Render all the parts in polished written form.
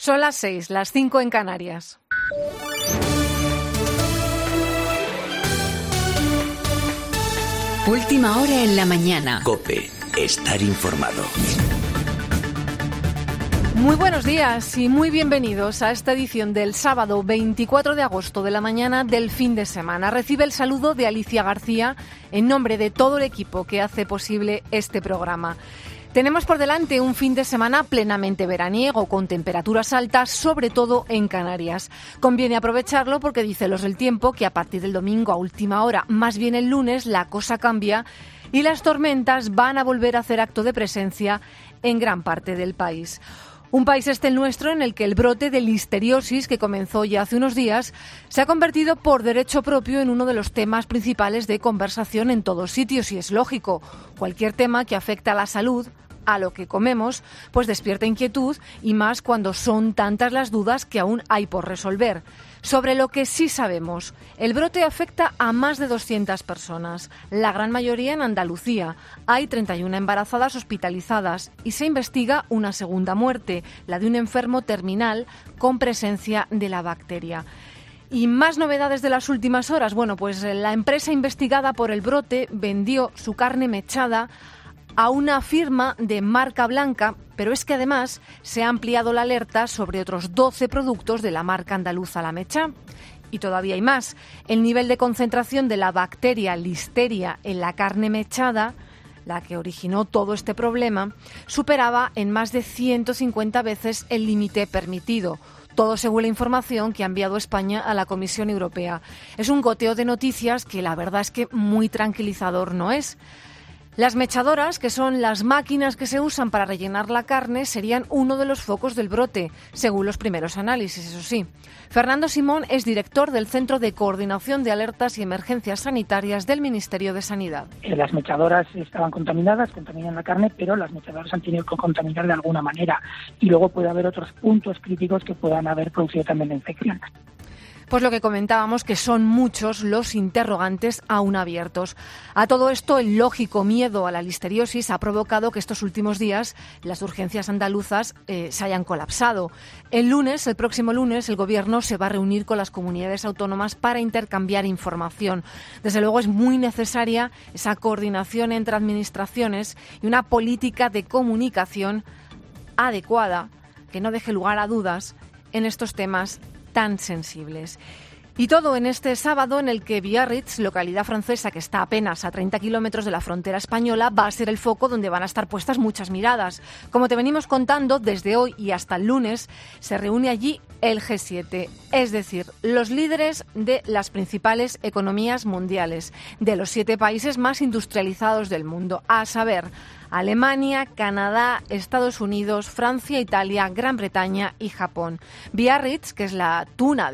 Son las 6, las 5 en Canarias. Última hora en la mañana. COPE. Estar informado. Muy buenos días y muy bienvenidos a esta edición del sábado 24 de agosto de la mañana del fin de semana. Recibe el saludo de Alicia García en nombre de todo el equipo que hace posible este programa. Tenemos por delante un fin de semana plenamente veraniego, con temperaturas altas, sobre todo en Canarias. Conviene aprovecharlo porque dice los del tiempo que a partir del domingo a última hora, más bien el lunes, la cosa cambia y las tormentas van a volver a hacer acto de presencia en gran parte del país. Un país el nuestro en el que el brote de listeriosis, que comenzó ya hace unos días, se ha convertido por derecho propio en uno de los temas principales de conversación en todos sitios, y es lógico. Cualquier tema que afecta a la salud, a lo que comemos, pues despierta inquietud, y más cuando son tantas las dudas que aún hay por resolver. Sobre lo que sí sabemos, el brote afecta a más de 200 personas, la gran mayoría en Andalucía. Hay 31 embarazadas hospitalizadas y se investiga una segunda muerte, la de un enfermo terminal con presencia de la bacteria. Y más novedades de las últimas horas. Bueno, pues la empresa investigada por el brote vendió su carne mechada a una firma de marca blanca, pero es que además se ha ampliado la alerta sobre otros 12 productos de la marca andaluza La Mecha. Y todavía hay más. El nivel de concentración de la bacteria Listeria en la carne mechada, la que originó todo este problema, superaba en más de 150 veces el límite permitido. Todo según la información que ha enviado España a la Comisión Europea. Es un goteo de noticias que la verdad es que muy tranquilizador no es. Las mechadoras, que son las máquinas que se usan para rellenar la carne, serían uno de los focos del brote, según los primeros análisis, eso sí. Fernando Simón es director del Centro de Coordinación de Alertas y Emergencias Sanitarias del Ministerio de Sanidad. Las mechadoras estaban contaminan la carne, pero las mechadoras han tenido que contaminar de alguna manera. Y luego puede haber otros puntos críticos que puedan haber producido también la infección. Pues lo que comentábamos, que son muchos los interrogantes aún abiertos. A todo esto, el lógico miedo a la listeriosis ha provocado que estos últimos días las urgencias andaluzas se hayan colapsado. El próximo lunes, el Gobierno se va a reunir con las comunidades autónomas para intercambiar información. Desde luego es muy necesaria esa coordinación entre administraciones y una política de comunicación adecuada que no deje lugar a dudas en estos temas tan sensibles. Y todo en este sábado en el que Biarritz, localidad francesa que está apenas a 30 kilómetros de la frontera española, va a ser el foco donde van a estar puestas muchas miradas. Como te venimos contando, desde hoy y hasta el lunes se reúne allí el G7, es decir, los líderes de las principales economías mundiales, de los 7 países más industrializados del mundo, a saber, Alemania, Canadá, Estados Unidos, Francia, Italia, Gran Bretaña y Japón. Biarritz, que es la cuna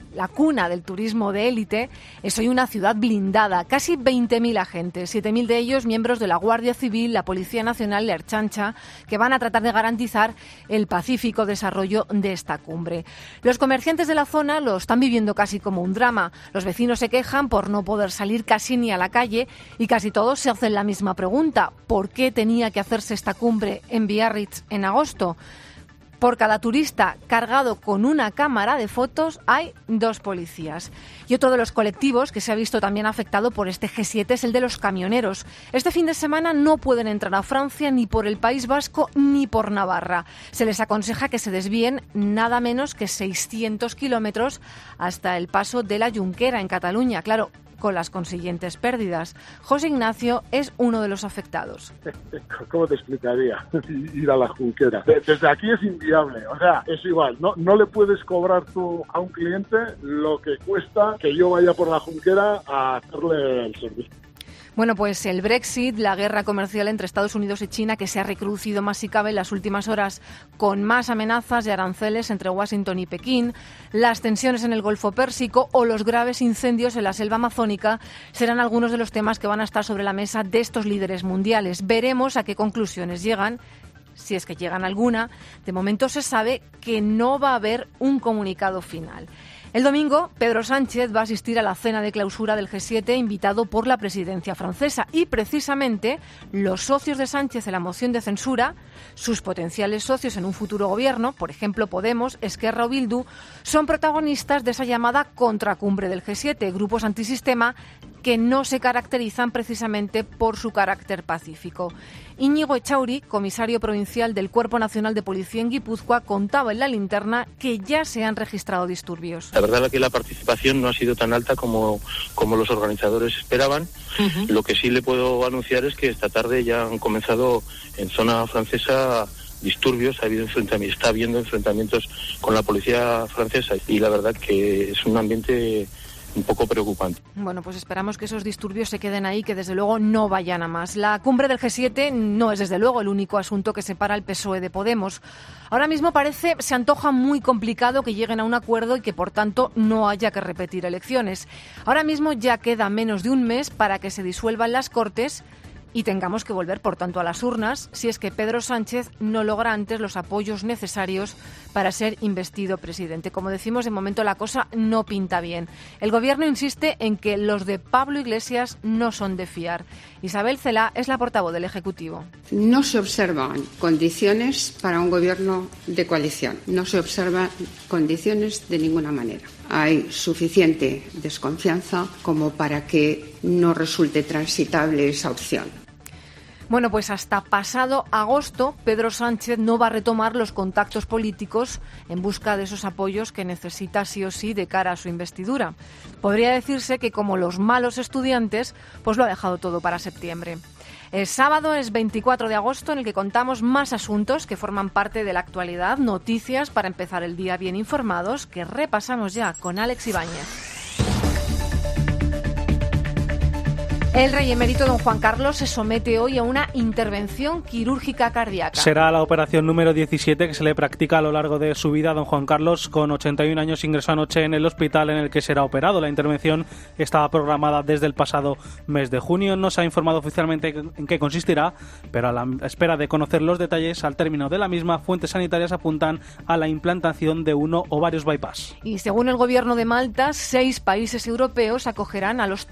del turismo de élite, es hoy una ciudad blindada, casi 20.000 agentes, 7.000 de ellos miembros de la Guardia Civil, la Policía Nacional, la Ertzaintza, que van a tratar de garantizar el pacífico desarrollo de esta cumbre. Los comerciantes de la zona lo están viviendo casi como un drama. Los vecinos se quejan por no poder salir casi ni a la calle y casi todos se hacen la misma pregunta: ¿por qué tenía que hacerse esta cumbre en Biarritz en agosto? Por cada turista cargado con una cámara de fotos hay 2 policías. Y otro de los colectivos que se ha visto también afectado por este G7 es el de los camioneros. Este fin de semana no pueden entrar a Francia ni por el País Vasco ni por Navarra. Se les aconseja que se desvíen nada menos que 600 kilómetros hasta el paso de la Junquera en Cataluña. Claro, con las consiguientes pérdidas. José Ignacio es uno de los afectados. ¿Cómo te explicaría ir a la Junquera? Desde aquí es inviable, o sea, es igual, no le puedes cobrar tú a un cliente lo que cuesta que yo vaya por la Junquera a hacerle el servicio. Bueno, pues el Brexit, la guerra comercial entre Estados Unidos y China, que se ha recrudecido más si cabe en las últimas horas, con más amenazas de aranceles entre Washington y Pekín, las tensiones en el Golfo Pérsico o los graves incendios en la selva amazónica serán algunos de los temas que van a estar sobre la mesa de estos líderes mundiales. Veremos a qué conclusiones llegan, si es que llegan alguna. De momento se sabe que no va a haber un comunicado final. El domingo, Pedro Sánchez va a asistir a la cena de clausura del G7 invitado por la presidencia francesa y precisamente los socios de Sánchez en la moción de censura, sus potenciales socios en un futuro gobierno, por ejemplo Podemos, Esquerra o Bildu, son protagonistas de esa llamada contracumbre del G7, grupos antisistema que no se caracterizan precisamente por su carácter pacífico. Íñigo Echauri, comisario provincial del Cuerpo Nacional de Policía en Guipúzcoa, contaba en La Linterna que ya se han registrado disturbios. La verdad es que la participación no ha sido tan alta como los organizadores esperaban. Uh-huh. Lo que sí le puedo anunciar es que esta tarde ya han comenzado en zona francesa disturbios, está habiendo enfrentamientos con la policía francesa y la verdad que es un ambiente un poco preocupante. Bueno, pues esperamos que esos disturbios se queden ahí, que desde luego no vayan a más. La cumbre del G7 no es desde luego el único asunto que separa el PSOE de Podemos. Ahora mismo se antoja muy complicado que lleguen a un acuerdo y que por tanto no haya que repetir elecciones. Ahora mismo ya queda menos de un mes para que se disuelvan las Cortes y tengamos que volver, por tanto, a las urnas si es que Pedro Sánchez no logra antes los apoyos necesarios para ser investido presidente. Como decimos, de momento la cosa no pinta bien. El Gobierno insiste en que los de Pablo Iglesias no son de fiar. Isabel Celaá es la portavoz del Ejecutivo. No se observan condiciones para un Gobierno de coalición. No se observan condiciones de ninguna manera. Hay suficiente desconfianza como para que no resulte transitable esa opción. Bueno, pues hasta pasado agosto, Pedro Sánchez no va a retomar los contactos políticos en busca de esos apoyos que necesita sí o sí de cara a su investidura. Podría decirse que, como los malos estudiantes, pues lo ha dejado todo para septiembre. El sábado es 24 de agosto en el que contamos más asuntos que forman parte de la actualidad, noticias para empezar el día bien informados, que repasamos ya con Alex Ibáñez. El rey emérito don Juan Carlos se somete hoy a una intervención quirúrgica cardíaca. Será la operación número 17 que se le practica a lo largo de su vida. Don Juan Carlos, con 81 años, ingresó anoche en el hospital en el que será operado. La intervención estaba programada desde el pasado mes de junio. No se ha informado oficialmente en qué consistirá, pero a la espera de conocer los detalles, al término de la misma, fuentes sanitarias apuntan a la implantación de uno o varios bypass. Y según el gobierno de Malta, 6 países europeos acogerán a los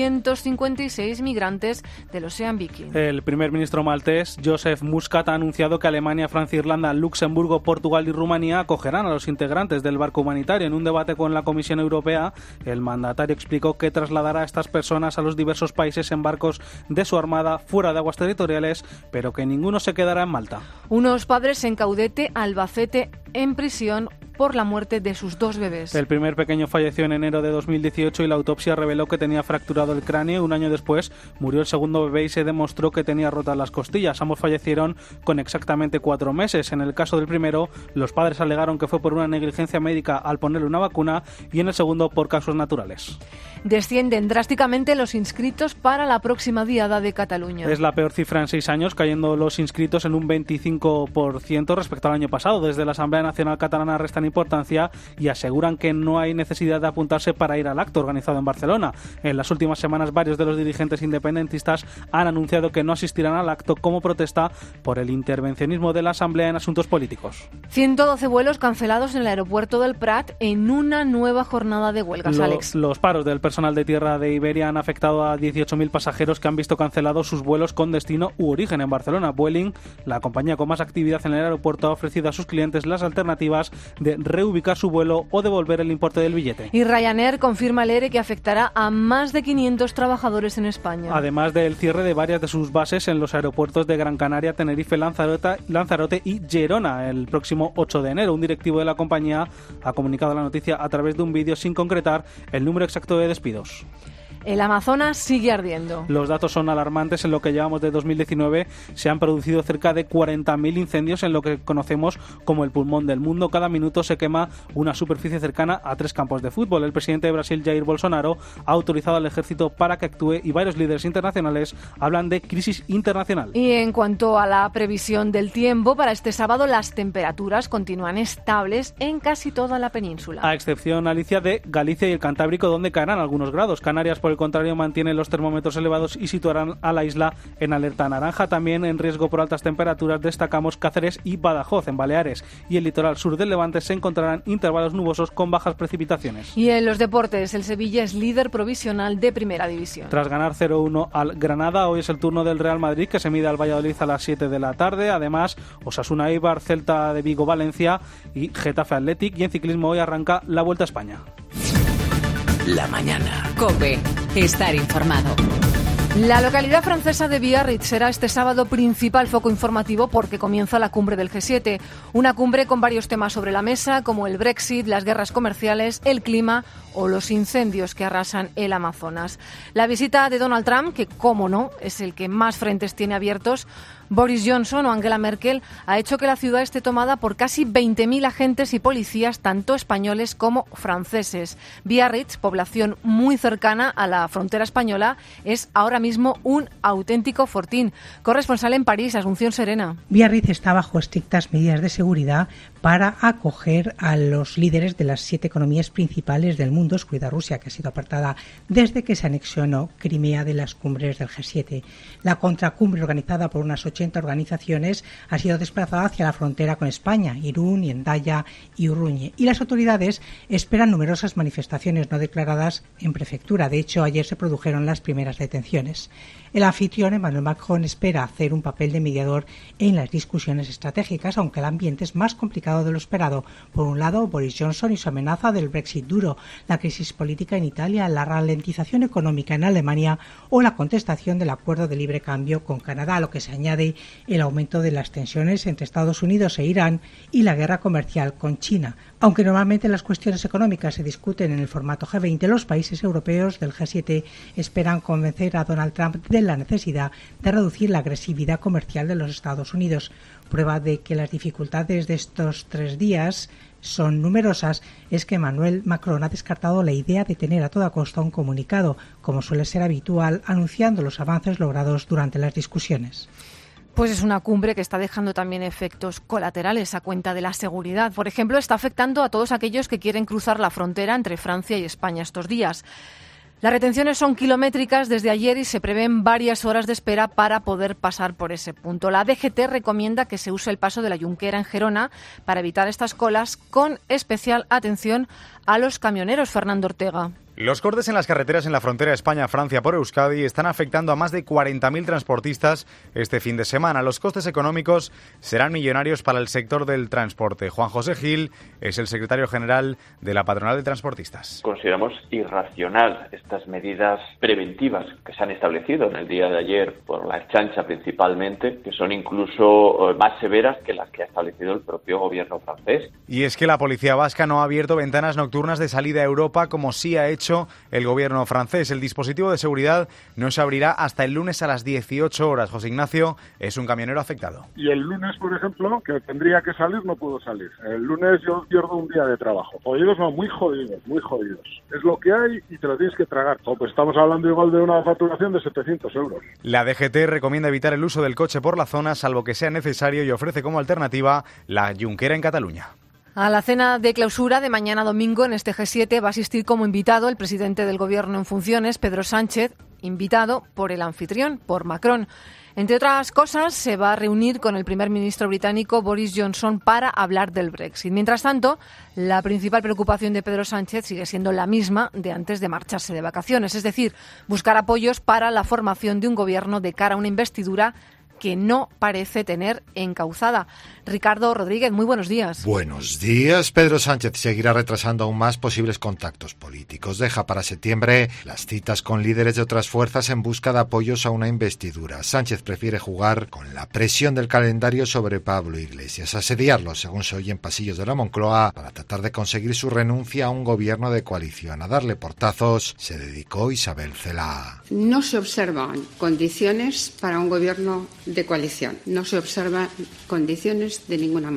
356 migrantes del Ocean Viking. El primer ministro maltés, Joseph Muscat, ha anunciado que Alemania, Francia, Irlanda, Luxemburgo, Portugal y Rumanía acogerán a los integrantes del barco humanitario. En un debate con la Comisión Europea, el mandatario explicó que trasladará a estas personas a los diversos países en barcos de su armada fuera de aguas territoriales, pero que ninguno se quedará en Malta. Unos padres en Caudete, Albacete, en prisión por la muerte de sus 2 bebés. El primer pequeño falleció en enero de 2018 y la autopsia reveló que tenía fracturado el cráneo. Un año después murió el segundo bebé y se demostró que tenía rotas las costillas. Ambos fallecieron con exactamente 4 meses. En el caso del primero, los padres alegaron que fue por una negligencia médica al ponerle una vacuna y en el segundo por causas naturales. Descienden drásticamente los inscritos para la próxima Diada de Cataluña. Es la peor cifra en 6 años, cayendo los inscritos en un 25% respecto al año pasado. Desde la Asamblea Nacional Catalana restan importancia y aseguran que no hay necesidad de apuntarse para ir al acto organizado en Barcelona. En las últimas semanas, varios de los dirigentes independentistas han anunciado que no asistirán al acto como protesta por el intervencionismo de la Asamblea en asuntos políticos. 112 vuelos cancelados en el aeropuerto del Prat en una nueva jornada de huelgas, Alex. Los paros del personal de tierra de Iberia han afectado a 18.000 pasajeros que han visto cancelados sus vuelos con destino u origen en Barcelona. Vueling, la compañía con más actividad en el aeropuerto, ha ofrecido a sus clientes las alternativas de reubicar su vuelo o devolver el importe del billete. Y Ryanair confirma el ERE que afectará a más de 500 trabajadores en España. Además del cierre de varias de sus bases en los aeropuertos de Gran Canaria, Tenerife, Lanzarote y Gerona el próximo 8 de enero. Un directivo de la compañía ha comunicado la noticia a través de un vídeo sin concretar el número exacto de despidos. El Amazonas sigue ardiendo. Los datos son alarmantes. En lo que llevamos de 2019 se han producido cerca de 40.000 incendios en lo que conocemos como el pulmón del mundo. Cada minuto se quema una superficie cercana a 3 campos de fútbol. El presidente de Brasil, Jair Bolsonaro, ha autorizado al ejército para que actúe y varios líderes internacionales hablan de crisis internacional. Y en cuanto a la previsión del tiempo, para este sábado las temperaturas continúan estables en casi toda la península. A excepción, Alicia, de Galicia y el Cantábrico, donde caerán algunos grados. Canarias, por el el contrario, mantienen los termómetros elevados y situarán a la isla en alerta naranja. También en riesgo por altas temperaturas destacamos Cáceres y Badajoz, en Baleares, y el litoral sur del Levante se encontrarán intervalos nubosos con bajas precipitaciones. Y en los deportes, el Sevilla es líder provisional de Primera División. Tras ganar 0-1 al Granada, hoy es el turno del Real Madrid, que se mide al Valladolid a las 7 de la tarde. Además, Osasuna Eibar, Celta de Vigo Valencia y Getafe Athletic. Y en ciclismo hoy arranca la Vuelta a España. La mañana. COPE. Estar informado. La localidad francesa de Biarritz será este sábado principal foco informativo porque comienza la cumbre del G7. Una cumbre con varios temas sobre la mesa, como el Brexit, las guerras comerciales, el clima o los incendios que arrasan el Amazonas. La visita de Donald Trump, que cómo no, es el que más frentes tiene abiertos, Boris Johnson o Angela Merkel, ha hecho que la ciudad esté tomada por casi 20.000 agentes y policías, tanto españoles como franceses. Biarritz, población muy cercana a la frontera española, es ahora mismo un auténtico fortín. Corresponsal en París, Asunción Serena. Biarritz está bajo estrictas medidas de seguridad para acoger a los líderes de las 7 economías principales del mundo, excluida Rusia, que ha sido apartada desde que se anexionó Crimea de las cumbres del G7. La contracumbre, organizada por unas 80 organizaciones, ha sido desplazada hacia la frontera con España, Irún, Hendaya y Urruñe. Y las autoridades esperan numerosas manifestaciones no declaradas en prefectura. De hecho, ayer se produjeron las primeras detenciones. El anfitrión, Emmanuel Macron, espera hacer un papel de mediador en las discusiones estratégicas, aunque el ambiente es más complicado de lo esperado. Por un lado, Boris Johnson y su amenaza del Brexit duro, la crisis política en Italia, la ralentización económica en Alemania o la contestación del acuerdo de libre cambio con Canadá, a lo que se añade el aumento de las tensiones entre Estados Unidos e Irán y la guerra comercial con China. Aunque normalmente las cuestiones económicas se discuten en el formato G20, los países europeos del G7 esperan convencer a Donald Trump de la necesidad de reducir la agresividad comercial de los Estados Unidos. Prueba de que las dificultades de estos 3 días son numerosas es que Emmanuel Macron ha descartado la idea de tener a toda costa un comunicado, como suele ser habitual, anunciando los avances logrados durante las discusiones. Pues es una cumbre que está dejando también efectos colaterales a cuenta de la seguridad. Por ejemplo, está afectando a todos aquellos que quieren cruzar la frontera entre Francia y España estos días. Las retenciones son kilométricas desde ayer y se prevén varias horas de espera para poder pasar por ese punto. La DGT recomienda que se use el paso de la Junquera en Gerona para evitar estas colas, con especial atención a los camioneros. Fernando Ortega. Los cortes en las carreteras en la frontera España-Francia por Euskadi están afectando a más de 40.000 transportistas este fin de semana. Los costes económicos serán millonarios para el sector del transporte. Juan José Gil es el secretario general de la Patronal de Transportistas. Consideramos irracional estas medidas preventivas que se han establecido en el día de ayer por la Ertzaintza principalmente, que son incluso más severas que las que ha establecido el propio gobierno francés. Y es que la policía vasca no ha abierto ventanas nocturnas de salida a Europa como sí ha hecho el gobierno francés. El dispositivo de seguridad no se abrirá hasta el lunes a las 18 horas. José Ignacio es un camionero afectado. Y el lunes, por ejemplo, que tendría que salir, no puedo salir. El lunes yo pierdo un día de trabajo. Jodidos no, muy jodidos, muy jodidos. Es lo que hay y te lo tienes que tragar. Pues estamos hablando igual de una facturación de 700 euros. La DGT recomienda evitar el uso del coche por la zona, salvo que sea necesario, y ofrece como alternativa la Junquera en Cataluña. A la cena de clausura de mañana domingo en este G7 va a asistir como invitado el presidente del Gobierno en funciones, Pedro Sánchez, invitado por el anfitrión, por Macron. Entre otras cosas, se va a reunir con el primer ministro británico Boris Johnson para hablar del Brexit. Mientras tanto, la principal preocupación de Pedro Sánchez sigue siendo la misma de antes de marcharse de vacaciones, es decir, buscar apoyos para la formación de un gobierno de cara a una investidura que no parece tener encauzada. Ricardo Rodríguez, muy buenos días. Buenos días. Pedro Sánchez seguirá retrasando aún más posibles contactos políticos. Deja para septiembre las citas con líderes de otras fuerzas en busca de apoyos a una investidura. Sánchez prefiere jugar con la presión del calendario sobre Pablo Iglesias, asediarlo, según se oye en pasillos de la Moncloa, para tratar de conseguir su renuncia a un gobierno de coalición. A darle portazos se dedicó Isabel Celaá. No se observan condiciones para un gobierno de coalición. No se observan condiciones de ninguna manera.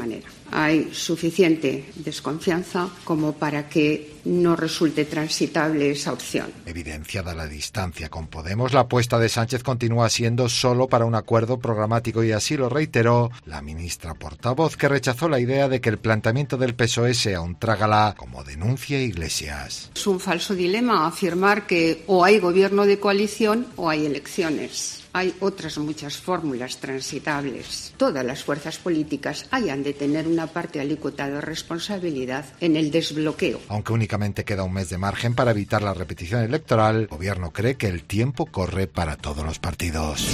Hay suficiente desconfianza como para que no resulte transitable esa opción. Evidenciada la distancia con Podemos, la apuesta de Sánchez continúa siendo solo para un acuerdo programático y así lo reiteró la ministra portavoz, que rechazó la idea de que el planteamiento del PSOE sea un trágala, como denuncia Iglesias. Es un falso dilema afirmar que o hay gobierno de coalición o hay elecciones. Hay otras muchas fórmulas transitables. Todas las fuerzas políticas hayan de tener una parte alícuota de responsabilidad en el desbloqueo. Aunque únicamente queda un mes de margen para evitar la repetición electoral, el gobierno cree que el tiempo corre para todos los partidos.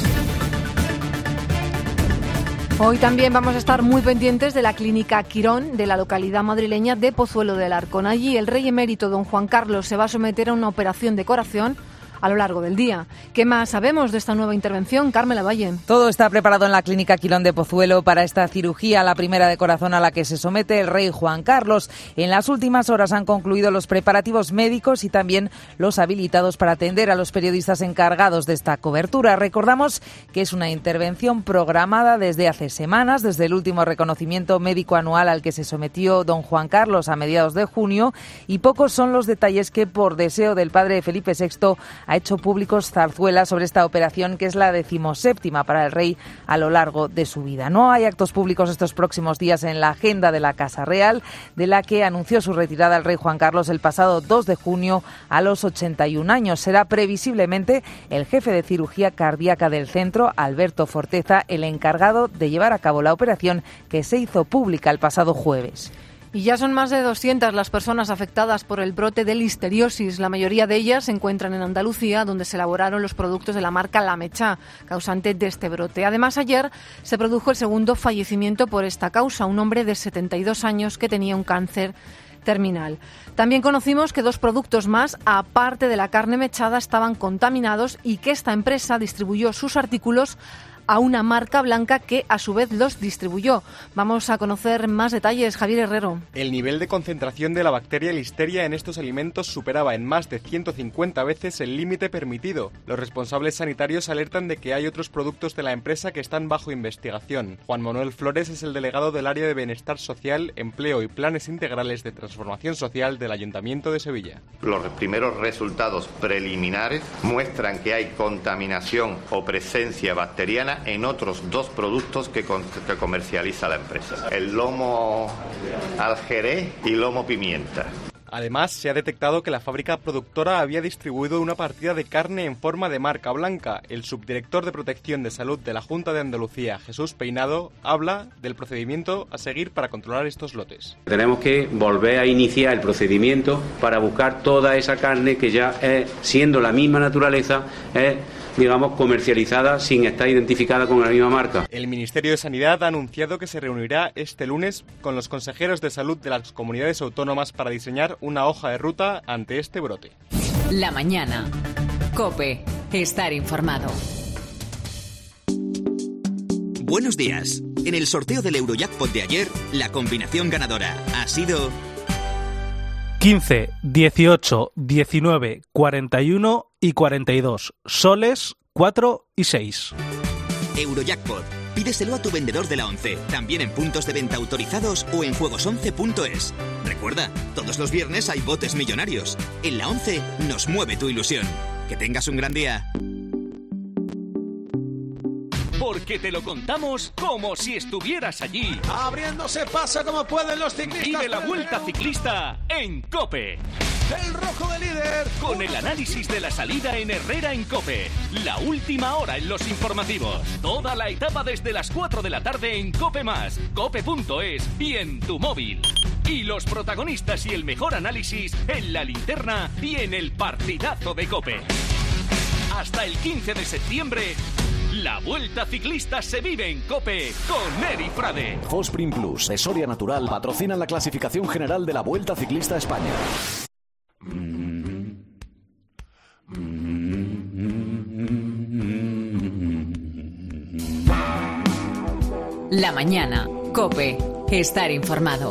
Hoy también vamos a estar muy pendientes de la clínica Quirón de la localidad madrileña de Pozuelo del Arcón. Allí el rey emérito don Juan Carlos se va a someter a una operación de corazón a lo largo del día. ¿Qué más sabemos de esta nueva intervención? Carmela Valle. Todo está preparado en la Clínica Quirón de Pozuelo para esta cirugía, la primera de corazón a la que se somete el rey Juan Carlos. En las últimas horas han concluido los preparativos médicos y también los habilitados para atender a los periodistas encargados de esta cobertura. Recordamos que es una intervención programada desde hace semanas, desde el último reconocimiento médico anual al que se sometió don Juan Carlos a mediados de junio, y pocos son los detalles que, por deseo del padre Felipe VI, ha hecho públicos Zarzuela sobre esta operación, que es la 17ª para el rey a lo largo de su vida. No hay actos públicos estos próximos días en la agenda de la Casa Real, de la que anunció su retirada el rey Juan Carlos el pasado 2 de junio a los 81 años. Será previsiblemente el jefe de cirugía cardíaca del centro, Alberto Forteza, el encargado de llevar a cabo la operación que se hizo pública el pasado jueves. Y ya son más de 200 las personas afectadas por el brote de listeriosis. La mayoría de ellas se encuentran en Andalucía, donde se elaboraron los productos de la marca La Mecha, causante de este brote. Además, ayer se produjo el segundo fallecimiento por esta causa, un hombre de 72 años que tenía un cáncer terminal. También conocimos que 2 productos más, aparte de la carne mechada, estaban contaminados y que esta empresa distribuyó sus artículos a una marca blanca que a su vez los distribuyó. Vamos a conocer más detalles. Javier Herrero. El nivel de concentración de la bacteria Listeria en estos alimentos superaba en más de 150 veces el límite permitido. Los responsables sanitarios alertan de que hay otros productos de la empresa que están bajo investigación. Juan Manuel Flores es el delegado del área de Bienestar Social, Empleo y Planes Integrales de Transformación Social del Ayuntamiento de Sevilla. Los primeros resultados preliminares muestran que hay contaminación o presencia bacteriana en otros 2 productos que comercializa la empresa: el lomo al jerez y lomo pimienta. Además, se ha detectado que la fábrica productora había distribuido una partida de carne en forma de marca blanca. El subdirector de Protección de Salud de la Junta de Andalucía, Jesús Peinado, habla del procedimiento a seguir para controlar estos lotes. Tenemos que volver a iniciar el procedimiento para buscar toda esa carne que ya es, siendo la misma naturaleza, es, digamos, comercializada sin estar identificada con la misma marca. El Ministerio de Sanidad ha anunciado que se reunirá este lunes con los consejeros de salud de las comunidades autónomas para diseñar una hoja de ruta ante este brote. La mañana. COPE. Estar informado. Buenos días. En el sorteo del Eurojackpot de ayer, la combinación ganadora ha sido 15, 18, 19, 41 y 42. Soles, 4 y 6. Eurojackpot. Pídeselo a tu vendedor de la 11, también en puntos de venta autorizados o en juegos11.es. Recuerda, todos los viernes hay botes millonarios. En la 11 nos mueve tu ilusión. Que tengas un gran día. Porque te lo contamos como si estuvieras allí. Abriéndose paso como pueden los ciclistas. Vive la Vuelta Ciclista en COPE. El rojo de líder. Con el análisis de la salida en Herrera en COPE. La última hora en los informativos. Toda la etapa desde las 4 de la tarde en COPE+, cope.es y en tu móvil. Y los protagonistas y el mejor análisis en la linterna y en el partidazo de COPE. Hasta el 15 de septiembre... La Vuelta Ciclista se vive en COPE con Eri Frade. Fosprin Plus de Soria Natural patrocinan la clasificación general de la Vuelta Ciclista a España. La mañana. COPE. Estar informado.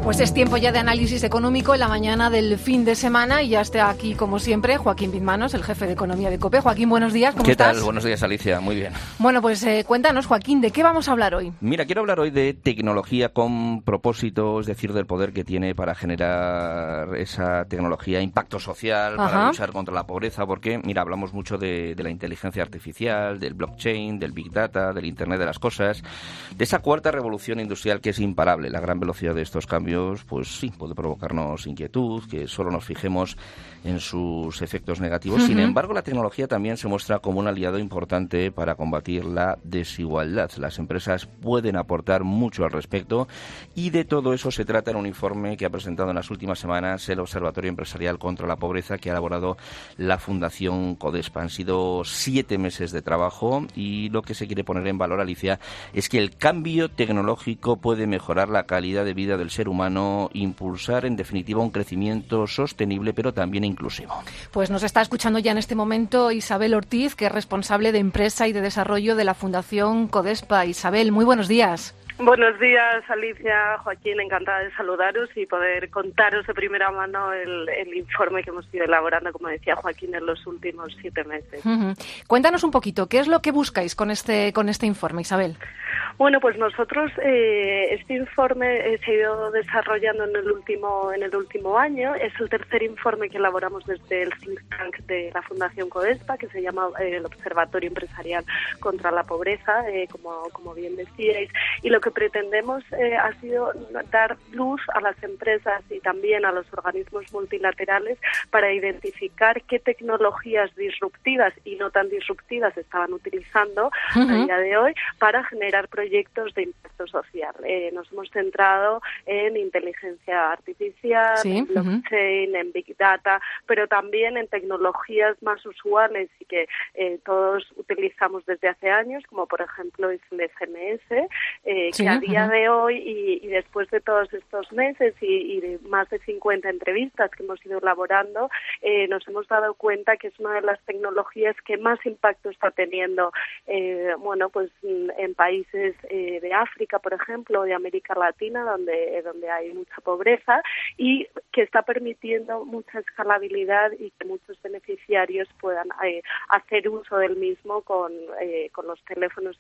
Pues es tiempo ya de análisis económico en la mañana del fin de semana y ya está aquí, como siempre, Joaquín Bizmanos, el jefe de economía de COPE. Joaquín, buenos días, ¿cómo estás? ¿Qué tal? Buenos días, Alicia, muy bien. Bueno, pues cuéntanos, Joaquín, ¿de qué vamos a hablar hoy? Mira, quiero hablar hoy de tecnología con propósito, es decir, del poder que tiene para generar esa tecnología impacto social, para luchar contra la pobreza, porque, mira, hablamos mucho de la inteligencia artificial, del blockchain, del big data, del Internet de las cosas, de esa cuarta revolución industrial que es imparable. La gran velocidad de estos cambios, pues sí, puede provocarnos inquietud, que solo nos fijemos en sus efectos negativos. Sin embargo, la tecnología también se muestra como un aliado importante para combatir la desigualdad. Las empresas pueden aportar mucho al respecto y de todo eso se trata en un informe que ha presentado en las últimas semanas el Observatorio Empresarial contra la Pobreza, que ha elaborado la Fundación Codespa. Han sido 7 meses de trabajo y lo que se quiere poner en valor, Alicia, es que el cambio tecnológico puede mejorar la calidad de vida del ser humano, impulsar en definitiva un crecimiento sostenible pero también inclusivo. Pues nos está escuchando ya en este momento Isabel Ortiz, que es responsable de empresa y de desarrollo de la Fundación Codespa. Isabel, muy buenos días. Buenos días, Alicia, Joaquín, encantada de saludaros y poder contaros de primera mano el informe que hemos ido elaborando, como decía Joaquín, en los últimos 7 meses. Cuéntanos un poquito, ¿qué es lo que buscáis con este informe, Isabel? Bueno, pues nosotros este informe se ha ido desarrollando en el último año. Es el tercer informe que elaboramos desde el think tank de la Fundación Codespa, que se llama el Observatorio Empresarial contra la Pobreza, como bien decíais. Y lo que pretendemos ha sido dar luz a las empresas y también a los organismos multilaterales para identificar qué tecnologías disruptivas y no tan disruptivas estaban utilizando a día de hoy para generar proyectos de impacto social. Nos hemos centrado en inteligencia artificial, en blockchain, en big data, pero también en tecnologías más usuales y que todos utilizamos desde hace años, como por ejemplo es el SMS, que a día de hoy y después de todos estos meses y de más de 50 entrevistas que hemos ido elaborando, nos hemos dado cuenta que es una de las tecnologías que más impacto está teniendo, pues en países de África, por ejemplo, o de América Latina, donde hay mucha pobreza, y que está permitiendo mucha escalabilidad y que muchos beneficiarios puedan hacer uso del mismo con los teléfonos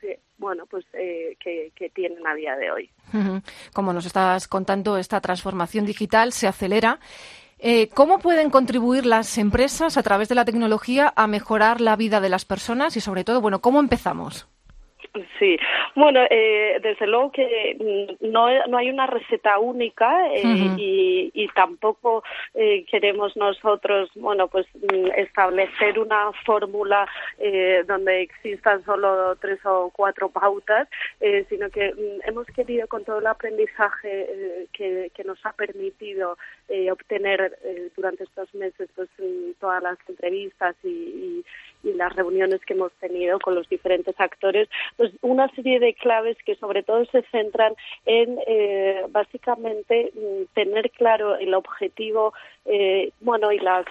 que tienen a día de hoy. Como nos estás contando, esta transformación digital se acelera. ¿Cómo pueden contribuir las empresas a través de la tecnología a mejorar la vida de las personas y, sobre todo, cómo empezamos? Sí, bueno, desde luego que no hay una receta única y tampoco queremos nosotros, establecer una fórmula donde existan solo 3 o 4 pautas, sino que hemos querido, con todo el aprendizaje que nos ha permitido obtener durante estos meses, todas las entrevistas y las reuniones que hemos tenido con los diferentes actores, pues una serie de claves que sobre todo se centran en básicamente tener claro el objetivo y las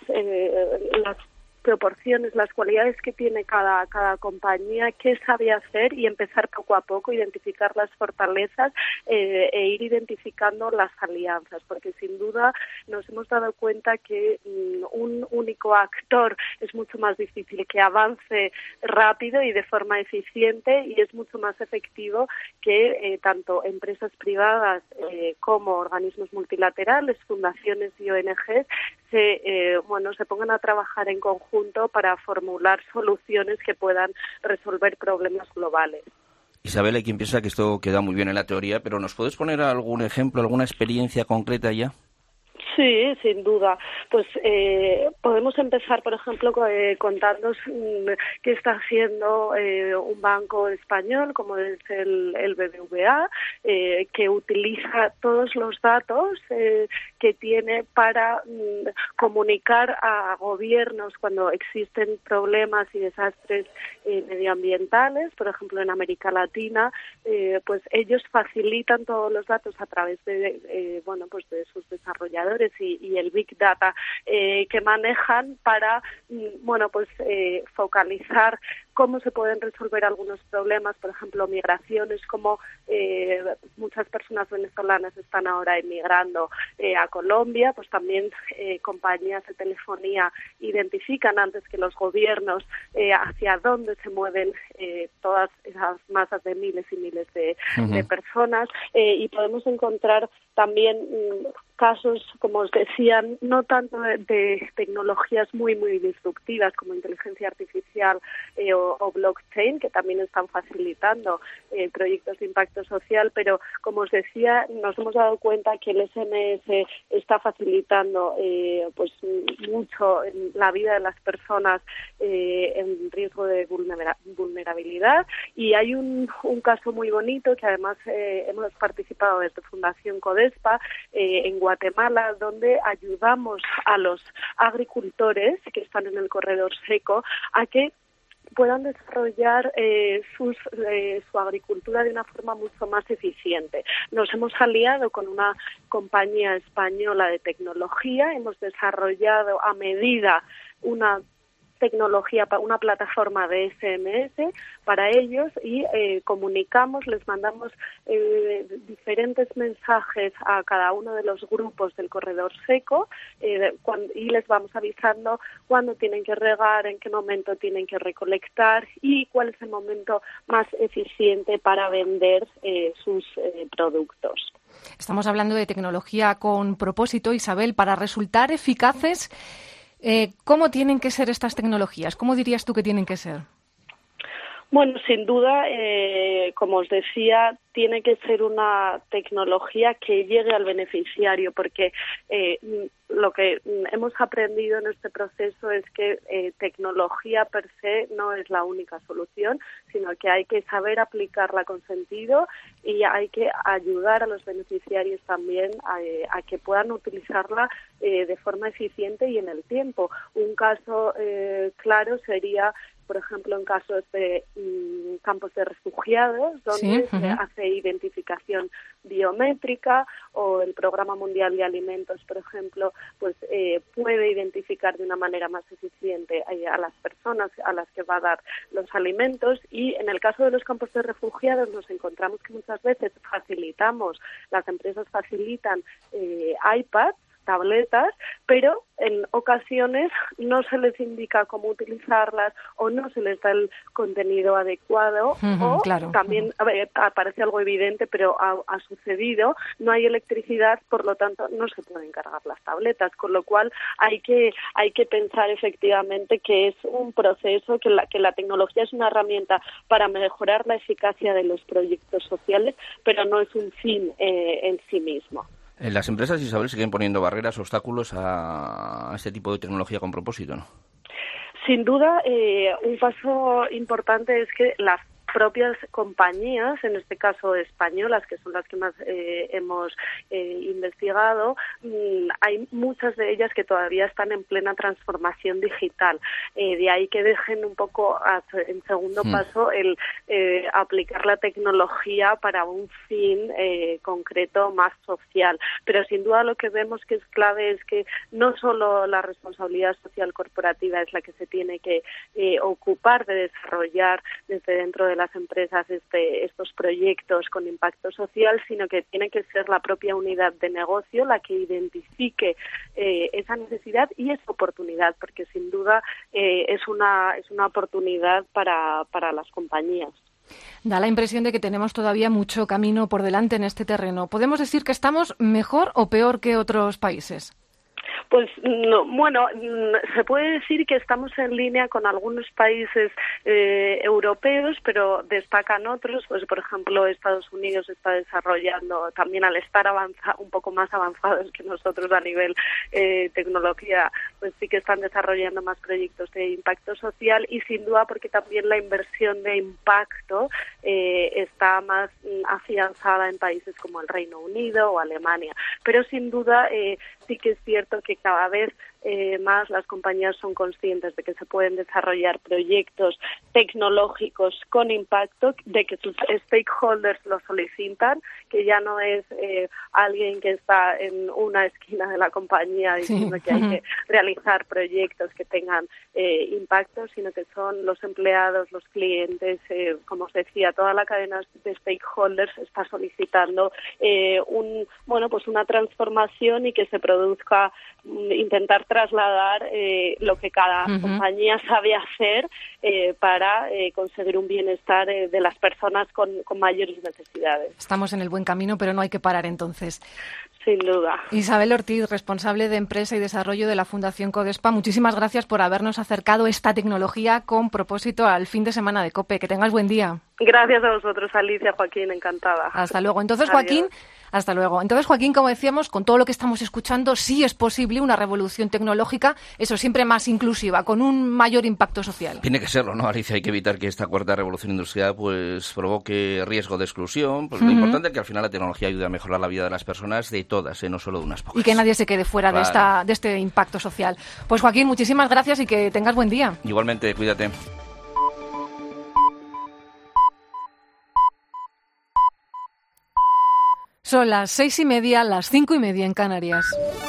proporciones, las cualidades que tiene cada compañía, qué sabe hacer y empezar poco a poco, identificar las fortalezas e ir identificando las alianzas, porque sin duda nos hemos dado cuenta que un único actor es mucho más difícil que avance rápido y de forma eficiente, y es mucho más efectivo que tanto empresas privadas como organismos multilaterales, fundaciones y ONGs se pongan a trabajar en conjunto para formular soluciones que puedan resolver problemas globales. Isabel, hay quien piensa que esto queda muy bien en la teoría, pero ¿nos puedes poner algún ejemplo, alguna experiencia concreta ya? Sí, sin duda. Pues podemos empezar, por ejemplo, contándonos qué está haciendo un banco español, como es el BBVA, que utiliza todos los datos que tiene para comunicar a gobiernos cuando existen problemas y desastres medioambientales. Por ejemplo, en América Latina, pues ellos facilitan todos los datos a través de sus desarrolladores y el Big Data que manejan para focalizar cómo se pueden resolver algunos problemas, por ejemplo, migraciones, como muchas personas venezolanas están ahora emigrando a Colombia, pues también compañías de telefonía identifican antes que los gobiernos hacia dónde se mueven todas esas masas de miles y miles de personas, y podemos encontrar también casos, como os decía, no tanto de tecnologías muy disruptivas como inteligencia artificial o blockchain, que también están facilitando proyectos de impacto social, pero como os decía, nos hemos dado cuenta que el SMS está facilitando pues mucho en la vida de las personas en riesgo de vulnerabilidad, y hay un caso muy bonito que además hemos participado desde Fundación Codespa en Guatemala, donde ayudamos a los agricultores que están en el corredor seco a que puedan desarrollar su agricultura de una forma mucho más eficiente. Nos hemos aliado con una compañía española de tecnología, hemos desarrollado a medida una tecnología, una plataforma de SMS para ellos, y comunicamos, les mandamos diferentes mensajes a cada uno de los grupos del corredor seco y les vamos avisando cuándo tienen que regar, en qué momento tienen que recolectar y cuál es el momento más eficiente para vender sus productos. Estamos hablando de tecnología con propósito, Isabel, para resultar eficaces. ¿Cómo tienen que ser estas tecnologías? ¿Cómo dirías tú que tienen que ser? Bueno, sin duda, como os decía, tiene que ser una tecnología que llegue al beneficiario, porque lo que hemos aprendido en este proceso es que tecnología per se no es la única solución, sino que hay que saber aplicarla con sentido y hay que ayudar a los beneficiarios también a que puedan utilizarla de forma eficiente y en el tiempo. Un caso claro sería, por ejemplo, en casos de campos de refugiados, donde se hace identificación biométrica, o el Programa Mundial de Alimentos, por ejemplo, pues puede identificar de una manera más eficiente a las personas a las que va a dar los alimentos. Y en el caso de los campos de refugiados nos encontramos que muchas veces las empresas facilitan iPads, tabletas, pero en ocasiones no se les indica cómo utilizarlas o no se les da el contenido adecuado, o también aparece algo evidente, pero ha sucedido, no hay electricidad, por lo tanto no se pueden cargar las tabletas, con lo cual hay que pensar efectivamente que es un proceso, que la tecnología es una herramienta para mejorar la eficacia de los proyectos sociales, pero no es un fin en sí mismo. Las empresas, Isabel, siguen poniendo barreras, obstáculos a este tipo de tecnología con propósito, ¿no? Sin duda, un paso importante es que las propias compañías, en este caso españolas, que son las que más hemos investigado, hay muchas de ellas que todavía están en plena transformación digital. De ahí que dejen un poco en segundo paso el aplicar la tecnología para un fin concreto más social. Pero sin duda lo que vemos que es clave es que no solo la responsabilidad social corporativa es la que se tiene que ocupar de desarrollar desde dentro de las empresas estos proyectos con impacto social, sino que tiene que ser la propia unidad de negocio la que identifique esa necesidad y esa oportunidad, porque sin duda es una oportunidad para las compañías. Da la impresión de que tenemos todavía mucho camino por delante en este terreno. ¿Podemos decir que estamos mejor o peor que otros países? Pues no, bueno, se puede decir que estamos en línea con algunos países europeos, pero destacan otros. Pues por ejemplo, Estados Unidos está desarrollando, también al estar un poco más avanzados que nosotros a nivel tecnología, pues sí que están desarrollando más proyectos de impacto social, y sin duda porque también la inversión de impacto está más afianzada en países como el Reino Unido o Alemania. Pero sin duda sí que es cierto que cada vez más las compañías son conscientes de que se pueden desarrollar proyectos tecnológicos con impacto, de que sus stakeholders lo solicitan, que ya no es alguien que está en una esquina de la compañía diciendo que hay que realizar proyectos que tengan impacto, sino que son los empleados, los clientes, como os decía, toda la cadena de stakeholders está solicitando una transformación y que se produzca, intentar trasladar lo que cada compañía sabe hacer para conseguir un bienestar de las personas con mayores necesidades. Estamos en el buen camino, pero no hay que parar entonces. Sin duda. Isabel Ortiz, responsable de Empresa y Desarrollo de la Fundación Codespa, muchísimas gracias por habernos acercado esta tecnología con propósito al fin de semana de COPE. Que tengas buen día. Gracias a vosotros, Alicia, Joaquín, encantada. Hasta luego. Entonces, Joaquín, hasta luego. Entonces, Joaquín, como decíamos, con todo lo que estamos escuchando, sí es posible una revolución tecnológica, eso siempre más inclusiva, con un mayor impacto social. Tiene que serlo, ¿no, Alicia? Hay que evitar que esta cuarta revolución industrial pues provoque riesgo de exclusión. Pues lo importante es que al final la tecnología ayude a mejorar la vida de las personas, de todas, no solo de unas pocas. Y que nadie se quede fuera de este impacto social. Pues, Joaquín, muchísimas gracias y que tengas buen día. Igualmente, cuídate. Son las 6:30, las 5:30 en Canarias.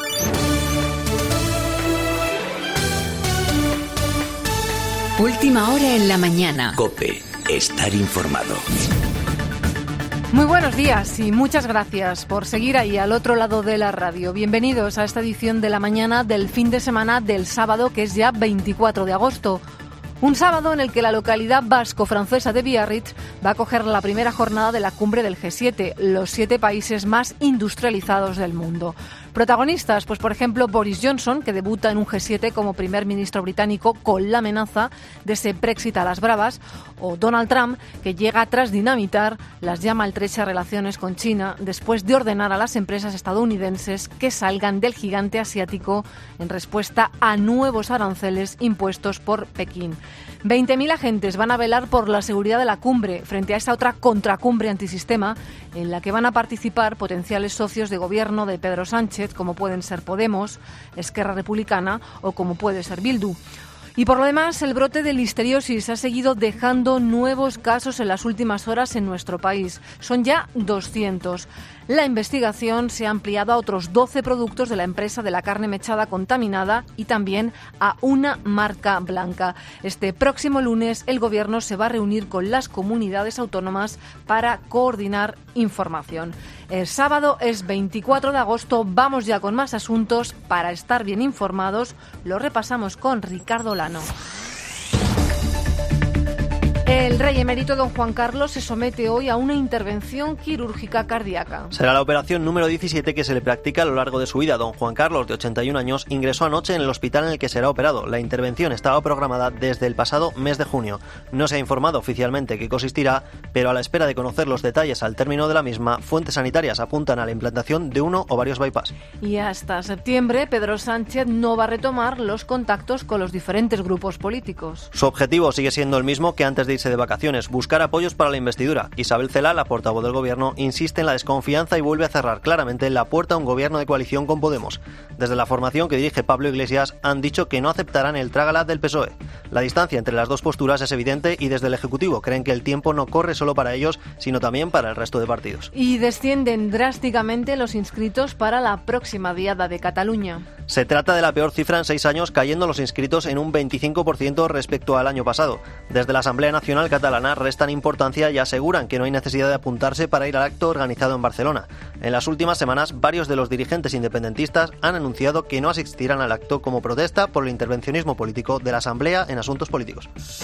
Última hora en la mañana. COPE. Estar informado. Muy buenos días y muchas gracias por seguir ahí al otro lado de la radio. Bienvenidos a esta edición de la mañana del fin de semana del sábado, que es ya 24 de agosto. Un sábado en el que la localidad vasco-francesa de Biarritz va a acoger la primera jornada de la cumbre del G7, los 7 países más industrializados del mundo. Protagonistas, pues por ejemplo Boris Johnson, que debuta en un G7 como primer ministro británico con la amenaza de ese Brexit a las bravas, o Donald Trump, que llega tras dinamitar las ya maltrechas relaciones con China después de ordenar a las empresas estadounidenses que salgan del gigante asiático en respuesta a nuevos aranceles impuestos por Pekín. 20.000 agentes van a velar por la seguridad de la cumbre frente a esa otra contracumbre antisistema en la que van a participar potenciales socios de gobierno de Pedro Sánchez, como pueden ser Podemos, Esquerra Republicana o como puede ser Bildu. Y por lo demás, el brote de listeriosis ha seguido dejando nuevos casos en las últimas horas en nuestro país. Son ya 200. La investigación se ha ampliado a otros 12 productos de la empresa de la carne mechada contaminada y también a una marca blanca. Este próximo lunes el Gobierno se va a reunir con las comunidades autónomas para coordinar información. El sábado es 24 de agosto. Vamos ya con más asuntos. Para estar bien informados, lo repasamos con Ricardo Lano. El rey emérito don Juan Carlos se somete hoy a una intervención quirúrgica cardíaca. Será la operación número 17 que se le practica a lo largo de su vida. Don Juan Carlos, de 81 años, ingresó anoche en el hospital en el que será operado. La intervención estaba programada desde el pasado mes de junio. No se ha informado oficialmente qué consistirá, pero a la espera de conocer los detalles al término de la misma, fuentes sanitarias apuntan a la implantación de uno o varios bypass. Y hasta septiembre, Pedro Sánchez no va a retomar los contactos con los diferentes grupos políticos. Su objetivo sigue siendo el mismo que antes de irse de vacaciones, buscar apoyos para la investidura. Isabel Celaá, la portavoz del Gobierno, insiste en la desconfianza y vuelve a cerrar claramente la puerta a un gobierno de coalición con Podemos. Desde la formación que dirige Pablo Iglesias han dicho que no aceptarán el trágala del PSOE. La distancia entre las dos posturas es evidente y desde el Ejecutivo creen que el tiempo no corre solo para ellos, sino también para el resto de partidos. Y descienden drásticamente los inscritos para la próxima Diada de Cataluña. Se trata de la peor cifra en 6 años, cayendo los inscritos en un 25% respecto al año pasado. Desde la Asamblea Nacional Catalana restan importancia y aseguran que no hay necesidad de apuntarse para ir al acto organizado en Barcelona. En las últimas semanas, varios de los dirigentes independentistas han anunciado que no asistirán al acto como protesta por el intervencionismo político de la Asamblea en asuntos políticos.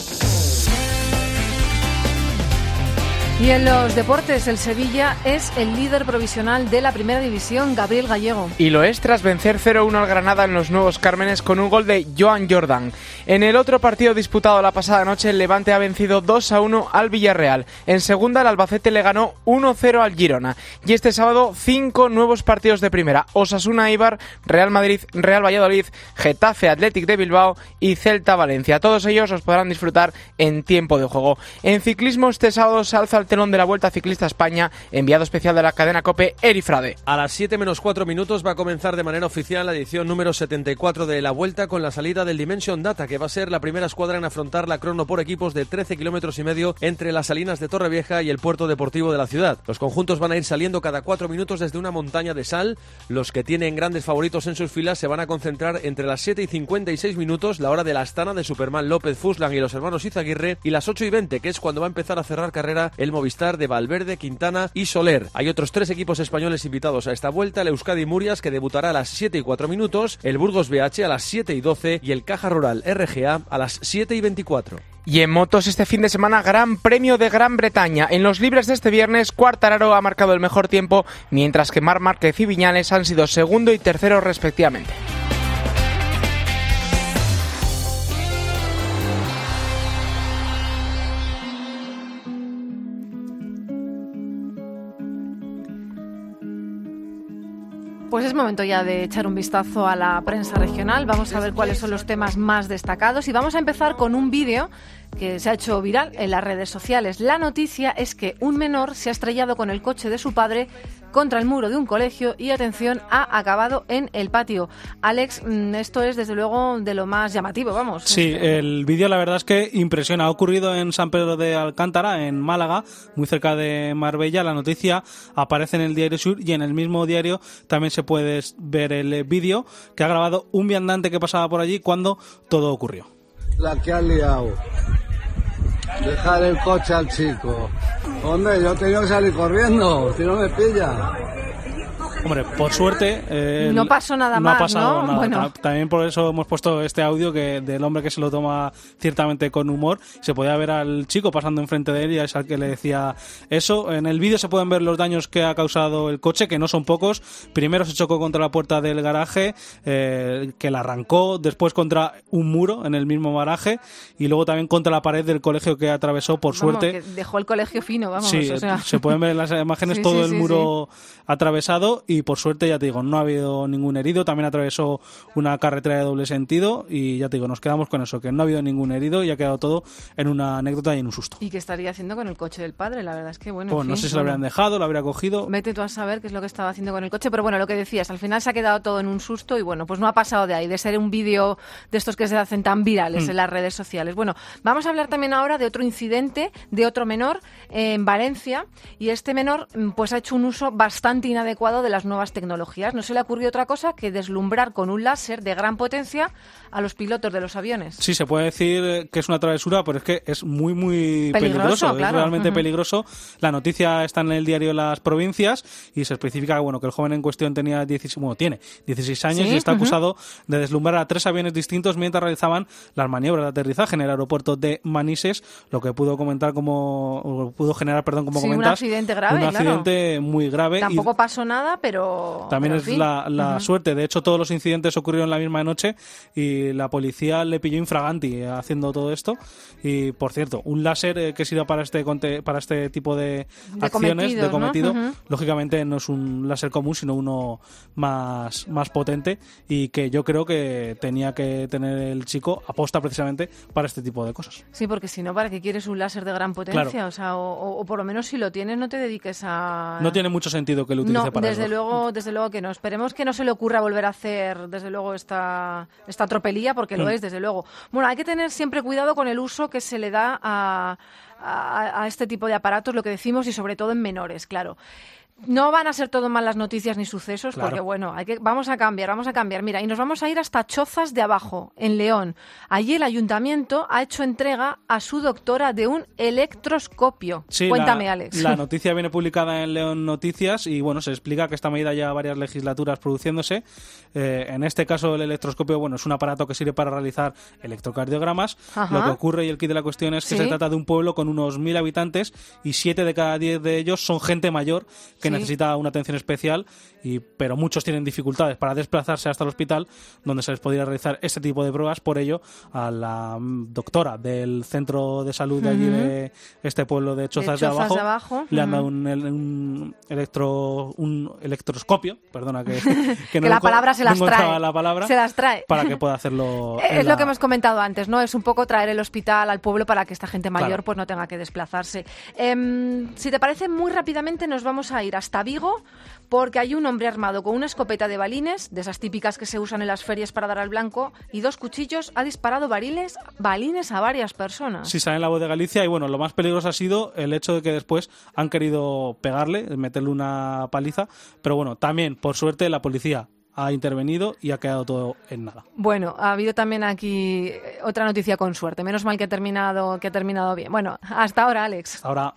Y en los deportes, el Sevilla es el líder provisional de la Primera División, Gabriel Gallego. Y lo es tras vencer 0-1 al Granada en los Nuevos Cármenes con un gol de Joan Jordan. En el otro partido disputado la pasada noche, el Levante ha vencido 2-1 al Villarreal. En segunda, el Albacete le ganó 1-0 al Girona. Y este sábado, 5 nuevos partidos de primera: Osasuna Eibar, Real Madrid, Real Valladolid, Getafe Athletic de Bilbao y Celta Valencia. Todos ellos los podrán disfrutar en tiempo de juego. En ciclismo, este sábado se alza al al telón de la Vuelta Ciclista España, enviado especial de la cadena COPE, Eri Frade. A las 7 menos 4 minutos va a comenzar de manera oficial la edición número 74 de la Vuelta, con la salida del Dimension Data, que va a ser la primera escuadra en afrontar la crono por equipos de 13 kilómetros y medio entre las Salinas de Torrevieja y el puerto deportivo de la ciudad. Los conjuntos van a ir saliendo cada 4 minutos desde una montaña de sal. Los que tienen grandes favoritos en sus filas se van a concentrar entre las 7 y 56 minutos, la hora de la Astana de Superman López Fuslan y los hermanos Izaguirre, y las 8 y 20, que es cuando va a empezar a cerrar carrera el Movistar de Valverde, Quintana y Soler. Hay otros 3 equipos españoles invitados a esta vuelta: el Euskadi Murias, que debutará a las 7 y 4 minutos, el Burgos BH a las 7 y 12 y el Caja Rural RGA a las 7 y 24. Y en motos este fin de semana, Gran Premio de Gran Bretaña. En los libres de este viernes, Quartararo ha marcado el mejor tiempo, mientras que Marc Márquez y Viñales han sido segundo y tercero respectivamente. Pues es momento ya de echar un vistazo a la prensa regional. Vamos a ver cuáles son los temas más destacados y vamos a empezar con un vídeo que se ha hecho viral en las redes sociales. La noticia es que un menor se ha estrellado con el coche de su padre contra el muro de un colegio y, atención, ha acabado en el patio. Alex, esto es desde luego de lo más llamativo, vamos. Sí, el vídeo la verdad es que impresiona. Ha ocurrido en San Pedro de Alcántara, en Málaga, muy cerca de Marbella. La noticia aparece en el Diario Sur y en el mismo diario también se puede ver el vídeo que ha grabado un viandante que pasaba por allí cuando todo ocurrió. La que han liado. Dejar el coche al chico. Hombre, yo he tenido que salir corriendo, si no me pilla. Hombre, por suerte... no pasó nada no más, ha pasado ¿no? nada. Bueno. También por eso hemos puesto este audio del hombre que se lo toma ciertamente con humor. Se podía ver al chico pasando enfrente de él y es al que le decía eso. En el vídeo se pueden ver los daños que ha causado el coche, que no son pocos. Primero se chocó contra la puerta del garaje, que la arrancó, después contra un muro en el mismo garaje y luego también contra la pared del colegio que atravesó, por suerte. Que dejó el colegio fino, vamos. Sí, o sea. se pueden ver en las imágenes todo el muro atravesado y por suerte, ya te digo, no ha habido ningún herido. También atravesó una carretera de doble sentido y ya te digo, nos quedamos con eso, que no ha habido ningún herido y ha quedado todo en una anécdota y en un susto. ¿Y qué estaría haciendo con el coche del padre? La verdad es que, bueno, Pues no sé si lo habrían dejado, lo habría cogido. Vete tú a saber qué es lo que estaba haciendo con el coche, pero bueno, lo que decías, al final se ha quedado todo en un susto y bueno, pues no ha pasado de ahí, de ser un vídeo de estos que se hacen tan virales en las redes sociales. Bueno, vamos a hablar también ahora de otro incidente, de otro menor en Valencia, y este menor pues ha hecho un uso bastante inadecuado de las nuevas tecnologías. No se le ocurrió otra cosa que deslumbrar con un láser de gran potencia a los pilotos de los aviones. Sí, se puede decir que es una travesura, pero es que es muy, muy peligroso. Claro. Es realmente peligroso. La noticia está en el diario Las Provincias y se especifica que el joven en cuestión tiene 16 años y está acusado de deslumbrar a 3 aviones distintos mientras realizaban las maniobras de aterrizaje en el aeropuerto de Manises, lo que pudo generar, como comentas, un accidente grave, un accidente muy grave. Tampoco pasó nada, pero... También es la suerte. De hecho, todos los incidentes ocurrieron la misma noche y la policía le pilló infraganti haciendo todo esto. Y, por cierto, un láser que sirva para este tipo de acciones, de cometido, ¿no? Lógicamente no es un láser común, sino uno más potente y que yo creo que tenía que tener el chico aposta precisamente para este tipo de cosas. Sí, porque si no, ¿para qué quieres un láser de gran potencia? Claro. O sea, o por lo menos si lo tienes, no te dediques a... No tiene mucho sentido que lo utilice para eso. Desde luego que no. Esperemos que no se le ocurra volver a hacer, desde luego, esta tropelía, porque lo es, desde luego. Bueno, hay que tener siempre cuidado con el uso que se le da a este tipo de aparatos, lo que decimos, y sobre todo en menores, claro. No van a ser todo malas noticias ni sucesos, claro. Porque bueno, vamos a cambiar. Mira, y nos vamos a ir hasta Chozas de Abajo, en León. Allí el ayuntamiento ha hecho entrega a su doctora de un electroscopio. Sí, Cuéntame, Alex. La noticia viene publicada en León Noticias y bueno, se explica que esta medida lleva varias legislaturas produciéndose. En este caso el electroscopio, es un aparato que sirve para realizar electrocardiogramas. Ajá. Lo que ocurre y el quid de la cuestión es que se trata de un pueblo con unos 1.000 habitantes y 7 de cada 10 de ellos son gente mayor que que necesita una atención especial, pero muchos tienen dificultades para desplazarse hasta el hospital donde se les podría realizar este tipo de pruebas. Por ello, a la doctora del centro de salud de allí de este pueblo de Chozas de Abajo le han dado un electroscopio, perdona que no la palabra se las trae, la palabra, se las trae para que pueda hacerlo. Es lo que hemos comentado antes, ¿no? Es un poco traer el hospital al pueblo para que esta gente mayor pues no tenga que desplazarse. Si te parece, muy rápidamente nos vamos a ir hasta Vigo, porque hay un hombre armado con una escopeta de balines, de esas típicas que se usan en las ferias para dar al blanco, y 2 cuchillos, ha disparado balines a varias personas. Sí, sale en La Voz de Galicia, y bueno, lo más peligroso ha sido el hecho de que después han querido pegarle, meterle una paliza, pero bueno, también, por suerte, la policía ha intervenido y ha quedado todo en nada. Bueno, ha habido también aquí otra noticia con suerte. Menos mal que ha terminado bien. Bueno, hasta ahora, Alex. Hasta ahora.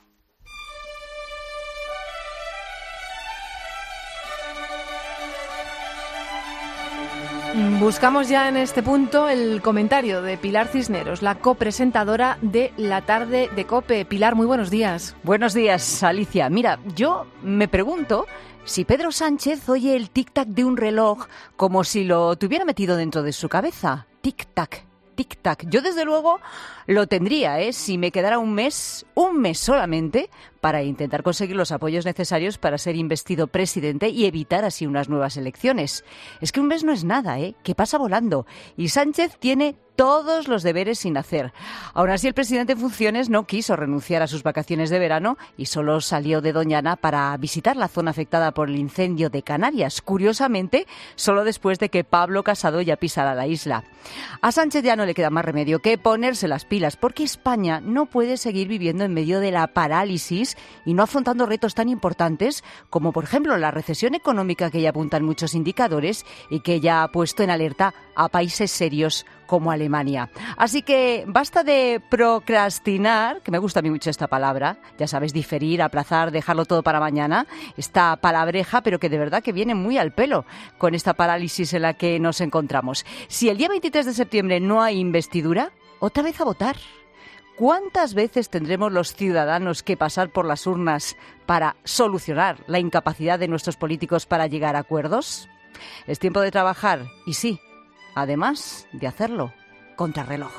Buscamos ya en este punto el comentario de Pilar Cisneros, la copresentadora de La Tarde de COPE. Pilar, muy buenos días. Buenos días, Alicia. Mira, yo me pregunto si Pedro Sánchez oye el tic-tac de un reloj como si lo tuviera metido dentro de su cabeza. Tic-tac, tic-tac. Yo, desde luego, lo tendría, si me quedara un mes solamente, para intentar conseguir los apoyos necesarios para ser investido presidente y evitar así unas nuevas elecciones. Es que un mes no es nada, que pasa volando. Y Sánchez tiene todos los deberes sin hacer. Aún así, el presidente en funciones no quiso renunciar a sus vacaciones de verano y solo salió de Doñana para visitar la zona afectada por el incendio de Canarias. Curiosamente, solo después de que Pablo Casado ya pisara la isla. A Sánchez ya no le queda más remedio que ponerse las pilas, porque España no puede seguir viviendo en medio de la parálisis y no afrontando retos tan importantes como, por ejemplo, la recesión económica que ya apuntan muchos indicadores y que ya ha puesto en alerta a países serios como Alemania. Así que basta de procrastinar, que me gusta a mí mucho esta palabra, ya sabes, diferir, aplazar, dejarlo todo para mañana, esta palabreja, pero que de verdad que viene muy al pelo con esta parálisis en la que nos encontramos. Si el día 23 de septiembre no hay investidura, otra vez a votar. ¿Cuántas veces tendremos los ciudadanos que pasar por las urnas para solucionar la incapacidad de nuestros políticos para llegar a acuerdos? Es tiempo de trabajar y sí, además de hacerlo contrarreloj.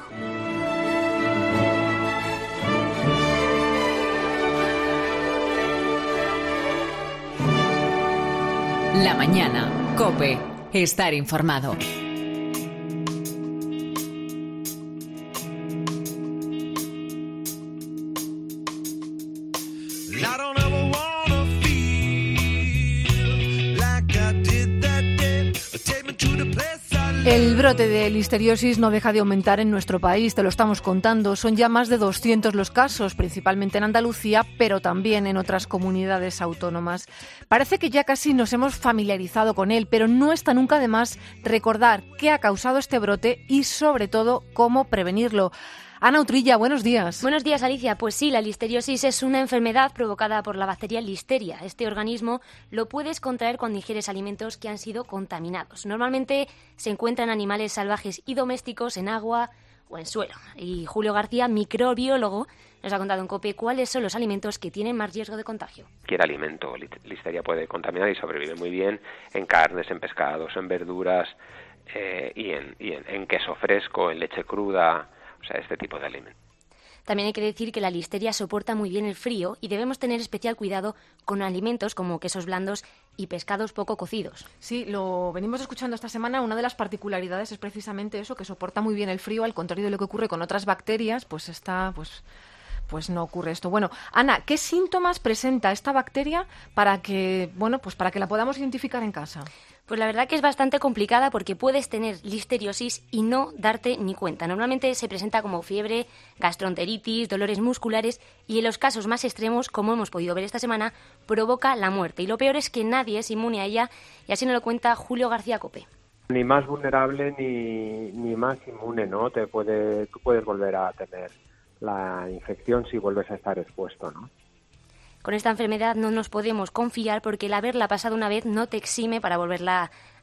La mañana, COPE, estar informado. El brote de listeriosis no deja de aumentar en nuestro país, te lo estamos contando. Son ya más de 200 los casos, principalmente en Andalucía, pero también en otras comunidades autónomas. Parece que ya casi nos hemos familiarizado con él, pero no está nunca de más recordar qué ha causado este brote y, sobre todo, cómo prevenirlo. Ana Utrilla, buenos días. Buenos días, Alicia. Pues sí, la listeriosis es una enfermedad provocada por la bacteria Listeria. Este organismo lo puedes contraer cuando ingieres alimentos que han sido contaminados. Normalmente se encuentra en animales salvajes y domésticos, en agua o en suelo. Y Julio García, microbiólogo, nos ha contado en COPE cuáles son los alimentos que tienen más riesgo de contagio. Cualquier alimento, Listeria puede contaminar y sobrevive muy bien en carnes, en pescados, en verduras y en queso fresco, en leche cruda. O sea, este tipo de alimentos. También hay que decir que la listeria soporta muy bien el frío y debemos tener especial cuidado con alimentos como quesos blandos y pescados poco cocidos. Sí, lo venimos escuchando esta semana. Una de las particularidades es precisamente eso, que soporta muy bien el frío, al contrario de lo que ocurre con otras bacterias, pues no ocurre esto. Bueno, Ana, ¿qué síntomas presenta esta bacteria para que la podamos identificar en casa? Pues la verdad que es bastante complicada porque puedes tener listeriosis y no darte ni cuenta. Normalmente se presenta como fiebre, gastroenteritis, dolores musculares y en los casos más extremos, como hemos podido ver esta semana, provoca la muerte. Y lo peor es que nadie es inmune a ella y así nos lo cuenta Julio García COPE. Ni más vulnerable ni más inmune, ¿no? Tú puedes volver a tener la infección si vuelves a estar expuesto, ¿no? Con esta enfermedad no nos podemos confiar porque el haberla pasado una vez no te exime para volverla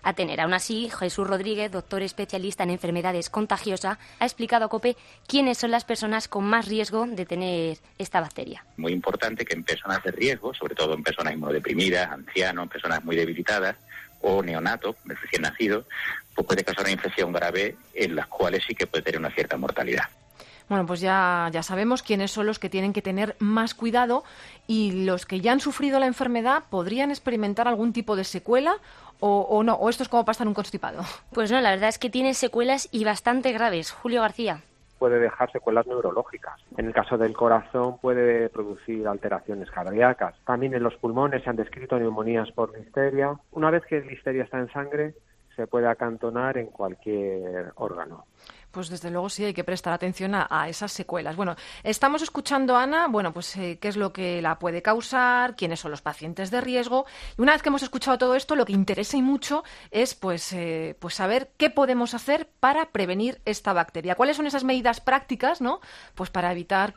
a tener. Aún así, Jesús Rodríguez, doctor especialista en enfermedades contagiosas, ha explicado a COPE quiénes son las personas con más riesgo de tener esta bacteria. Muy importante que en personas de riesgo, sobre todo en personas inmunodeprimidas, ancianos, personas muy debilitadas o neonatos, recién nacidos, pues puede causar una infección grave en las cuales sí que puede tener una cierta mortalidad. Bueno, pues ya sabemos quiénes son los que tienen que tener más cuidado, y los que ya han sufrido la enfermedad podrían experimentar algún tipo de secuela o no, o esto es como pasar un constipado. Pues no, la verdad es que tiene secuelas y bastante graves. Julio García. Puede dejar secuelas neurológicas. En el caso del corazón puede producir alteraciones cardíacas. También en los pulmones se han descrito neumonías por listeria. Una vez que la listeria está en sangre, se puede acantonar en cualquier órgano. Pues desde luego sí hay que prestar atención a esas secuelas. Bueno, estamos escuchando a Ana, qué es lo que la puede causar, quiénes son los pacientes de riesgo. Y una vez que hemos escuchado todo esto, lo que interesa y mucho es pues saber qué podemos hacer para prevenir esta bacteria. ¿Cuáles son esas medidas prácticas, ¿no? Pues para evitar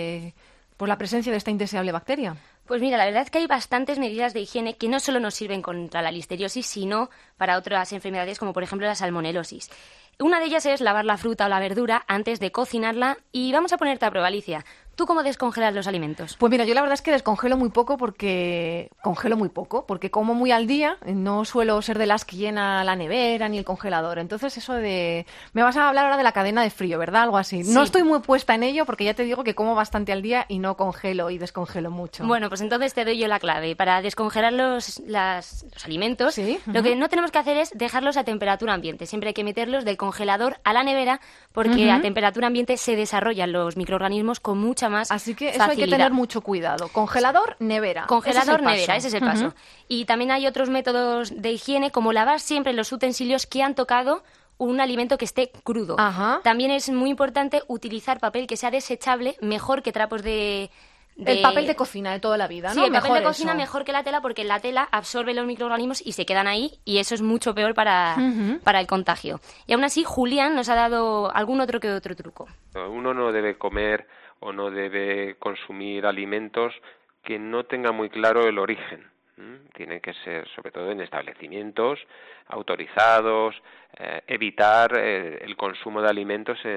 la presencia de esta indeseable bacteria. Pues mira, la verdad es que hay bastantes medidas de higiene que no solo nos sirven contra la listeriosis, sino para otras enfermedades como por ejemplo la salmonelosis. Una de ellas es lavar la fruta o la verdura antes de cocinarla, y vamos a ponerte a prueba, Alicia. ¿Tú cómo descongelas los alimentos? Pues mira, yo la verdad es que descongelo muy poco porque como muy al día, no suelo ser de las que llena la nevera ni el congelador. Entonces eso me vas a hablar ahora de la cadena de frío, ¿verdad? Algo así. Sí. No estoy muy puesta en ello porque ya te digo que como bastante al día y no congelo y descongelo mucho. Bueno, pues entonces te doy yo la clave. Para descongelar los alimentos, ¿sí? Lo que no tenemos que hacer es dejarlos a temperatura ambiente. Siempre hay que meterlos del congelador a la nevera porque a temperatura ambiente se desarrollan los microorganismos con mucha más Así que eso facilidad. Hay que tener mucho cuidado. Congelador, nevera. Congelador, nevera, ese es el paso. Y también hay otros métodos de higiene, como lavar siempre los utensilios que han tocado un alimento que esté crudo. Ajá. También es muy importante utilizar papel que sea desechable, mejor que trapos de... El papel de cocina de toda la vida, ¿no? Sí, el papel mejor de cocina eso. Mejor que la tela, porque la tela absorbe los microorganismos y se quedan ahí, y eso es mucho peor para el contagio. Y aún así, Julián nos ha dado algún otro truco. Uno no debe comer o no debe consumir alimentos que no tenga muy claro el origen. Tienen que ser, sobre todo en establecimientos autorizados, evitar el consumo de alimentos de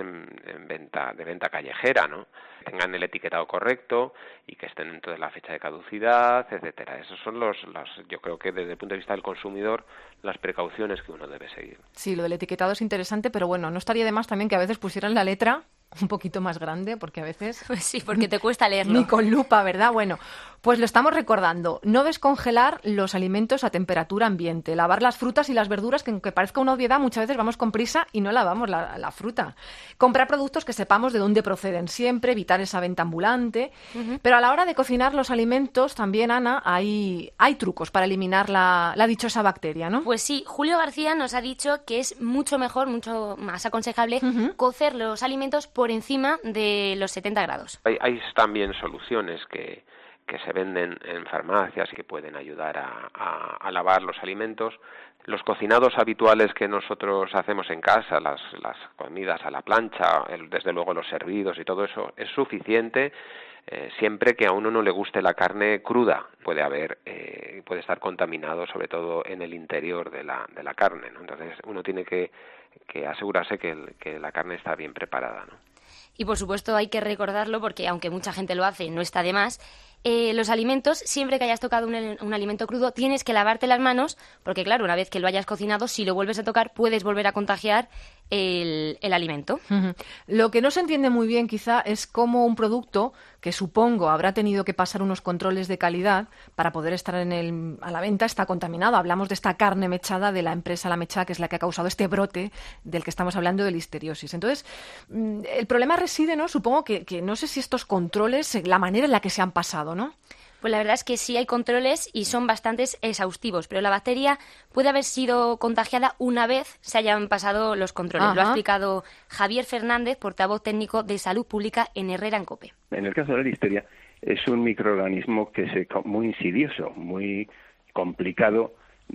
venta callejera, ¿no? Que tengan el etiquetado correcto y que estén dentro de la fecha de caducidad, etcétera. Esos son yo creo que desde el punto de vista del consumidor, las precauciones que uno debe seguir. Sí, lo del etiquetado es interesante, pero bueno, no estaría de más también que a veces pusieran la letra un poquito más grande, porque a veces... Pues sí, porque te cuesta leerlo. Ni con lupa, ¿verdad? Bueno, pues lo estamos recordando. No descongelar los alimentos a temperatura ambiente. Lavar las frutas y las verduras, que aunque parezca una obviedad, muchas veces vamos con prisa y no lavamos la fruta. Comprar productos que sepamos de dónde proceden siempre, evitar esa venta ambulante. Pero a la hora de cocinar los alimentos también, Ana, hay trucos para eliminar la dichosa bacteria, ¿no? Pues sí, Julio García nos ha dicho que es mucho mejor, mucho más aconsejable cocer los alimentos por encima de los 70 grados. Hay también soluciones que se venden en farmacias y que pueden ayudar a lavar los alimentos. Los cocinados habituales que nosotros hacemos en casa, las comidas a la plancha, desde luego los servidos y todo eso, es suficiente siempre que a uno no le guste la carne cruda. Puede estar contaminado, sobre todo en el interior de la carne, ¿no? Entonces uno tiene que asegurarse que la carne está bien preparada, ¿no? Y por supuesto hay que recordarlo porque aunque mucha gente lo hace, no está de más. Los alimentos, siempre que hayas tocado un alimento crudo, tienes que lavarte las manos porque, claro, una vez que lo hayas cocinado, si lo vuelves a tocar, puedes volver a contagiar el alimento. Lo que no se entiende muy bien quizá es cómo un producto que supongo habrá tenido que pasar unos controles de calidad para poder estar a la venta está contaminado. Hablamos de esta carne mechada de la empresa La Mechada, que es la que ha causado este brote del que estamos hablando de listeriosis. Entonces, el problema reside, ¿no? Supongo que no sé si estos controles, la manera en la que se han pasado, ¿no? Pues la verdad es que sí hay controles y son bastantes exhaustivos, pero la bacteria puede haber sido contagiada una vez se hayan pasado los controles. Lo ha explicado Javier Fernández, portavoz técnico de Salud Pública en Herrera en COPE. En el caso de la listeria, es un microorganismo muy insidioso, muy complicado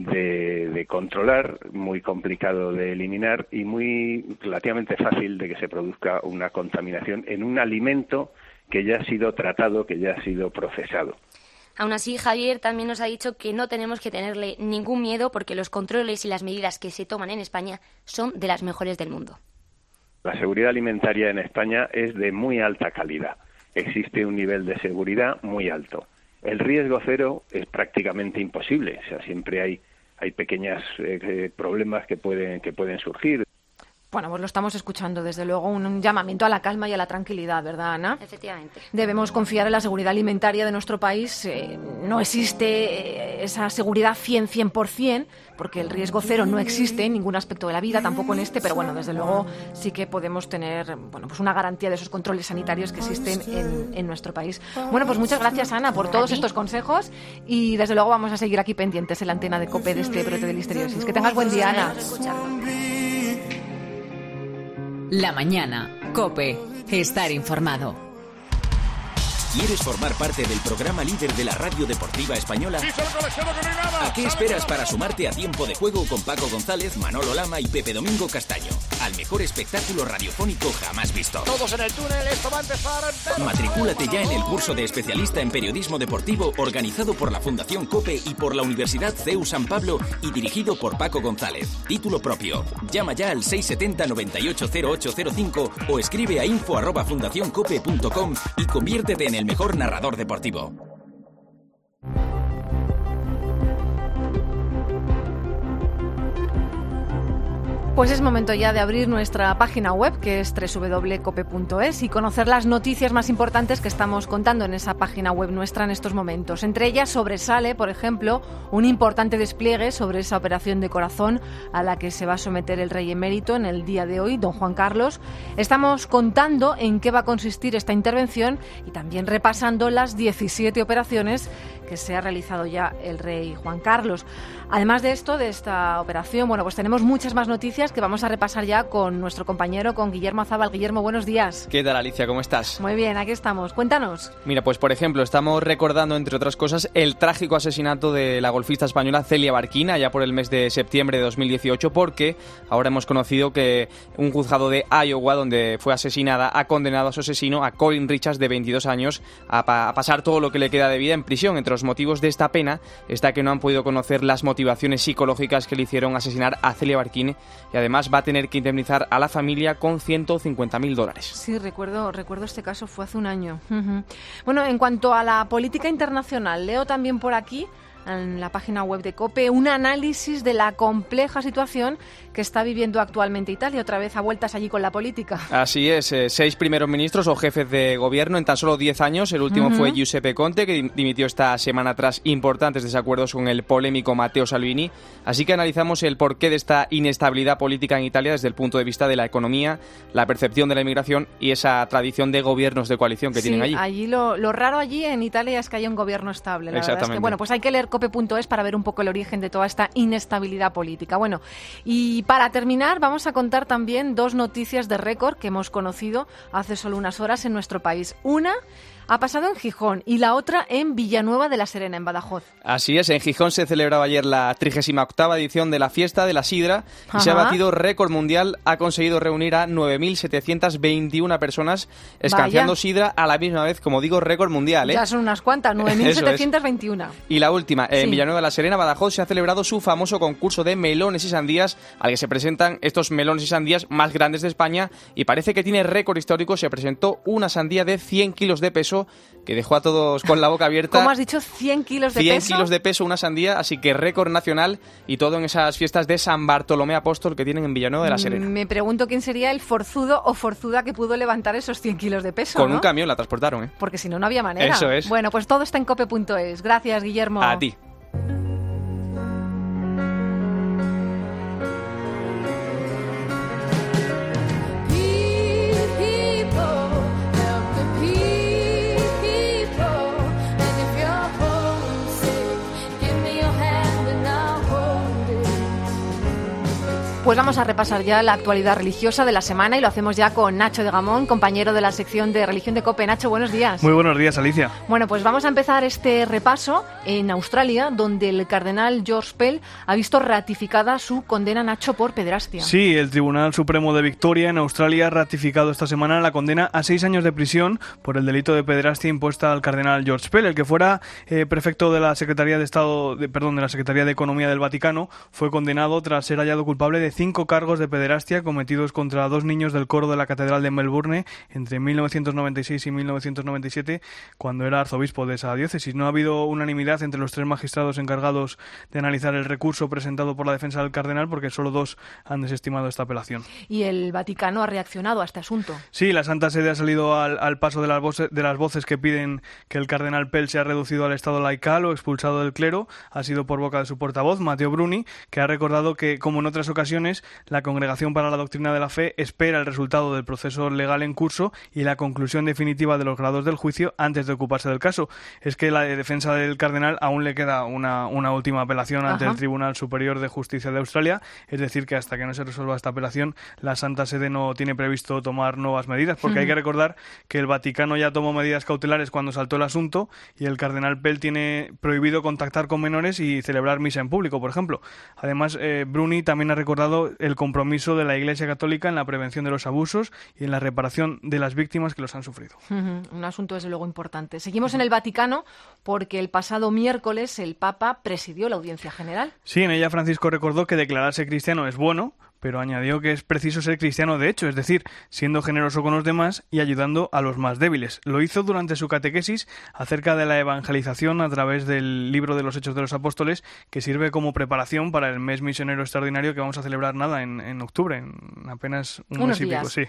de controlar, muy complicado de eliminar y muy relativamente fácil de que se produzca una contaminación en un alimento que ya ha sido tratado, que ya ha sido procesado. Aún así, Javier también nos ha dicho que no tenemos que tenerle ningún miedo porque los controles y las medidas que se toman en España son de las mejores del mundo. La seguridad alimentaria en España es de muy alta calidad. Existe un nivel de seguridad muy alto. El riesgo cero es prácticamente imposible. O sea, siempre hay pequeños problemas que pueden surgir. Bueno, pues lo estamos escuchando, desde luego, un llamamiento a la calma y a la tranquilidad, ¿verdad, Ana? Efectivamente. Debemos confiar en la seguridad alimentaria de nuestro país. No existe esa seguridad 100%, porque el riesgo cero no existe en ningún aspecto de la vida, tampoco en este, pero bueno, desde luego sí que podemos tener pues una garantía de esos controles sanitarios que existen en nuestro país. Bueno, pues muchas gracias, Ana, por todos estos consejos y desde luego vamos a seguir aquí pendientes en la antena de COPE de este brote de listeriosis. Que tengas buen día, Ana. La mañana, COPE, estar informado. ¿Quieres formar parte del programa líder de la radio deportiva española? ¿A qué esperas para sumarte a Tiempo de Juego con Paco González, Manolo Lama y Pepe Domingo Castaño? Al mejor espectáculo radiofónico jamás visto. Todos en el túnel, esto va a empezar. Matricúlate ya en el curso de especialista en periodismo deportivo organizado por la Fundación COPE y por la Universidad CEU San Pablo y dirigido por Paco González. Título propio. Llama ya al 670 980805 o escribe a info@fundacioncope.com y conviértete en el mejor narrador deportivo. Pues es momento ya de abrir nuestra página web, que es www.cope.es, y conocer las noticias más importantes que estamos contando en esa página web nuestra en estos momentos. Entre ellas sobresale, por ejemplo, un importante despliegue sobre esa operación de corazón a la que se va a someter el rey emérito en el día de hoy, don Juan Carlos. Estamos contando en qué va a consistir esta intervención y también repasando las 17 operaciones que se ha realizado ya el rey Juan Carlos. Además de esto, de esta operación, bueno, pues tenemos muchas más noticias que vamos a repasar ya con nuestro compañero, con Guillermo Azabal. Guillermo, buenos días. ¿Qué tal, Alicia? ¿Cómo estás? Muy bien, aquí estamos. Cuéntanos. Mira, pues por ejemplo, estamos recordando, entre otras cosas, el trágico asesinato de la golfista española Celia Barquín, allá por el mes de septiembre de 2018, porque ahora hemos conocido que un juzgado de Iowa, donde fue asesinada, ha condenado a su asesino, a Colin Richards, de 22 años, a pasar todo lo que le queda de vida en prisión. Entre los motivos de esta pena está que no han podido conocer las motivaciones psicológicas que le hicieron asesinar a Celia Barquín, y además va a tener que indemnizar a la familia con $150.000. Sí, recuerdo este caso, fue hace un año. Bueno, en cuanto a la política internacional, leo también por aquí, en la página web de COPE, un análisis de la compleja situación que está viviendo actualmente Italia. Otra vez a vueltas allí con la política. Así es, 6 primeros ministros o jefes de gobierno en tan solo 10 años. El último fue Giuseppe Conte, que dimitió esta semana tras importantes desacuerdos con el polémico Matteo Salvini. Así que analizamos el porqué de esta inestabilidad política en Italia desde el punto de vista de la economía, la percepción de la inmigración y esa tradición de gobiernos de coalición que tienen allí. Allí lo raro allí en Italia es que haya un gobierno estable. La verdad es que, bueno, pues hay que leer cope.es para ver un poco el origen de toda esta inestabilidad política. Bueno, y para terminar vamos a contar también 2 noticias de récord que hemos conocido hace solo unas horas en nuestro país. Una ha pasado en Gijón y la otra en Villanueva de la Serena, en Badajoz. Así es, en Gijón se celebraba ayer la 38ª edición de la Fiesta de la Sidra y se ha batido récord mundial. Ha conseguido reunir a 9.721 personas escanciando sidra a la misma vez, como digo, récord mundial, ¿eh? Ya son unas cuantas, 9.721. Y la última, en Villanueva de la Serena, Badajoz, se ha celebrado su famoso concurso de melones y sandías, al que se presentan estos melones y sandías más grandes de España, y parece que tiene récord histórico. Se presentó una sandía de 100 kilos de peso, que dejó a todos con la boca abierta. ¿Cómo has dicho? 100 kilos de peso. 100 kilos de peso una sandía, así que récord nacional, y todo en esas fiestas de San Bartolomé Apóstol que tienen en Villanueva de la Serena. Me pregunto quién sería el forzudo o forzuda que pudo levantar esos 100 kilos de peso, Con ¿no? un camión la transportaron, ¿eh? Porque si no, no había manera. Eso es. Bueno, pues todo está en cope.es. Gracias, Guillermo. A ti. Pues vamos a repasar ya la actualidad religiosa de la semana y lo hacemos ya con Nacho de Gamón, compañero de la sección de Religión de COPE. Nacho, buenos días. Muy buenos días, Alicia. Bueno, pues vamos a empezar este repaso en Australia, donde el cardenal George Pell ha visto ratificada su condena, Nacho, por pederastia. Sí, el Tribunal Supremo de Victoria en Australia ha ratificado esta semana la condena a 6 años de prisión por el delito de pederastia impuesta al cardenal George Pell. El que fuera prefecto de la Secretaría de la Secretaría de Economía del Vaticano fue condenado tras ser hallado culpable de 5 cargos de pederastia cometidos contra 2 niños del coro de la Catedral de Melbourne entre 1996 y 1997, cuando era arzobispo de esa diócesis. No ha habido unanimidad entre los 3 magistrados encargados de analizar el recurso presentado por la defensa del cardenal, porque solo 2 han desestimado esta apelación. ¿Y el Vaticano ha reaccionado a este asunto? Sí, la Santa Sede ha salido al paso de las voces que piden que el cardenal Pell sea reducido al estado laical o expulsado del clero. Ha sido por boca de su portavoz, Matteo Bruni, que ha recordado que, como en otras ocasiones, la Congregación para la Doctrina de la Fe espera el resultado del proceso legal en curso y la conclusión definitiva de los grados del juicio antes de ocuparse del caso. Es que la defensa del cardenal aún le queda una última apelación ante el Tribunal Superior de Justicia de Australia, es decir, que hasta que no se resuelva esta apelación, la Santa Sede no tiene previsto tomar nuevas medidas, porque hay que recordar que el Vaticano ya tomó medidas cautelares cuando saltó el asunto y el cardenal Pell tiene prohibido contactar con menores y celebrar misa en público, por ejemplo. Además, Bruni también ha recordado el compromiso de la Iglesia Católica en la prevención de los abusos y en la reparación de las víctimas que los han sufrido. Un asunto desde luego importante. Seguimos en el Vaticano porque el pasado miércoles el Papa presidió la audiencia general. Sí, en ella Francisco recordó que declararse cristiano es bueno, pero añadió que es preciso ser cristiano de hecho, es decir, siendo generoso con los demás y ayudando a los más débiles. Lo hizo durante su catequesis acerca de la evangelización a través del libro de los Hechos de los Apóstoles, que sirve como preparación para el mes misionero extraordinario que vamos a celebrar en octubre, en apenas un mes y pico. Sí.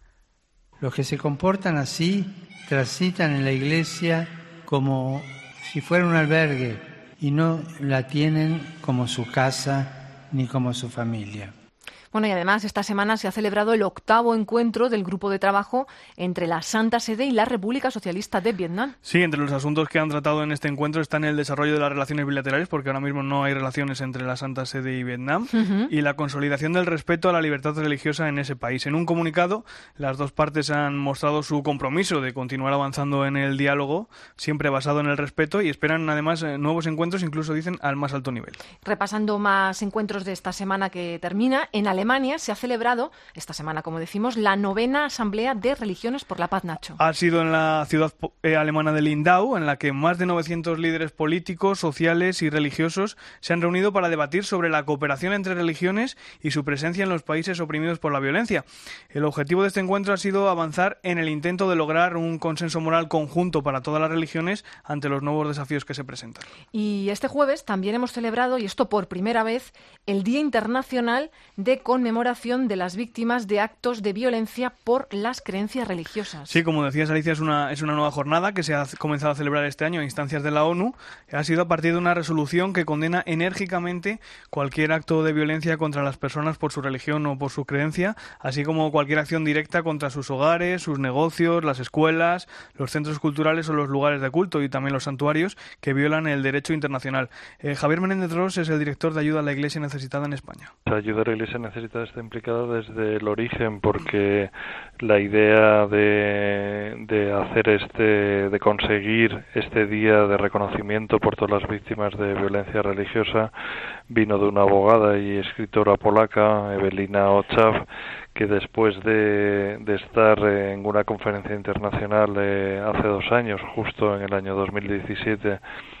Los que se comportan así transitan en la Iglesia como si fuera un albergue y no la tienen como su casa ni como su familia. Bueno, y además esta semana se ha celebrado el 8º encuentro del grupo de trabajo entre la Santa Sede y la República Socialista de Vietnam. Sí, entre los asuntos que han tratado en este encuentro están el desarrollo de las relaciones bilaterales, porque ahora mismo no hay relaciones entre la Santa Sede y Vietnam, y la consolidación del respeto a la libertad religiosa en ese país. En un comunicado, las dos partes han mostrado su compromiso de continuar avanzando en el diálogo, siempre basado en el respeto, y esperan además nuevos encuentros, incluso dicen al más alto nivel. Repasando más encuentros de esta semana que termina, en Alemania se ha celebrado esta semana, como decimos, la 9ª Asamblea de Religiones por la Paz, Nacho. Ha sido en la ciudad alemana de Lindau, en la que más de 900 líderes políticos, sociales y religiosos se han reunido para debatir sobre la cooperación entre religiones y su presencia en los países oprimidos por la violencia. El objetivo de este encuentro ha sido avanzar en el intento de lograr un consenso moral conjunto para todas las religiones ante los nuevos desafíos que se presentan. Y este jueves también hemos celebrado, y esto por primera vez, el Día Internacional de Conmemoración de las Víctimas de Actos de Violencia por las Creencias Religiosas. Sí, como decías, Alicia, es una nueva jornada que se ha comenzado a celebrar este año a instancias de la ONU. Ha sido a partir de una resolución que condena enérgicamente cualquier acto de violencia contra las personas por su religión o por su creencia, así como cualquier acción directa contra sus hogares, sus negocios, las escuelas, los centros culturales o los lugares de culto y también los santuarios que violan el derecho internacional. Javier Menéndez Ros es el director de Ayuda a la Iglesia Necesitada en España. Ayuda a la Iglesia Necesitada está implicada desde el origen, porque la idea de hacer de conseguir este día de reconocimiento por todas las víctimas de violencia religiosa vino de una abogada y escritora polaca, Ewelina Ochaw, que después de estar en una conferencia internacional hace 2 años, justo en el año 2017,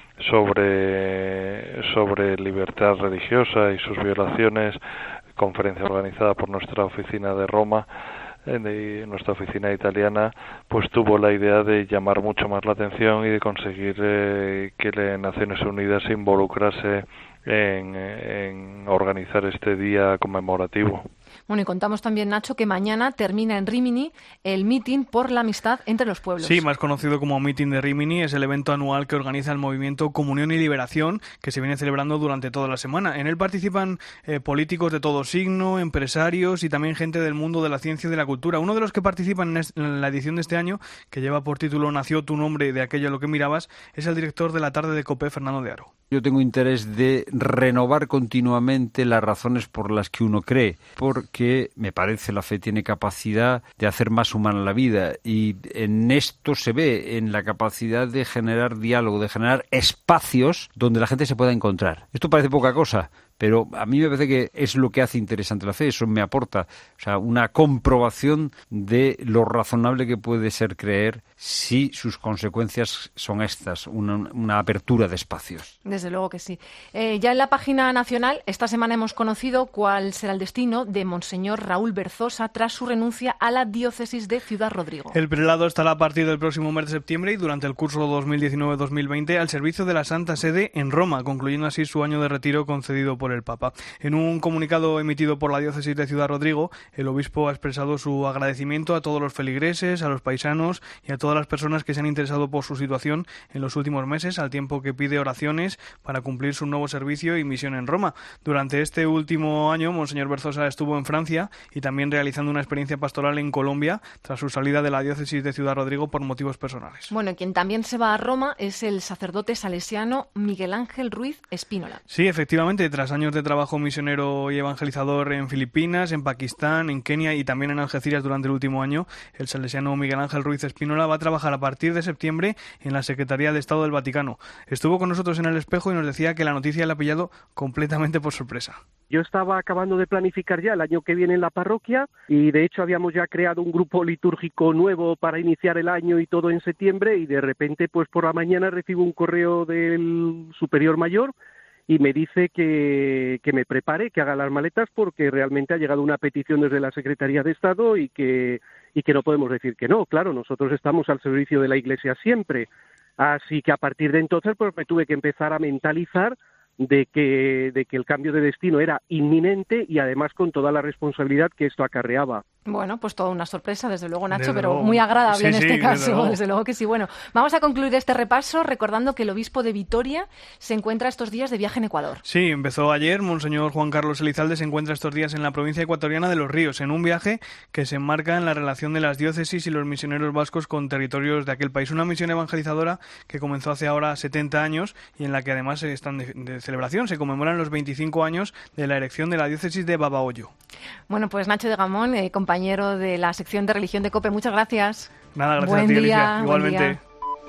sobre libertad religiosa y sus violaciones, conferencia organizada por nuestra oficina de Roma, nuestra oficina italiana, pues tuvo la idea de llamar mucho más la atención y de conseguir que Naciones Unidas se involucrase en organizar este día conmemorativo. Bueno, y contamos también, Nacho, que mañana termina en Rímini el Meeting por la Amistad entre los Pueblos. Sí, más conocido como Meeting de Rímini, es el evento anual que organiza el movimiento Comunión y Liberación, que se viene celebrando durante toda la semana. En él participan políticos de todo signo, empresarios y también gente del mundo de la ciencia y de la cultura. Uno de los que participan en la edición de este año, que lleva por título Nació tu nombre, de aquello a lo que mirabas, es el director de la tarde de COPE, Fernando de Aro. Yo tengo interés de renovar continuamente las razones por las que uno cree, porque me parece la fe tiene capacidad de hacer más humana la vida, y en esto se ve en la capacidad de generar diálogo, de generar espacios donde la gente se pueda encontrar. Esto parece poca cosa, pero a mí me parece que es lo que hace interesante la fe. Eso me aporta, una comprobación de lo razonable que puede ser creer si sus consecuencias son estas, una apertura de espacios. Desde luego que sí. Ya en la página nacional, esta semana hemos conocido cuál será el destino de Monseñor Raúl Berzosa tras su renuncia a la diócesis de Ciudad Rodrigo. El prelado estará a partir del próximo mes de septiembre y durante el curso 2019-2020 al servicio de la Santa Sede en Roma, concluyendo así su año de retiro concedido por el Papa. En un comunicado emitido por la diócesis de Ciudad Rodrigo, el obispo ha expresado su agradecimiento a todos los feligreses, a los paisanos y a todas las personas que se han interesado por su situación en los últimos meses, al tiempo que pide oraciones para cumplir su nuevo servicio y misión en Roma. Durante este último año, Monseñor Berzosa estuvo en Francia y también realizando una experiencia pastoral en Colombia tras su salida de la diócesis de Ciudad Rodrigo por motivos personales. Bueno, quien también se va a Roma es el sacerdote salesiano Miguel Ángel Ruiz Espínola. Sí, efectivamente, tras años de trabajo misionero y evangelizador en Filipinas, en Pakistán, en Kenia y también en Algeciras durante el último año, el salesiano Miguel Ángel Ruiz Espínola va a trabajar a partir de septiembre en la Secretaría de Estado del Vaticano. Estuvo con nosotros en El Espejo y nos decía que la noticia le ha pillado completamente por sorpresa. Yo estaba acabando de planificar ya el año que viene en la parroquia y de hecho habíamos ya creado un grupo litúrgico nuevo para iniciar el año y todo en septiembre, y de repente pues por la mañana recibo un correo del superior mayor y me dice que me prepare, que haga las maletas, porque realmente ha llegado una petición desde la Secretaría de Estado y que no podemos decir que no. Claro, nosotros estamos al servicio de la Iglesia siempre. Así que a partir de entonces pues me tuve que empezar a mentalizar de que el cambio de destino era inminente y además con toda la responsabilidad que esto acarreaba. Bueno, pues toda una sorpresa, desde luego, Nacho, Desde pero luego. muy agradable Sí, en sí, este caso, desde luego que sí. Bueno, vamos a concluir este repaso recordando que el obispo de Vitoria se encuentra estos días de viaje en Ecuador. Sí, empezó ayer. Monseñor Juan Carlos Elizalde se encuentra estos días en la provincia ecuatoriana de Los Ríos, en un viaje que se enmarca en la relación de las diócesis y los misioneros vascos con territorios de aquel país. Una misión evangelizadora que comenzó hace ahora 70 años y en la que además están de celebración. Se conmemoran los 25 años de la erección de la diócesis de Babahoyo. Bueno, pues Nacho de Gamón, compañero de la sección de religión de COPE, muchas gracias. Nada, gracias buen a ti, día, Alicia. buen Igualmente. día.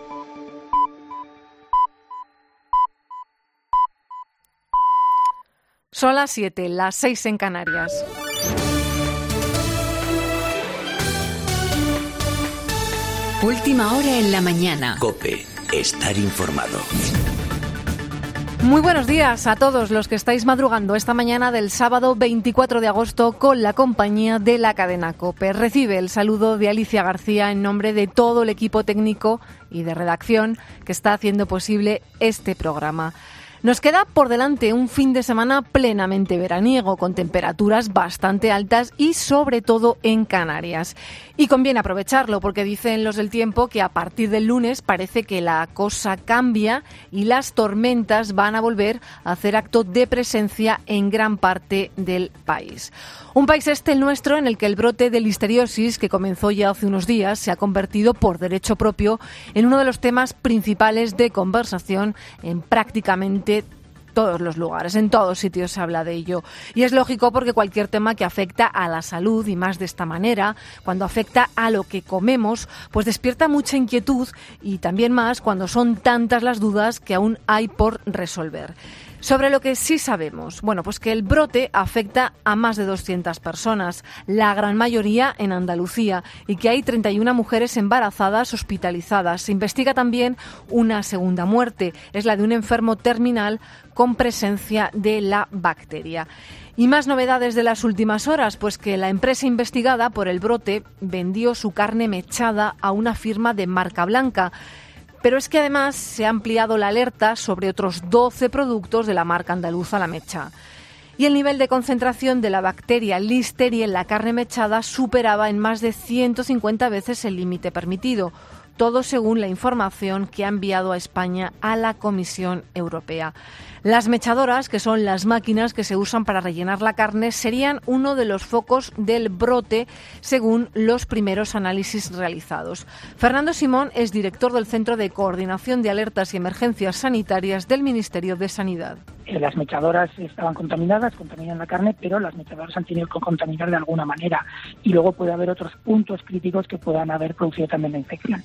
Son las 7, las 6 en Canarias. Última hora en la mañana. COPE. Estar informado. Muy buenos días a todos los que estáis madrugando esta mañana del sábado 24 de agosto con la compañía de la cadena COPE. Recibe el saludo de Alicia García en nombre de todo el equipo técnico y de redacción que está haciendo posible este programa. Nos queda por delante un fin de semana plenamente veraniego, con temperaturas bastante altas y sobre todo en Canarias. Y conviene aprovecharlo porque dicen los del tiempo que a partir del lunes parece que la cosa cambia y las tormentas van a volver a hacer acto de presencia en gran parte del país. Un país el nuestro en el que el brote de listeriosis, que comenzó ya hace unos días, se ha convertido por derecho propio en uno de los temas principales de conversación en prácticamente todos los lugares, en todos sitios se habla de ello. Y es lógico porque cualquier tema que afecta a la salud, y más de esta manera, cuando afecta a lo que comemos, pues despierta mucha inquietud, y también más cuando son tantas las dudas que aún hay por resolver. Sobre lo que sí sabemos, bueno, pues que el brote afecta a más de 200 personas, la gran mayoría en Andalucía, y que hay 31 mujeres embarazadas hospitalizadas. Se investiga también una segunda muerte, es la de un enfermo terminal con presencia de la bacteria. Y más novedades de las últimas horas, pues que la empresa investigada por el brote vendió su carne mechada a una firma de marca blanca. Pero es que además se ha ampliado la alerta sobre otros 12 productos de la marca andaluza La Mecha. Y el nivel de concentración de la bacteria Listeria en la carne mechada superaba en más de 150 veces el límite permitido. Todo según la información que ha enviado a España a la Comisión Europea. Las mechadoras, que son las máquinas que se usan para rellenar la carne, serían uno de los focos del brote, según los primeros análisis realizados. Fernando Simón es director del Centro de Coordinación de Alertas y Emergencias Sanitarias del Ministerio de Sanidad. Las mechadoras estaban contaminadas, contaminan la carne, pero las mechadoras han tenido que contaminar de alguna manera. Y luego puede haber otros puntos críticos que puedan haber producido también la infección.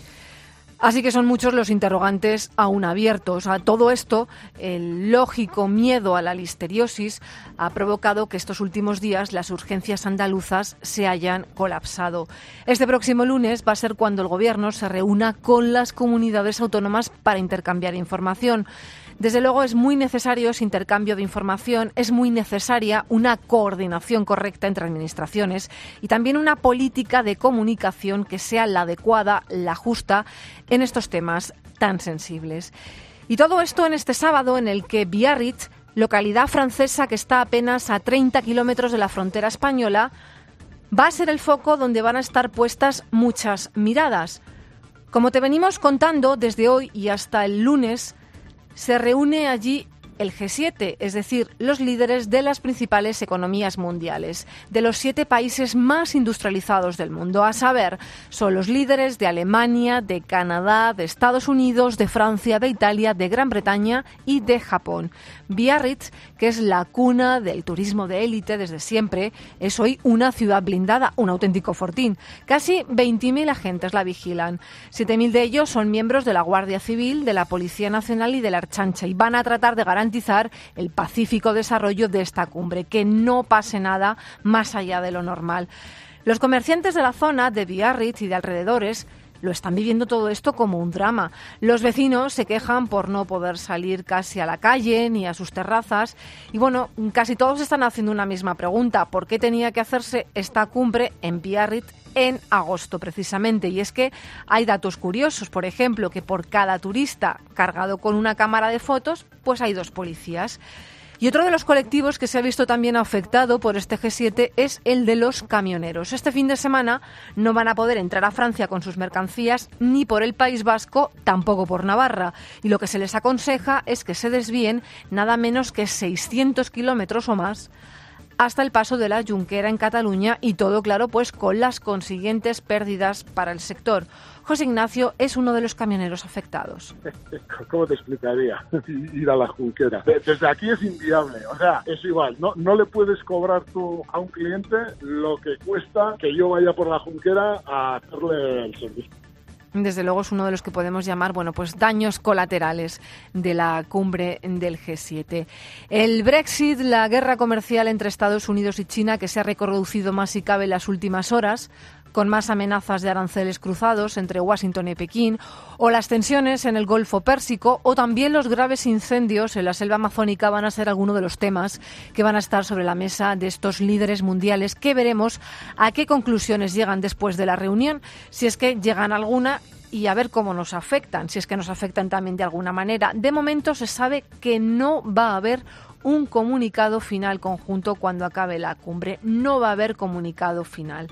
Así que son muchos los interrogantes aún abiertos. A todo esto, el lógico miedo a la listeriosis ha provocado que estos últimos días las urgencias andaluzas se hayan colapsado. Este próximo lunes va a ser cuando el Gobierno se reúna con las comunidades autónomas para intercambiar información. Desde luego es muy necesario ese intercambio de información, es muy necesaria una coordinación correcta entre administraciones y también una política de comunicación que sea la adecuada, la justa en estos temas tan sensibles. Y todo esto en este sábado en el que Biarritz, localidad francesa que está apenas a 30 kilómetros de la frontera española, va a ser el foco donde van a estar puestas muchas miradas. Como te venimos contando desde hoy y hasta el lunes, se reúne allí el G7, es decir, los líderes de las principales economías mundiales, de los 7 países más industrializados del mundo, a saber, son los líderes de Alemania, de Canadá, de Estados Unidos, de Francia, de Italia, de Gran Bretaña y de Japón. Biarritz, que es la cuna del turismo de élite desde siempre, es hoy una ciudad blindada, un auténtico fortín. Casi 20.000 agentes la vigilan. 7.000 de ellos son miembros de la Guardia Civil, de la Policía Nacional y de la Ertzaintza y van a tratar de garantizar el pacífico desarrollo de esta cumbre, que no pase nada más allá de lo normal. Los comerciantes de la zona de Biarritz y de alrededores lo están viviendo todo esto como un drama. Los vecinos se quejan por no poder salir casi a la calle ni a sus terrazas. Y bueno, casi todos están haciendo una misma pregunta. ¿Por qué tenía que hacerse esta cumbre en Biarritz en agosto precisamente? Y es que hay datos curiosos. Por ejemplo, que por cada turista cargado con una cámara de fotos, pues hay 2 policías. Y otro de los colectivos que se ha visto también afectado por este G7 es el de los camioneros. Este fin de semana no van a poder entrar a Francia con sus mercancías ni por el País Vasco, tampoco por Navarra. Y lo que se les aconseja es que se desvíen nada menos que 600 kilómetros o más hasta el paso de la Junquera en Cataluña y todo, claro, pues con las consiguientes pérdidas para el sector. José Ignacio es uno de los camioneros afectados. ¿Cómo te explicaría ir a la Junquera? Desde aquí es inviable, o sea, es igual, no le puedes cobrar tú a un cliente lo que cuesta que yo vaya por la Junquera a hacerle el servicio. Desde luego es uno de los que podemos llamar, bueno, pues daños colaterales de la cumbre del G7. El Brexit, la guerra comercial entre Estados Unidos y China, que se ha reconducido más si cabe en las últimas horas, con más amenazas de aranceles cruzados entre Washington y Pekín, o las tensiones en el Golfo Pérsico, o también los graves incendios en la selva amazónica van a ser algunos de los temas que van a estar sobre la mesa de estos líderes mundiales, que veremos a qué conclusiones llegan después de la reunión, si es que llegan a alguna, y a ver cómo nos afectan, si es que nos afectan también de alguna manera. De momento se sabe que no va a haber un comunicado final conjunto cuando acabe la cumbre, no va a haber comunicado final.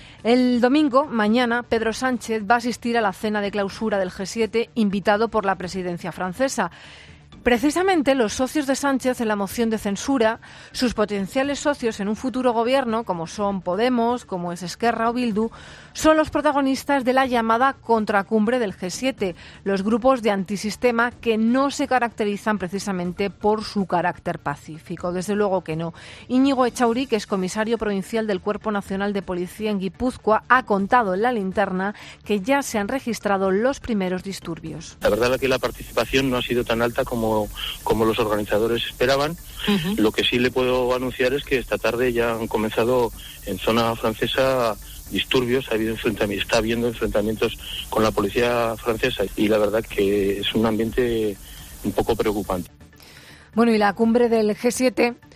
El domingo, mañana, Pedro Sánchez va a asistir a la cena de clausura del G7, invitado por la presidencia francesa. Precisamente los socios de Sánchez en la moción de censura, sus potenciales socios en un futuro gobierno, como son Podemos, como es Esquerra o Bildu, son los protagonistas de la llamada contracumbre del G7, los grupos de antisistema que no se caracterizan precisamente por su carácter pacífico. Desde luego que no. Íñigo Echauri, que es comisario provincial del Cuerpo Nacional de Policía en Guipúzcoa, ha contado en La Linterna que ya se han registrado los primeros disturbios. La verdad es que la participación no ha sido tan alta como los organizadores esperaban. Lo que sí le puedo anunciar es que esta tarde ya han comenzado en zona francesa disturbios, está habiendo enfrentamientos con la policía francesa y la verdad que es un ambiente un poco preocupante. Bueno, y la cumbre del G7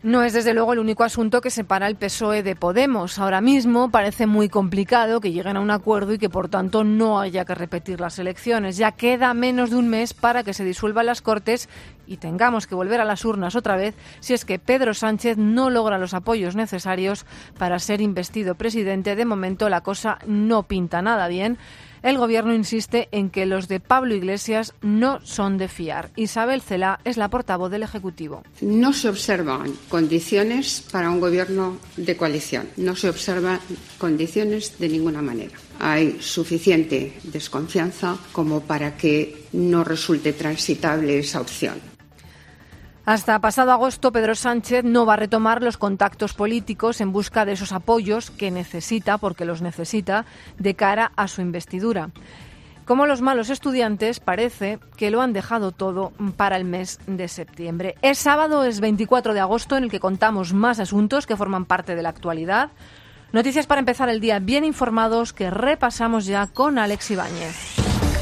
No es desde luego el único asunto que separa el PSOE de Podemos. Ahora mismo parece muy complicado que lleguen a un acuerdo y que por tanto no haya que repetir las elecciones. Ya queda menos de un mes para que se disuelvan las Cortes y tengamos que volver a las urnas otra vez si es que Pedro Sánchez no logra los apoyos necesarios para ser investido presidente. De momento la cosa no pinta nada bien. El Gobierno insiste en que los de Pablo Iglesias no son de fiar. Isabel Celaá es la portavoz del Ejecutivo. No se observan condiciones para un Gobierno de coalición. No se observan condiciones de ninguna manera. Hay suficiente desconfianza como para que no resulte transitable esa opción. Hasta pasado agosto, Pedro Sánchez no va a retomar los contactos políticos en busca de esos apoyos que necesita, porque los necesita, de cara a su investidura. Como los malos estudiantes, parece que lo han dejado todo para el mes de septiembre. Es sábado, es 24 de agosto, en el que contamos más asuntos que forman parte de la actualidad. Noticias para empezar el día bien informados que repasamos ya con Alex Ibáñez.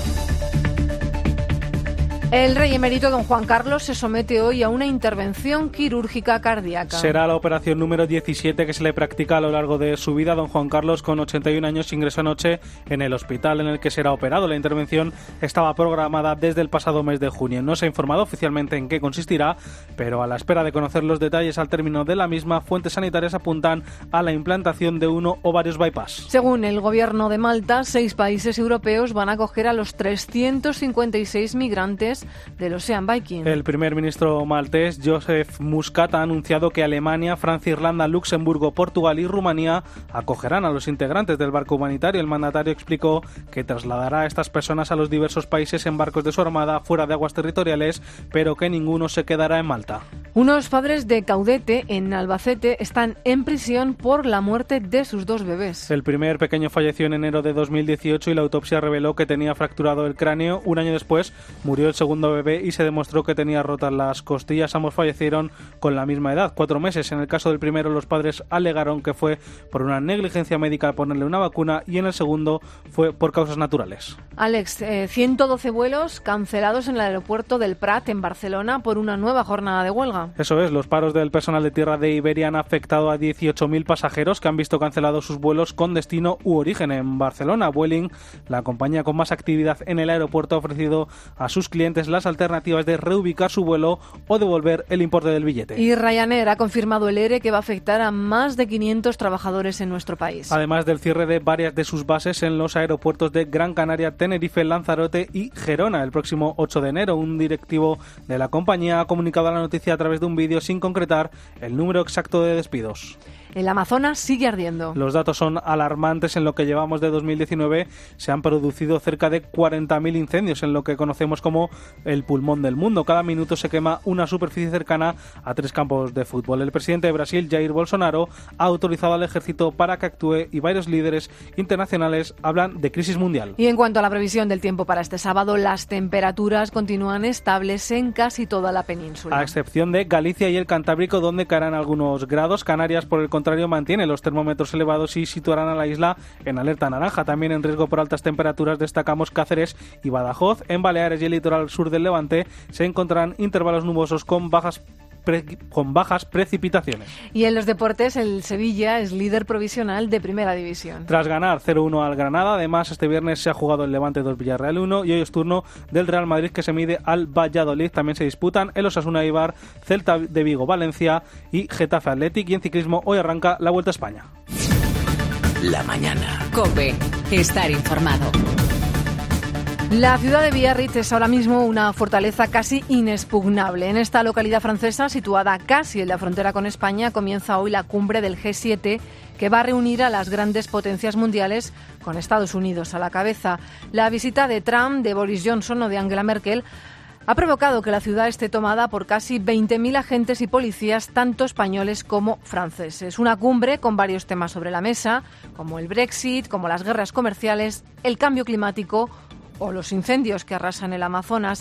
El rey emérito don Juan Carlos se somete hoy a una intervención quirúrgica cardíaca. Será la operación número 17 que se le practica a lo largo de su vida. Don Juan Carlos, con 81 años, ingresó anoche en el hospital en el que será operado. La intervención estaba programada desde el pasado mes de junio. No se ha informado oficialmente en qué consistirá, pero a la espera de conocer los detalles al término de la misma, fuentes sanitarias apuntan a la implantación de uno o varios bypass. Según el gobierno de Malta, 6 países europeos van a acoger a los 356 migrantes del Ocean Viking. El primer ministro maltés, Joseph Muscat, ha anunciado que Alemania, Francia, Irlanda, Luxemburgo, Portugal y Rumanía acogerán a los integrantes del barco humanitario. El mandatario explicó que trasladará a estas personas a los diversos países en barcos de su armada fuera de aguas territoriales, pero que ninguno se quedará en Malta. Unos padres de Caudete, en Albacete, están en prisión por la muerte de sus 2 bebés. El primer pequeño falleció en enero de 2018 y la autopsia reveló que tenía fracturado el cráneo. Un año después murió el segundo bebé y se demostró que tenía rotas las costillas. Ambos fallecieron con la misma edad, 4 meses. En el caso del primero, los padres alegaron que fue por una negligencia médica al ponerle una vacuna, y en el segundo fue por causas naturales. Alex, 112 vuelos cancelados en el aeropuerto del Prat, en Barcelona, por una nueva jornada de huelga. Eso es, los paros del personal de tierra de Iberia han afectado a 18.000 pasajeros que han visto cancelados sus vuelos con destino u origen en Barcelona. Vueling, la compañía con más actividad en el aeropuerto, ha ofrecido a sus clientes las alternativas de reubicar su vuelo o devolver el importe del billete. Y Ryanair ha confirmado el ERE que va a afectar a más de 500 trabajadores en nuestro país. Además del cierre de varias de sus bases en los aeropuertos de Gran Canaria, Tenerife, Lanzarote y Gerona. El próximo 8 de enero, un directivo de la compañía ha comunicado la noticia a través de un vídeo sin concretar el número exacto de despidos. El Amazonas sigue ardiendo. Los datos son alarmantes. En lo que llevamos de 2019 se han producido cerca de 40.000 incendios en lo que conocemos como el pulmón del mundo. Cada minuto se quema una superficie cercana a 3 campos de fútbol. El presidente de Brasil, Jair Bolsonaro, ha autorizado al ejército para que actúe y varios líderes internacionales hablan de crisis mundial. Y en cuanto a la previsión del tiempo para este sábado, las temperaturas continúan estables en casi toda la península. A excepción de Galicia y el Cantábrico, donde caerán algunos grados. Canarias, por el contrario, mantiene los termómetros elevados y situarán a la isla en alerta naranja. También en riesgo por altas temperaturas destacamos Cáceres y Badajoz. En Baleares y el litoral sur del Levante se encontrarán intervalos nubosos con bajas precipitaciones. Y en los deportes, el Sevilla es líder provisional de Primera División. Tras ganar 0-1 al Granada, además este viernes se ha jugado el Levante 2 Villarreal 1 y hoy es turno del Real Madrid, que se mide al Valladolid. También se disputan el Osasuna Eibar, Celta de Vigo Valencia y Getafe Athletic. Y en ciclismo hoy arranca la Vuelta a España. La mañana. COPE. Estar informado. La ciudad de Biarritz es ahora mismo una fortaleza casi inexpugnable. En esta localidad francesa, situada casi en la frontera con España, comienza hoy la cumbre del G7, que va a reunir a las grandes potencias mundiales con Estados Unidos a la cabeza. La visita de Trump, de Boris Johnson o de Angela Merkel ha provocado que la ciudad esté tomada por casi 20.000 agentes y policías, tanto españoles como franceses. Una cumbre con varios temas sobre la mesa, como el Brexit, como las guerras comerciales, el cambio climático o los incendios que arrasan el Amazonas.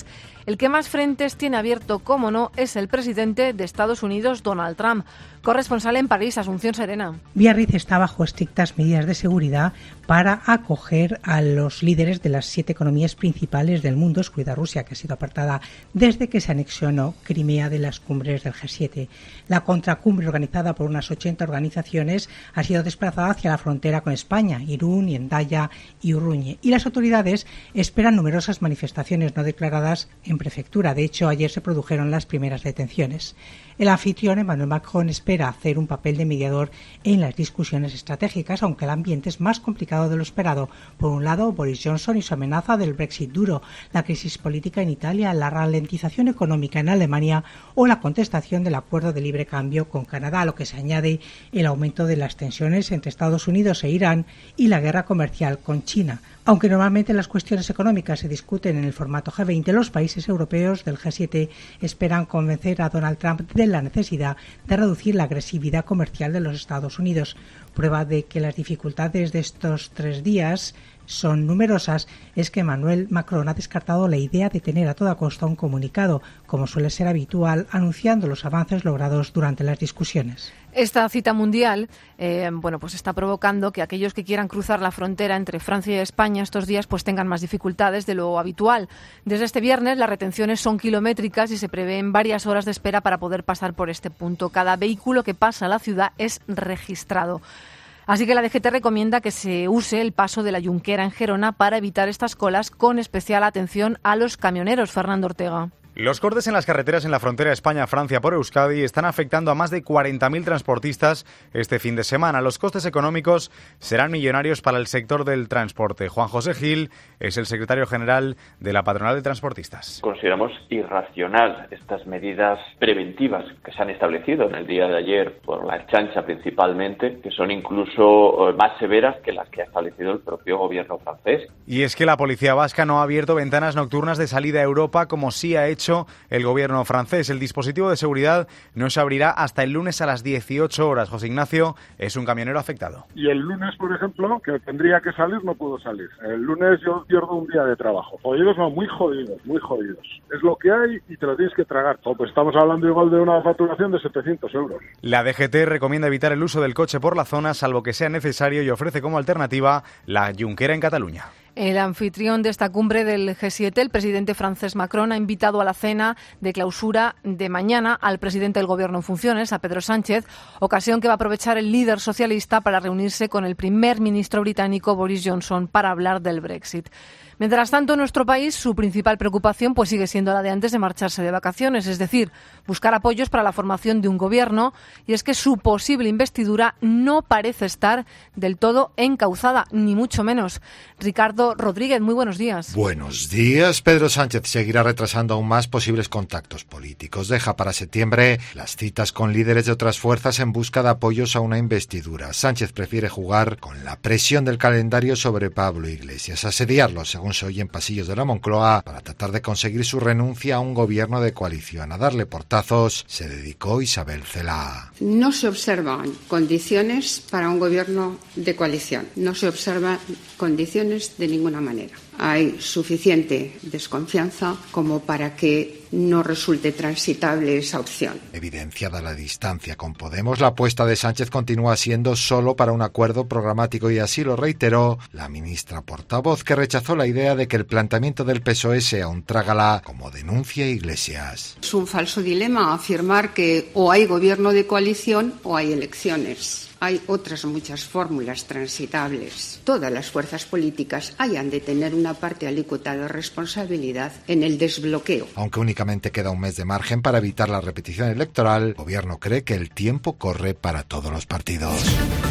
El que más frentes tiene abierto, como no, es el presidente de Estados Unidos, Donald Trump. Corresponsal en París, Asunción Serena. Biarritz está bajo estrictas medidas de seguridad para acoger a los líderes de las 7 economías principales del mundo, excluida Rusia, que ha sido apartada desde que se anexionó Crimea de las cumbres del G7. La contracumbre, organizada por unas 80 organizaciones, ha sido desplazada hacia la frontera con España, Irún, Hendaya y Urruñe. Y las autoridades esperan numerosas manifestaciones no declaradas en prefectura. De hecho, ayer se produjeron las primeras detenciones. El anfitrión, Emmanuel Macron, espera hacer un papel de mediador en las discusiones estratégicas, aunque el ambiente es más complicado de lo esperado. Por un lado, Boris Johnson y su amenaza del Brexit duro, la crisis política en Italia, la ralentización económica en Alemania o la contestación del acuerdo de libre cambio con Canadá, a lo que se añade el aumento de las tensiones entre Estados Unidos e Irán y la guerra comercial con China. Aunque normalmente las cuestiones económicas se discuten en el formato G20, los países europeos del G7 esperan convencer a Donald Trump de la necesidad de reducir la agresividad comercial de los Estados Unidos. Prueba de que las dificultades de estos 3 días son numerosas es que Emmanuel Macron ha descartado la idea de tener a toda costa un comunicado, como suele ser habitual, anunciando los avances logrados durante las discusiones. Esta cita mundial pues está provocando que aquellos que quieran cruzar la frontera entre Francia y España estos días pues tengan más dificultades de lo habitual. Desde este viernes las retenciones son kilométricas y se prevén varias horas de espera para poder pasar por este punto. Cada vehículo que pasa a la ciudad es registrado. Así que la DGT recomienda que se use el paso de la Junquera en Gerona para evitar estas colas, con especial atención a los camioneros. Fernando Ortega. Los cortes en las carreteras en la frontera España-Francia por Euskadi están afectando a más de 40.000 transportistas este fin de semana. Los costes económicos serán millonarios para el sector del transporte. Juan José Gil es el secretario general de la Patronal de Transportistas. Consideramos irracional estas medidas preventivas que se han establecido en el día de ayer por la Ertzaintza principalmente, que son incluso más severas que las que ha establecido el propio gobierno francés. Y es que la policía vasca no ha abierto ventanas nocturnas de salida a Europa como sí ha hecho el gobierno francés. El dispositivo de seguridad no se abrirá hasta el lunes a las 18 horas. José Ignacio es un camionero afectado. Y el lunes, por ejemplo, que tendría que salir, no puedo salir. El lunes yo pierdo un día de trabajo. Jodidos no, muy jodidos, muy jodidos. Es lo que hay y te lo tienes que tragar. Pues estamos hablando igual de una facturación de 700 euros. La DGT recomienda evitar el uso del coche por la zona, salvo que sea necesario, y ofrece como alternativa la Junquera en Cataluña. El anfitrión de esta cumbre del G7, el presidente francés Macron, ha invitado a la cena de clausura de mañana al presidente del Gobierno en funciones, a Pedro Sánchez, ocasión que va a aprovechar el líder socialista para reunirse con el primer ministro británico Boris Johnson para hablar del Brexit. Mientras tanto, en nuestro país, su principal preocupación pues sigue siendo la de antes de marcharse de vacaciones, es decir, buscar apoyos para la formación de un gobierno, y es que su posible investidura no parece estar del todo encauzada, ni mucho menos. Ricardo Rodríguez, muy buenos días. Buenos días. Pedro Sánchez seguirá retrasando aún más posibles contactos políticos. Deja para septiembre las citas con líderes de otras fuerzas en busca de apoyos a una investidura. Sánchez prefiere jugar con la presión del calendario sobre Pablo Iglesias, asediarlo, según se oye en pasillos de la Moncloa, para tratar de conseguir su renuncia a un gobierno de coalición. A darle portazos se dedicó Isabel Celaá. No se observan condiciones para un gobierno de coalición. No se observan condiciones de ninguna manera. Hay suficiente desconfianza como para que no resulte transitable esa opción. Evidenciada la distancia con Podemos, la apuesta de Sánchez continúa siendo solo para un acuerdo programático, y así lo reiteró la ministra portavoz, que rechazó la idea de que el planteamiento del PSOE sea un trágala, como denuncia Iglesias. Es un falso dilema afirmar que o hay gobierno de coalición o hay elecciones. Hay otras muchas fórmulas transitables. Todas las fuerzas políticas hayan de tener una parte alícuota de responsabilidad en el desbloqueo. Aunque únicamente queda un mes de margen para evitar la repetición electoral, el gobierno cree que el tiempo corre para todos los partidos.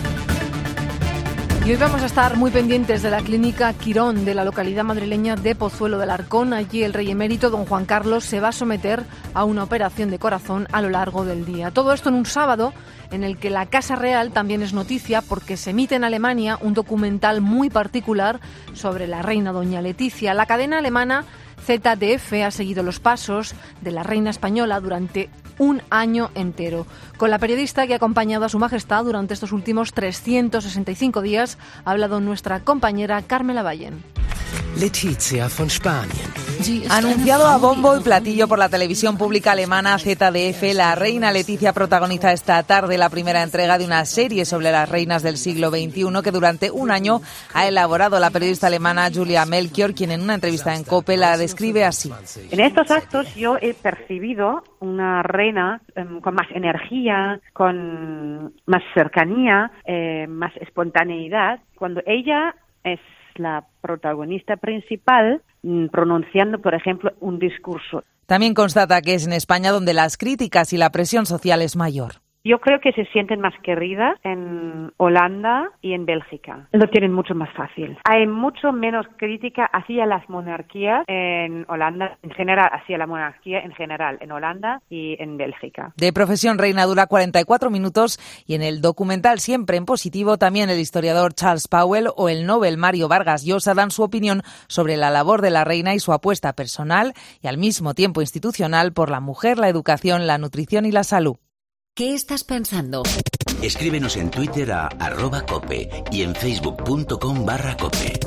Y hoy vamos a estar muy pendientes de la clínica Quirón de la localidad madrileña de Pozuelo del Arcón. Allí el rey emérito, don Juan Carlos, se va a someter a una operación de corazón a lo largo del día. Todo esto en un sábado en el que la Casa Real también es noticia, porque se emite en Alemania un documental muy particular sobre la reina doña Leticia. La cadena alemana ZDF ha seguido los pasos de la reina española durante un año entero. Con la periodista que ha acompañado a su majestad durante estos últimos 365 días ha hablado nuestra compañera Carmela Vallen. Letizia von Spanien. Ha anunciado a bombo y platillo por la televisión pública alemana ZDF, la reina Leticia protagoniza esta tarde la primera entrega de una serie sobre las reinas del siglo XXI que durante un año ha elaborado la periodista alemana Julia Melchior, quien en una entrevista en COPE la describe así. En estos actos yo he percibido una reina con más energía, con más cercanía, más espontaneidad, cuando ella es la protagonista principal pronunciando, por ejemplo, un discurso. También constata que es en España donde las críticas y la presión social es mayor. Yo creo que se sienten más queridas en Holanda y en Bélgica. Lo tienen mucho más fácil. Hay mucho menos crítica hacia las monarquías en Holanda, en general, hacia la monarquía en general, en Holanda y en Bélgica. De profesión reina dura 44 minutos y en el documental Siempre en positivo también el historiador Charles Powell o el Nobel Mario Vargas Llosa dan su opinión sobre la labor de la reina y su apuesta personal y al mismo tiempo institucional por la mujer, la educación, la nutrición y la salud. ¿Qué estás pensando? Escríbenos en Twitter a @cope y en facebook.com/cope.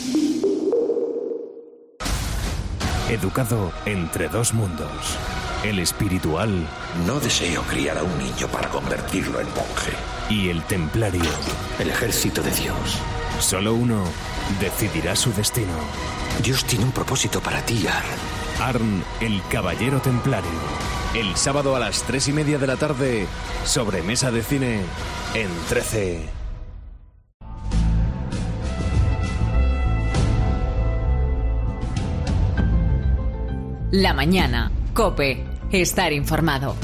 Educado entre dos mundos. El espiritual. No deseo criar a un niño para convertirlo en monje. Y el templario. El ejército de Dios. Solo uno decidirá su destino. Dios tiene un propósito para ti, Arn. Arn, el caballero templario. El sábado a las 3:30 de la tarde, sobremesa de cine en 13. La mañana, COPE, estar informado.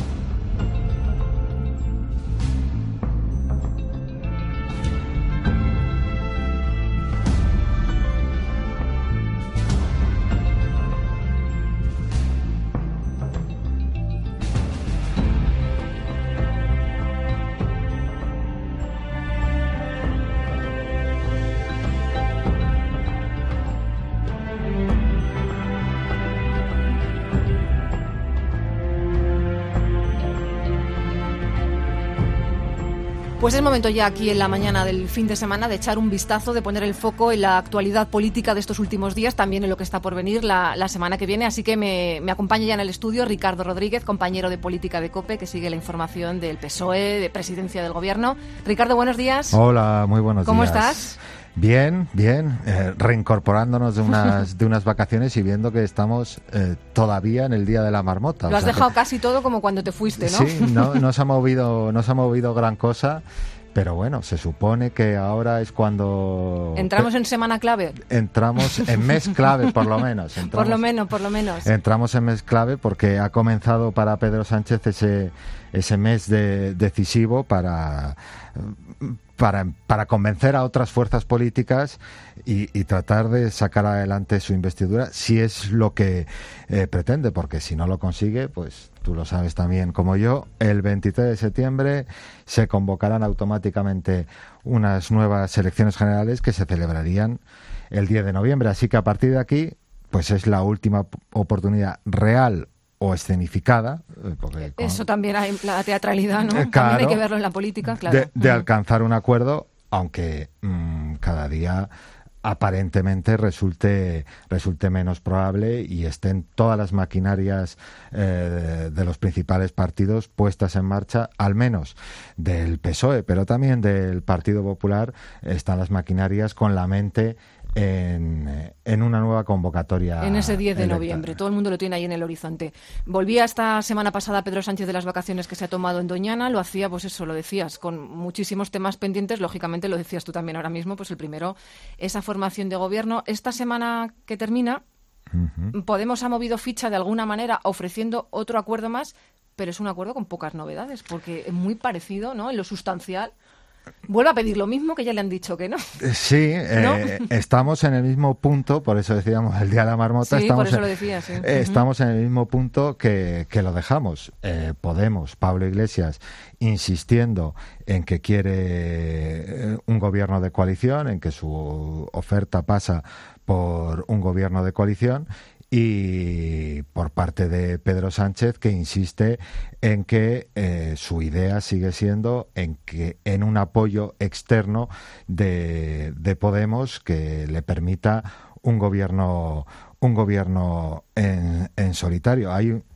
Pues es momento ya aquí en la mañana del fin de semana de echar un vistazo, de poner el foco en la actualidad política de estos últimos días, también en lo que está por venir la semana que viene. Así que me acompaña ya en el estudio Ricardo Rodríguez, compañero de política de COPE, que sigue la información del PSOE, de presidencia del Gobierno. Ricardo, buenos días. Hola, muy buenos días. ¿Cómo estás? Bien, reincorporándonos de unas vacaciones y viendo que estamos todavía en el Día de la Marmota. Lo has dejado casi todo como cuando te fuiste, ¿no? Sí, no se ha movido gran cosa, pero bueno, se supone que ahora es cuando... ¿Entramos en semana clave? Entramos en mes clave, por lo menos. Por lo menos. Entramos en mes clave porque ha comenzado para Pedro Sánchez ese mes decisivo para convencer a otras fuerzas políticas y tratar de sacar adelante su investidura, si es lo que pretende, porque si no lo consigue, pues tú lo sabes también como yo, el 23 de septiembre se convocarán automáticamente unas nuevas elecciones generales que se celebrarían el 10 de noviembre. Así que a partir de aquí, pues es la última oportunidad real o escenificada, porque eso también hay la teatralidad, ¿no? Claro, también hay que verlo en la política, claro. De alcanzar un acuerdo, aunque cada día aparentemente resulte menos probable y estén todas las maquinarias de los principales partidos puestas en marcha, al menos del PSOE, pero también del Partido Popular, están las maquinarias con la mente en una nueva convocatoria. En ese 10 de electoral. noviembre. Todo el mundo lo tiene ahí en el horizonte. Volvía esta semana pasada Pedro Sánchez de las vacaciones que se ha tomado en Doñana. Lo hacía, pues eso, lo decías, con muchísimos temas pendientes. Lógicamente, lo decías tú también ahora mismo, pues el primero, esa formación de gobierno. Esta semana que termina, Podemos ha movido ficha de alguna manera ofreciendo otro acuerdo más, pero es un acuerdo con pocas novedades, porque es muy parecido, ¿no?, en lo sustancial. Vuelve a pedir lo mismo que ya le han dicho que no. Sí, ¿no? Estamos en el mismo punto, por eso decíamos el Día de la Marmota. Sí, estamos por eso lo decía, sí. Estamos en el mismo punto que lo dejamos. Podemos, Pablo Iglesias, insistiendo en que quiere un gobierno de coalición, en que su oferta pasa por un gobierno de coalición, y por parte de Pedro Sánchez, que insiste en que su idea sigue siendo en un apoyo externo de Podemos que le permita un gobierno un gobierno en solitario.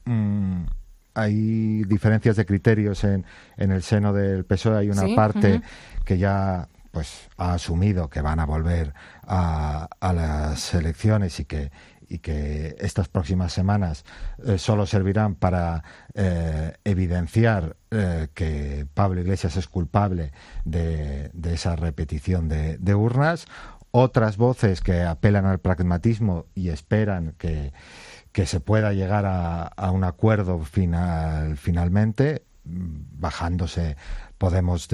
Hay diferencias de criterios en el seno del PSOE. Hay una parte que ya pues ha asumido que van a volver a las elecciones y que estas próximas semanas solo servirán para evidenciar que Pablo Iglesias es culpable de esa repetición de urnas. Otras voces que apelan al pragmatismo y esperan que se pueda llegar a un acuerdo finalmente, bajándose Podemos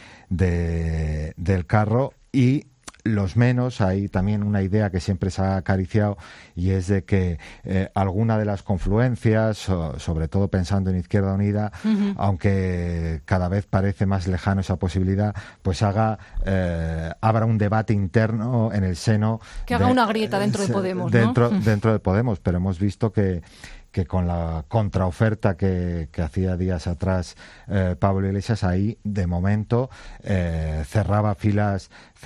del carro. Y los menos, hay también una idea que siempre se ha acariciado, y es de que alguna de las confluencias, sobre todo pensando en Izquierda Unida, aunque cada vez parece más lejano esa posibilidad, pues abra un debate interno en el seno. Que haga una grieta dentro de Podemos, ¿no? Dentro de Podemos, pero hemos visto que con la contraoferta que hacía días atrás Pablo Iglesias, ahí de momento cerraba filas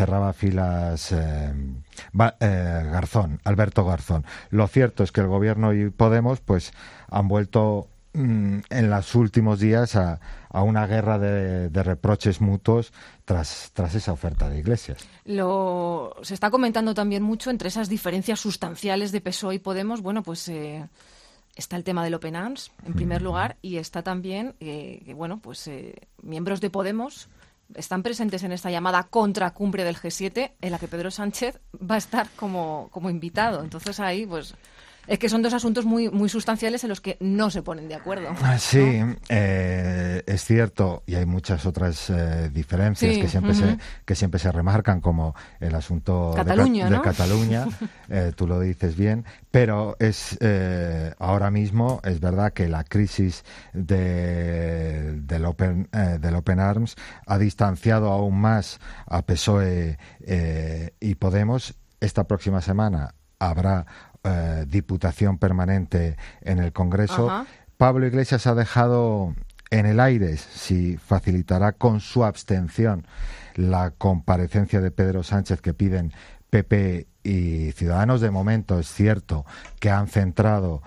Alberto Garzón. Lo cierto es que el Gobierno y Podemos pues han vuelto en los últimos días a una guerra de reproches mutuos tras esa oferta de Iglesias. Se está comentando también mucho entre esas diferencias sustanciales de PSOE y Podemos. Bueno, pues está el tema del Open Arms, en primer lugar, y está también miembros de Podemos están presentes en esta llamada contracumbre del G7, en la que Pedro Sánchez va a estar como invitado. Entonces ahí, pues, es que son dos asuntos muy, muy sustanciales en los que no se ponen de acuerdo, ¿no? Sí, es cierto, y hay muchas otras diferencias que siempre se remarcan, como el asunto Cataluña, de Cataluña, tú lo dices bien, pero ahora mismo es verdad que la crisis del Open Arms ha distanciado aún más a PSOE y Podemos. Esta próxima semana habrá diputación permanente en el Congreso. Ajá. Pablo Iglesias ha dejado en el aire si facilitará con su abstención la comparecencia de Pedro Sánchez que piden PP y Ciudadanos. De momento es cierto que han centrado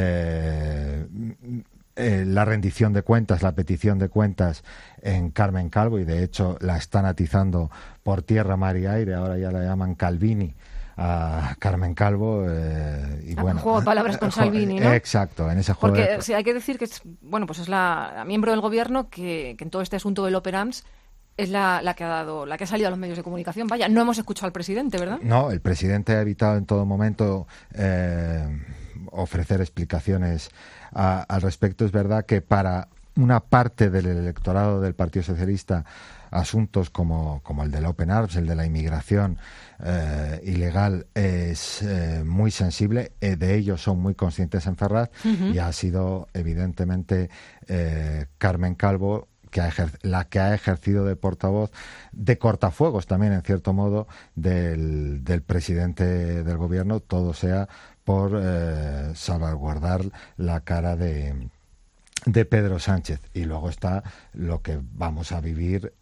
la rendición de cuentas, la petición de cuentas en Carmen Calvo, y de hecho la están atizando por tierra, mar y aire. Ahora ya la llaman Calvini a Carmen Calvo, y bueno, juego de palabras con Salvini, ¿no? Exacto, en ese juego. Porque sí, hay que decir que es la miembro del Gobierno que en todo este asunto del Open Arms es la que ha salido a los medios de comunicación. Vaya, no hemos escuchado al presidente, ¿verdad? No, el presidente ha evitado en todo momento ofrecer explicaciones al respecto. Es verdad que para una parte del electorado del Partido Socialista, asuntos como el del Open Arms, el de la inmigración ilegal, es muy sensible. De ello son muy conscientes en Ferraz, y ha sido evidentemente Carmen Calvo la que ha ejercido de portavoz, de cortafuegos también, en cierto modo, del presidente del Gobierno, todo sea por salvaguardar la cara de Pedro Sánchez. Y luego está lo que vamos a vivir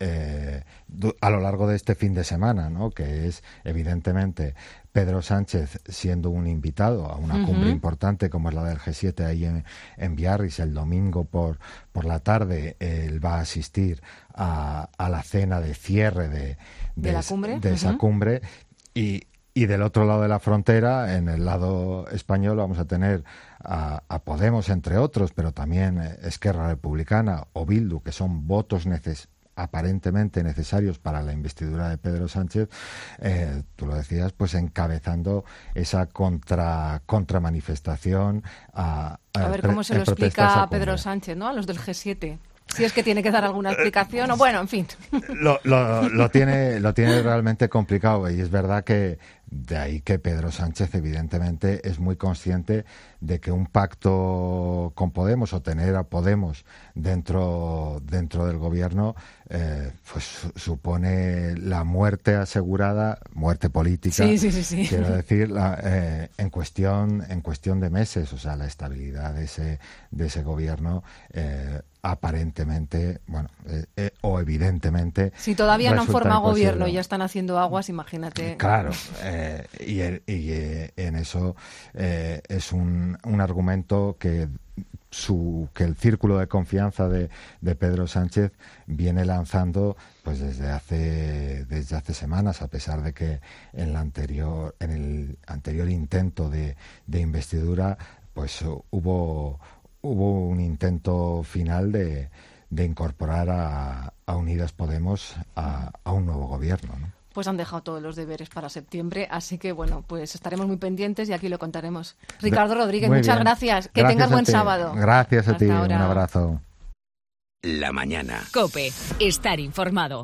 a lo largo de este fin de semana, ¿no? Que es evidentemente Pedro Sánchez siendo un invitado a una cumbre importante como es la del G7 ahí en Biarritz. El domingo por la tarde él va a asistir a la cena de cierre de la cumbre, de esa cumbre. Y del otro lado de la frontera, en el lado español, vamos a tener a Podemos, entre otros, pero también Esquerra Republicana o Bildu, que son votos aparentemente necesarios para la investidura de Pedro Sánchez. Tú lo decías, pues encabezando esa contramanifestación a ver cómo se lo explica a Pedro Sánchez, ¿no? A los del G7. Si es que tiene que dar alguna explicación, o bueno, en fin. Lo tiene realmente complicado, y es verdad que de ahí que Pedro Sánchez evidentemente es muy consciente de que un pacto con Podemos, o tener a Podemos dentro del Gobierno, pues supone la muerte asegurada, muerte política, sí. Quiero decir, en cuestión de meses. O sea, la estabilidad de ese Gobierno aparentemente, o evidentemente... Si todavía no han formado gobierno y ya están haciendo aguas, imagínate. Claro, en eso es un argumento que el círculo de confianza de Pedro Sánchez viene lanzando pues desde hace semanas, a pesar de que en el anterior intento de investidura pues hubo un intento final de incorporar a Unidas Podemos a un nuevo gobierno, ¿no? Pues han dejado todos los deberes para septiembre, así que bueno, pues estaremos muy pendientes y aquí lo contaremos. Ricardo Rodríguez, muchas gracias. Que tengas buen sábado. Gracias a ti, ahora. Un abrazo. La mañana. COPE, estar informado.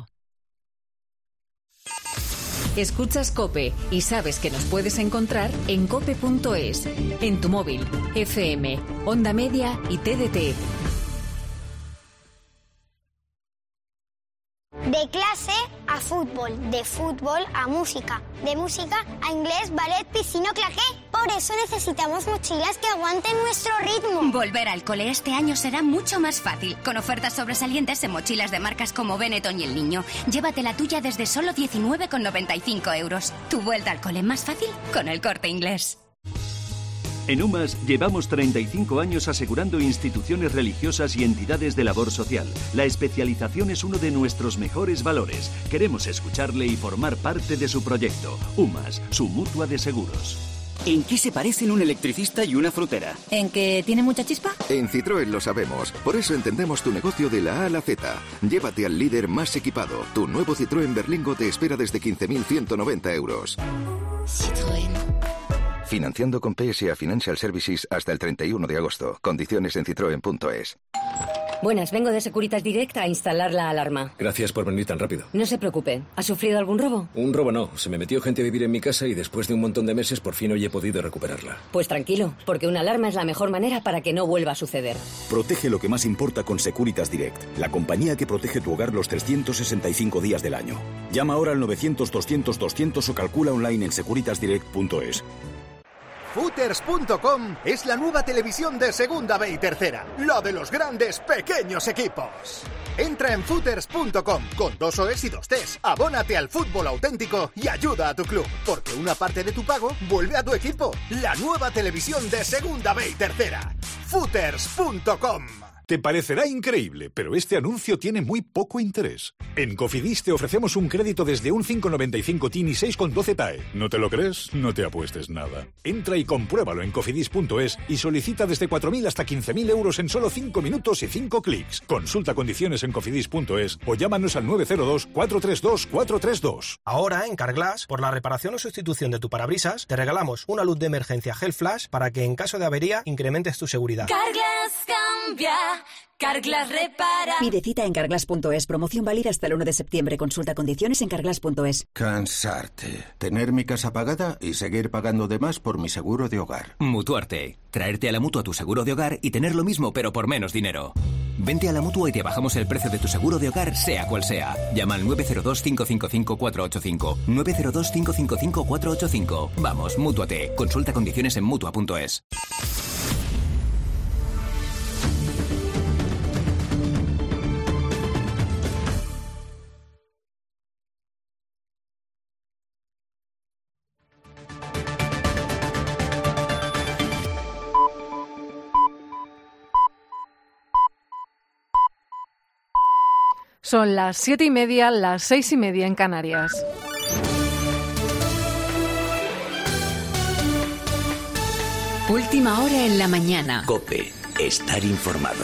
Escuchas COPE y sabes que nos puedes encontrar en cope.es, en tu móvil, FM, Onda Media y TDT. De clase a fútbol, de fútbol a música, de música a inglés, ballet, piscina, claqué. Por eso necesitamos mochilas que aguanten nuestro ritmo. Volver al cole este año será mucho más fácil, con ofertas sobresalientes en mochilas de marcas como Benetton y El Niño. Llévate la tuya desde solo 19,95 €. Tu vuelta al cole más fácil con El Corte Inglés. En UMAS llevamos 35 años asegurando instituciones religiosas y entidades de labor social. La especialización es uno de nuestros mejores valores. Queremos escucharle y formar parte de su proyecto. UMAS, su mutua de seguros. ¿En qué se parecen un electricista y una frutera? ¿En que tiene mucha chispa? En Citroën lo sabemos. Por eso entendemos tu negocio de la A a la Z. Llévate al líder más equipado. Tu nuevo Citroën Berlingo te espera desde 15.190 €. Citroën. Financiando con PSA Financial Services hasta el 31 de agosto. Condiciones en citroen.es. Buenas, vengo de Securitas Direct a instalar la alarma. Gracias por venir tan rápido. No se preocupe. ¿Ha sufrido algún robo? Un robo no. Se me metió gente a vivir en mi casa y después de un montón de meses por fin hoy he podido recuperarla. Pues tranquilo, porque una alarma es la mejor manera para que no vuelva a suceder. Protege lo que más importa con Securitas Direct, la compañía que protege tu hogar los 365 días del año. Llama ahora al 900-200-200 o calcula online en securitasdirect.es. Footers.com es la nueva televisión de Segunda B y Tercera, la de los grandes pequeños equipos. Entra en Footers.com con 2 OEs y 2 Ts. Abónate al fútbol auténtico y ayuda a tu club, porque una parte de tu pago vuelve a tu equipo. La nueva televisión de Segunda B y Tercera. Footers.com. Te parecerá increíble, pero este anuncio tiene muy poco interés. En Cofidis te ofrecemos un crédito desde un 5,95 TIN y 6,12 TAE. ¿No te lo crees? No te apuestes nada. Entra y compruébalo en cofidis.es y solicita desde 4.000 hasta 15.000 € en solo 5 minutos y 5 clics. Consulta condiciones en cofidis.es o llámanos al 902-432-432. Ahora, en Carglass, por la reparación o sustitución de tu parabrisas, te regalamos una luz de emergencia Gel Flash para que en caso de avería incrementes tu seguridad. Carglass cambia. Carglass repara. Pide cita en carglass.es. Promoción válida hasta el 1 de septiembre. Consulta condiciones en carglass.es. Cansarte. Tener mi casa pagada y seguir pagando de más por mi seguro de hogar. Mutuarte. Traerte a la Mutua tu seguro de hogar y tener lo mismo pero por menos dinero. Vente a la Mutua y te bajamos el precio de tu seguro de hogar, sea cual sea. Llama al 902-555-485. 902-555-485. Vamos, Mútuate. Consulta condiciones en Mutua.es. Son las 7:30, las 6:30 en Canarias. Última hora en la mañana. COPE, estar informado.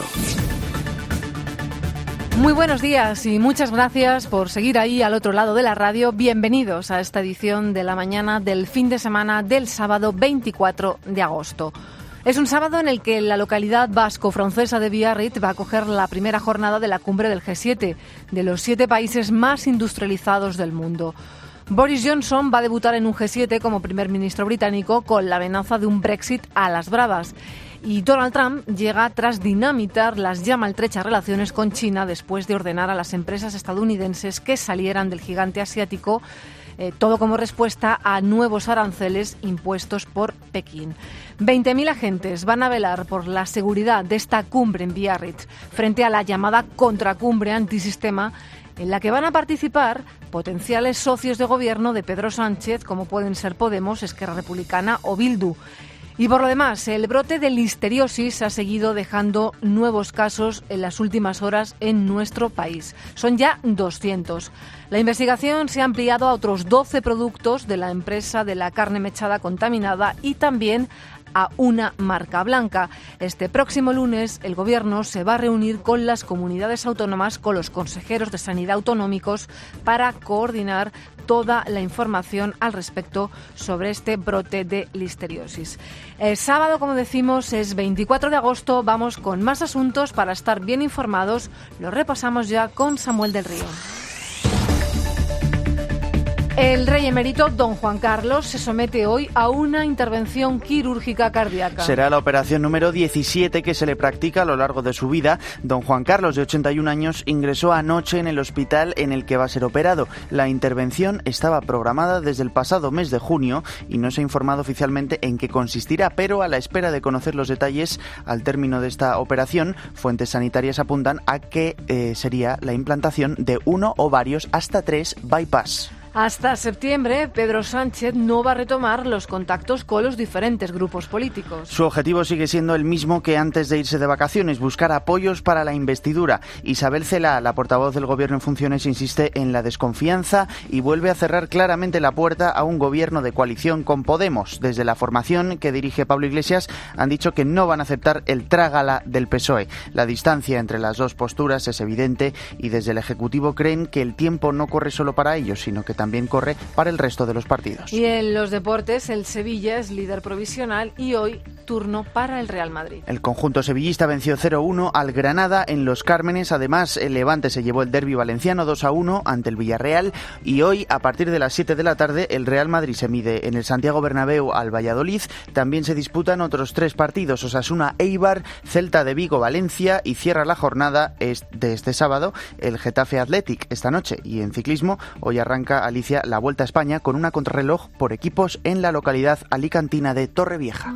Muy buenos días y muchas gracias por seguir ahí al otro lado de la radio. Bienvenidos a esta edición de la mañana del fin de semana del sábado 24 de agosto. Es un sábado en el que la localidad vasco-francesa de Biarritz va a acoger la primera jornada de la cumbre del G7, de los 7 países más industrializados del mundo. Boris Johnson va a debutar en un G7 como primer ministro británico con la amenaza de un Brexit a las bravas. Y Donald Trump llega tras dinamitar las ya maltrechas relaciones con China después de ordenar a las empresas estadounidenses que salieran del gigante asiático todo como respuesta a nuevos aranceles impuestos por Pekín. 20.000 agentes van a velar por la seguridad de esta cumbre en Biarritz, frente a la llamada contracumbre antisistema, en la que van a participar potenciales socios de gobierno de Pedro Sánchez, como pueden ser Podemos, Esquerra Republicana o Bildu. Y por lo demás, el brote de listeriosis ha seguido dejando nuevos casos en las últimas horas en nuestro país. Son ya 200. La investigación se ha ampliado a otros 12 productos de la empresa de la carne mechada contaminada y también a una marca blanca. Este próximo lunes el Gobierno se va a reunir con las comunidades autónomas, con los consejeros de sanidad autonómicos, para coordinar toda la información al respecto sobre este brote de listeriosis. El sábado, como decimos, es 24 de agosto. Vamos con más asuntos para estar bien informados. Lo repasamos ya con Samuel del Río. El rey emérito, don Juan Carlos, se somete hoy a una intervención quirúrgica cardíaca. Será la operación número 17 que se le practica a lo largo de su vida. Don Juan Carlos, de 81 años, ingresó anoche en el hospital en el que va a ser operado. La intervención estaba programada desde el pasado mes de junio y no se ha informado oficialmente en qué consistirá, pero a la espera de conocer los detalles al término de esta operación, fuentes sanitarias apuntan a que sería la implantación de uno o varios hasta 3 bypass. Hasta septiembre, Pedro Sánchez no va a retomar los contactos con los diferentes grupos políticos. Su objetivo sigue siendo el mismo que antes de irse de vacaciones, buscar apoyos para la investidura. Isabel Celaá, la portavoz del Gobierno en funciones, insiste en la desconfianza y vuelve a cerrar claramente la puerta a un gobierno de coalición con Podemos. Desde la formación que dirige Pablo Iglesias han dicho que no van a aceptar el trágala del PSOE. La distancia entre las dos posturas es evidente y desde el Ejecutivo creen que el tiempo no corre solo para ellos, sino que también corre para el resto de los partidos. Y en los deportes, el Sevilla es líder provisional y hoy turno para el Real Madrid. El conjunto sevillista venció 0-1 al Granada en Los Cármenes. Además, el Levante se llevó el derbi valenciano 2-1 ante el Villarreal y hoy, a partir de las 7 de la tarde, el Real Madrid se mide en el Santiago Bernabéu al Valladolid. También se disputan otros 3 partidos: Osasuna-Eibar, Celta de Vigo-Valencia, y cierra la jornada de este sábado el Getafe Athletic esta noche. Y en ciclismo, hoy arranca Alicia la Vuelta a España con una contrarreloj por equipos en la localidad alicantina de Torrevieja.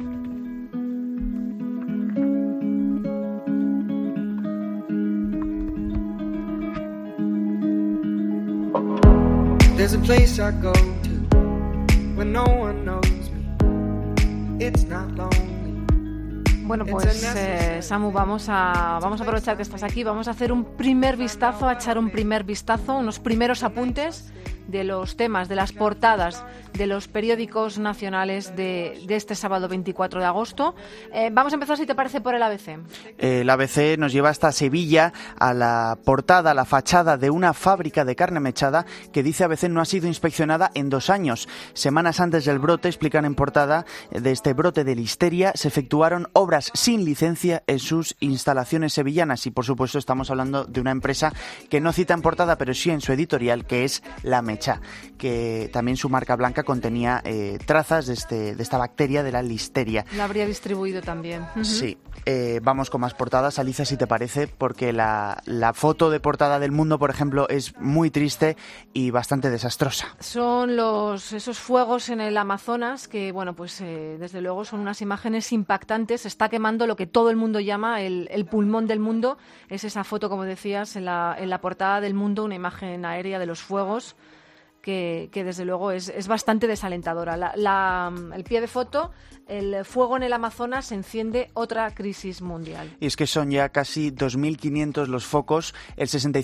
There's a place I go to when no one knows me. It's not lonely. Bueno, pues Samu, vamos a aprovechar que estás aquí, vamos a hacer un primer vistazo, a echar un primer vistazo, unos primeros apuntes de los temas, de las portadas de los periódicos nacionales de este sábado 24 de agosto. Vamos a empezar, si te parece, por el ABC. El ABC nos lleva hasta Sevilla, a la portada, a la fachada de una fábrica de carne mechada que, dice ABC, no ha sido inspeccionada en 2 años. Semanas antes del brote, explican en portada, de este brote de listeria, se efectuaron obras sin licencia en sus instalaciones sevillanas. Y, por supuesto, estamos hablando de una empresa que no cita en portada, pero sí en su editorial, que es La Mecha, que también su marca blanca contenía trazas de esta bacteria, de la listeria. La habría distribuido también. Uh-huh. Sí. Vamos con más portadas, Alicia, si te parece, porque la foto de portada del Mundo, por ejemplo, es muy triste y bastante desastrosa. Son esos fuegos en el Amazonas que, bueno, pues desde luego son unas imágenes impactantes. Se está quemando lo que todo el mundo llama el pulmón del mundo. Es esa foto, como decías, en la portada del Mundo, una imagen aérea de los fuegos que desde luego es bastante desalentadora. El pie de foto: el fuego en el Amazonas, se enciende otra crisis mundial. Y es que son ya casi 2.500 los focos. El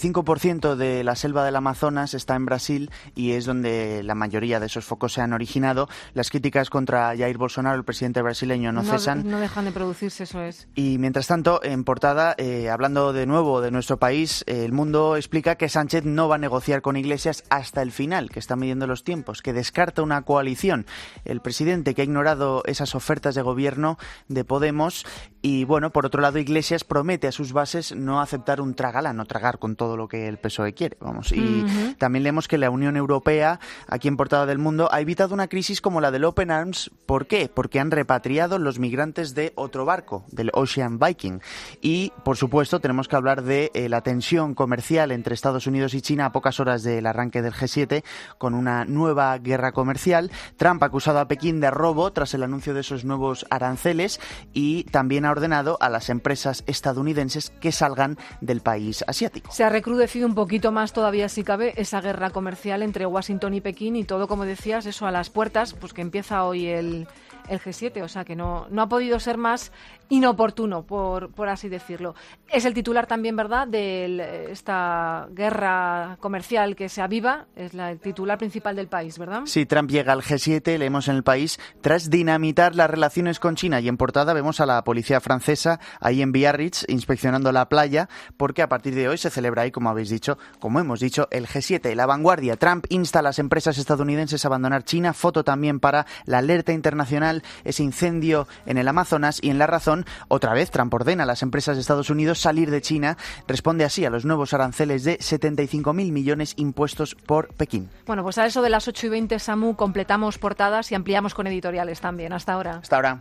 65% de la selva del Amazonas está en Brasil y es donde la mayoría de esos focos se han originado. Las críticas contra Jair Bolsonaro, el presidente brasileño, no cesan. No dejan de producirse, eso es. Y mientras tanto, en portada, hablando de nuevo de nuestro país, El Mundo explica que Sánchez no va a negociar con Iglesias hasta el final, que está midiendo los tiempos, que descarta una coalición. El presidente, que ha ignorado esas ofertas de gobierno de Podemos, y bueno, por otro lado, Iglesias promete a sus bases no aceptar un trágala, no tragar con todo lo que el PSOE quiere, vamos. Y también leemos que la Unión Europea, aquí en portada del Mundo, ha evitado una crisis como la del Open Arms. ¿Por qué? Porque han repatriado los migrantes de otro barco, del Ocean Viking. Y, por supuesto, tenemos que hablar de la tensión comercial entre Estados Unidos y China a pocas horas del arranque del G7. con una nueva guerra comercial. Trump ha acusado a Pekín de robo tras el anuncio de esos nuevos aranceles y también ha ordenado a las empresas estadounidenses que salgan del país asiático. Se ha recrudecido un poquito más todavía, si cabe, esa guerra comercial entre Washington y Pekín y todo, como decías, eso a las puertas, pues que empieza hoy el G7, o sea que no ha podido ser más inoportuno, por así decirlo. Es el titular también, ¿verdad?, de esta guerra comercial que se aviva, es el titular principal del país, ¿verdad? Sí, Trump llega al G7, leemos en El País, tras dinamitar las relaciones con China, y en portada vemos a la policía francesa ahí en Biarritz inspeccionando la playa, porque a partir de hoy se celebra ahí, como hemos dicho, el G7. La Vanguardia, Trump insta a las empresas estadounidenses a abandonar China, foto también para la alerta internacional, ese incendio en el Amazonas. Y en La Razón, otra vez, Trump ordena a las empresas de Estados Unidos salir de China, responde así a los nuevos aranceles de 75.000 millones impuestos por Pekín. Bueno, pues a eso de las 8:20, Samu, completamos portadas y ampliamos con editoriales también. Hasta ahora. Hasta ahora.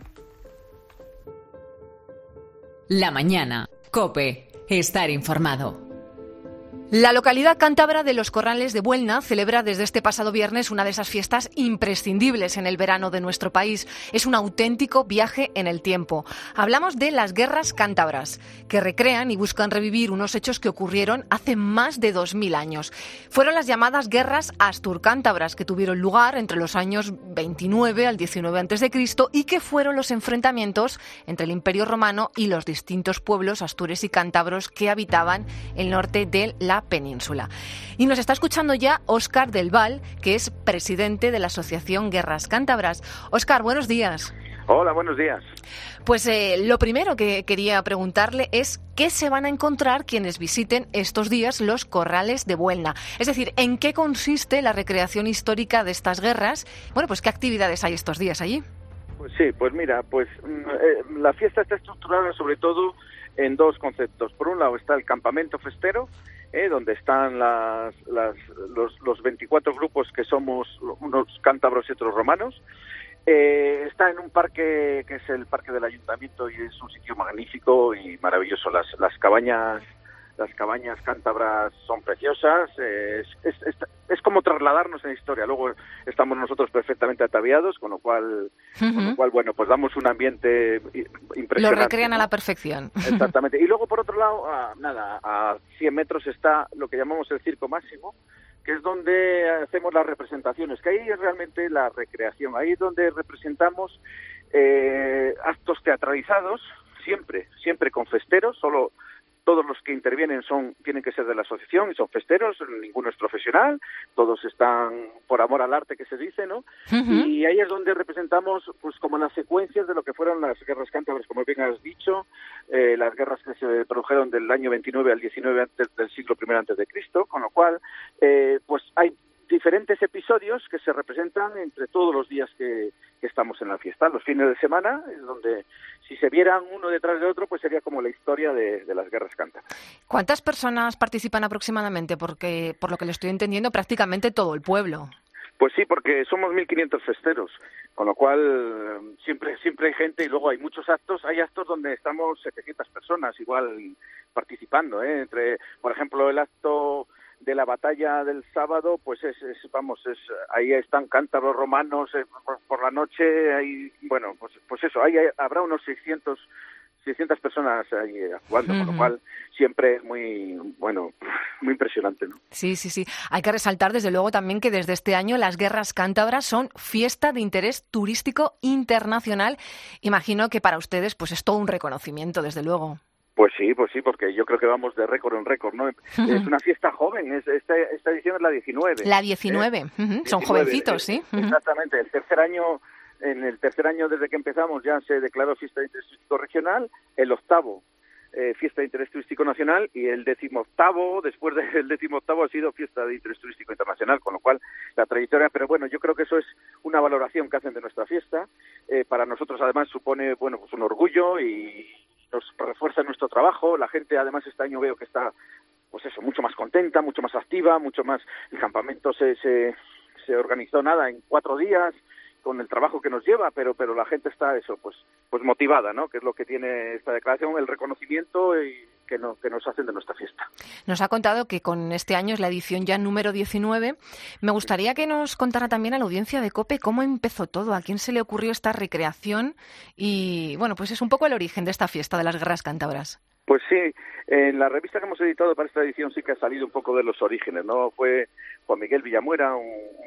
La mañana. COPE. Estar informado. La localidad cántabra de Los Corrales de Buelna celebra desde este pasado viernes una de esas fiestas imprescindibles en el verano de nuestro país. Es un auténtico viaje en el tiempo. Hablamos de las guerras cántabras, que recrean y buscan revivir unos hechos que ocurrieron hace más de 2000 años. Fueron las llamadas guerras asturcántabras, que tuvieron lugar entre los años 29 al 19 a.C. y que fueron los enfrentamientos entre el Imperio Romano y los distintos pueblos astures y cántabros que habitaban el norte de la península. Y nos está escuchando ya Óscar del Val, que es presidente de la Asociación Guerras Cántabras. Óscar, buenos días. Hola, buenos días. Pues lo primero que quería preguntarle es qué se van a encontrar quienes visiten estos días los Corrales de Buelna. Es decir, ¿en qué consiste la recreación histórica de estas guerras? Bueno, pues ¿qué actividades hay estos días allí? Pues sí, pues mira, la fiesta está estructurada sobre todo en dos conceptos. Por un lado está el campamento festero, donde están los 24 grupos que somos unos cántabros y otros romanos. Está en un parque que es el parque del ayuntamiento y es un sitio magnífico y maravilloso. Las cabañas cántabras son preciosas, es como trasladarnos en la historia. Luego estamos nosotros perfectamente ataviados, con lo cual bueno, pues damos un ambiente impresionante. Lo recrean a la perfección. Exactamente. Y luego, por otro lado, a 100 metros está lo que llamamos el circo máximo, que es donde hacemos las representaciones, que ahí es realmente la recreación, ahí es donde representamos actos teatralizados, siempre con festeros. Solo todos los que intervienen tienen que ser de la asociación y son festeros, ninguno es profesional, todos están por amor al arte, que se dice, ¿no? Uh-huh. Y ahí es donde representamos, pues, como las secuencias de lo que fueron las guerras cántabras, como bien has dicho, las guerras que se produjeron del año 29 al 19 antes del siglo I antes de Cristo, con lo cual, pues hay diferentes episodios que se representan entre todos los días que estamos en la fiesta. Los fines de semana es donde, si se vieran uno detrás de otro, pues sería como la historia de las guerras cántabras. ¿Cuántas personas participan aproximadamente? Porque, por lo que le estoy entendiendo, prácticamente todo el pueblo. Pues sí, porque somos 1.500 festeros, con lo cual siempre hay gente y luego hay muchos actos. Hay actos donde estamos 700 personas igual participando, entre, por ejemplo, el acto de la batalla del sábado, pues ahí están cántabros romanos por la noche, ahí, bueno, pues eso, ahí habrá unos 600 personas ahí actuando, con lo cual siempre es muy impresionante, ¿no? Sí. Hay que resaltar desde luego también que desde este año las guerras cántabras son fiesta de interés turístico internacional. Imagino que para ustedes pues es todo un reconocimiento, desde luego. Pues sí, porque yo creo que vamos de récord en récord, ¿no? Es una fiesta joven, esta edición es la 19. La 19, son jovencitos, ¿sí? Exactamente, en el tercer año desde que empezamos ya se declaró fiesta de interés turístico regional, el octavo fiesta de interés turístico nacional y el 18º, después del 18º ha sido fiesta de interés turístico internacional, con lo cual la trayectoria, pero bueno, yo creo que eso es una valoración que hacen de nuestra fiesta. Para nosotros además supone, bueno, pues un orgullo y nos refuerza nuestro trabajo. La gente además este año veo que está, pues eso, mucho más contenta, mucho más activa, mucho más. El campamento se organizó en 4 días con el trabajo que nos lleva, pero la gente está pues motivada, ¿no? Que es lo que tiene esta declaración, el reconocimiento y que nos hacen de nuestra fiesta. Nos ha contado que con este año es la edición ya número 19. Me gustaría que nos contara también a la audiencia de COPE cómo empezó todo, a quién se le ocurrió esta recreación y, bueno, pues es un poco el origen de esta fiesta de las guerras cántabras. Pues sí, en la revista que hemos editado para esta edición sí que ha salido un poco de los orígenes, ¿no? Fue Juan Miguel Villamuera,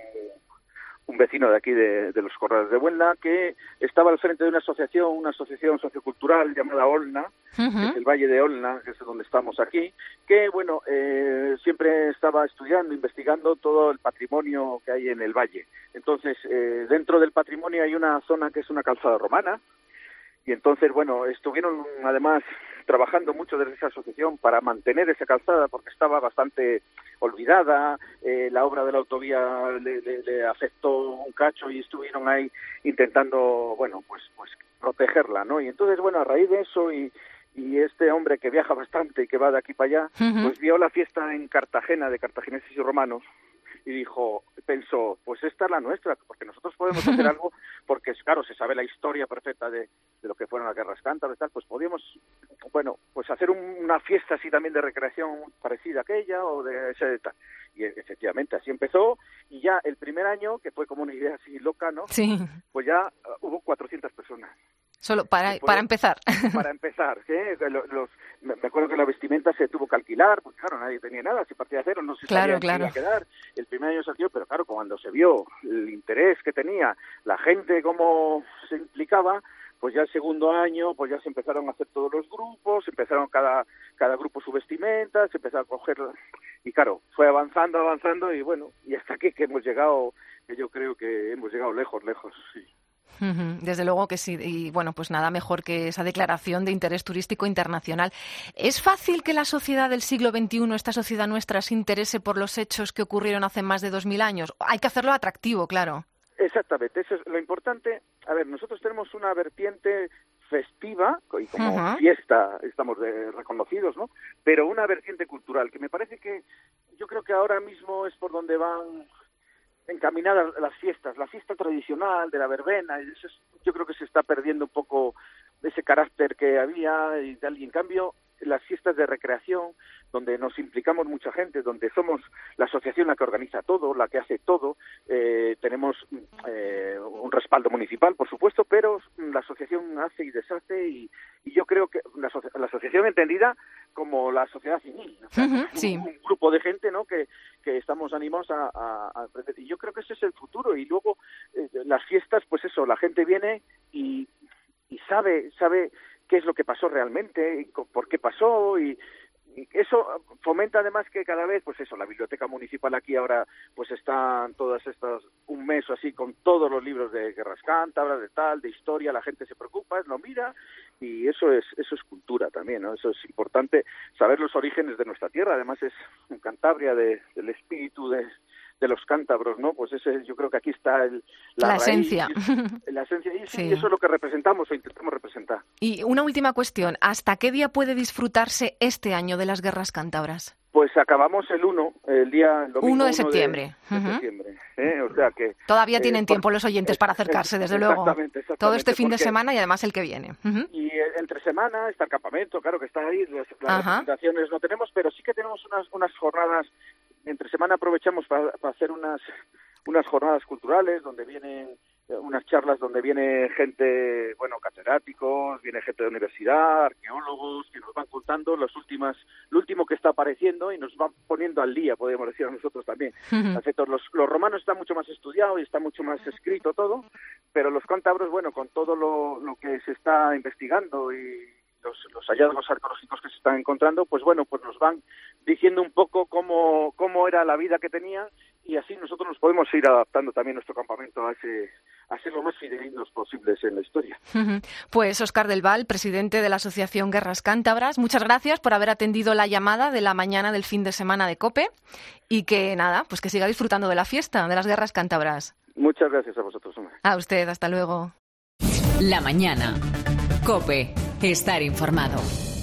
un vecino de aquí de los Corrales de Buelna, que estaba al frente de una asociación sociocultural llamada Olna, que es el Valle de Olna, que es donde estamos aquí, que, bueno, siempre estaba estudiando, investigando todo el patrimonio que hay en el valle. Entonces, dentro del patrimonio hay una zona que es una calzada romana, y entonces, bueno, estuvieron además trabajando mucho desde esa asociación para mantener esa calzada porque estaba bastante olvidada, la obra de la autovía le afectó un cacho y estuvieron ahí intentando, bueno, pues protegerla, ¿no? Y entonces, bueno, a raíz de eso y este hombre que viaja bastante y que va de aquí para allá, pues vio la fiesta en Cartagena de cartagineses y romanos y pensó, pues esta es la nuestra, porque nosotros podemos hacer algo, porque claro, se sabe la historia perfecta de lo que fueron las guerras cántabras y tal, pues podíamos, bueno, pues hacer una fiesta así también de recreación parecida a aquella o de ese tal. Y efectivamente así empezó, y ya el primer año, que fue como una idea así loca, ¿no? Sí. Pues ya hubo 400 personas. Solo para empezar. Para empezar, ¿sí? Me acuerdo que la vestimenta se tuvo que alquilar, porque claro, nadie tenía nada, se partía de cero, no se sabía qué iba a quedar. El primer año salió, pero claro, cuando se vio el interés que tenía la gente, cómo se implicaba, pues ya el segundo año, pues ya se empezaron a hacer todos los grupos, empezaron cada grupo su vestimenta, se empezó a coger, y claro, fue avanzando, y bueno, y hasta aquí que hemos llegado, que yo creo que hemos llegado lejos, sí. Desde luego que sí, y bueno, pues nada mejor que esa declaración de interés turístico internacional. ¿Es fácil que la sociedad del siglo XXI, esta sociedad nuestra, se interese por los hechos que ocurrieron hace más de 2000 años? Hay que hacerlo atractivo, claro. Exactamente, eso es lo importante. A ver, nosotros tenemos una vertiente festiva, y como fiesta estamos reconocidos, ¿no? Pero una vertiente cultural, que me parece que yo creo que ahora mismo es por donde van encaminadas las fiestas, la fiesta tradicional de la verbena, y eso yo creo que se está perdiendo un poco ese carácter que había y tal, y en cambio las fiestas de recreación, donde nos implicamos mucha gente, donde somos la asociación la que organiza todo, la que hace todo, tenemos un respaldo municipal, por supuesto, pero la asociación hace y deshace, y yo creo que la asociación entendida como la sociedad civil, o sea, sí. un grupo de gente, ¿no?, que estamos animados a aprender, y yo creo que ese es el futuro, y luego las fiestas, pues eso, la gente viene y sabe qué es lo que pasó realmente, y por qué pasó, y eso fomenta además que cada vez, pues eso, la biblioteca municipal aquí ahora, pues están todas estas, un mes o así, con todos los libros de guerras cántabras, de historia, la gente se preocupa, lo mira, y eso es cultura también, ¿no? Eso es importante, saber los orígenes de nuestra tierra, además es en Cantabria del espíritu de los cántabros, ¿no? Pues ese, yo creo que aquí está la raíz, esencia. La esencia, y Sí. eso es lo que representamos o intentamos representar. Y una última cuestión, ¿hasta qué día puede disfrutarse este año de las guerras cántabras? Pues acabamos el domingo 1 de septiembre. De septiembre, o sea que Todavía tienen tiempo los oyentes para acercarse, desde luego. Exactamente, todo este fin de semana y además el que viene. Y entre semana está el campamento, claro que está ahí, las representaciones no tenemos, pero sí que tenemos unas jornadas. Entre semana aprovechamos para hacer unas jornadas culturales donde vienen unas charlas donde viene gente, bueno, catedráticos, viene gente de universidad, arqueólogos, que nos van contando lo último que está apareciendo y nos van poniendo al día, podríamos decir a nosotros también. Los romanos están mucho más estudiados y está mucho más escrito todo, pero los cántabros, bueno, con todo lo que se está investigando y los hallazgos arqueológicos que se están encontrando, pues bueno, pues nos van diciendo un poco cómo era la vida que tenían, y así nosotros nos podemos ir adaptando también nuestro campamento a ser lo más fidedignos posibles en la historia. Pues Óscar del Val, presidente de la Asociación Guerras Cántabras, muchas gracias por haber atendido la llamada de la mañana del fin de semana de COPE, y que nada, pues que siga disfrutando de la fiesta de las Guerras Cántabras. Muchas gracias a vosotros, hombre. A usted, hasta luego. La mañana. COPE. Estar informado.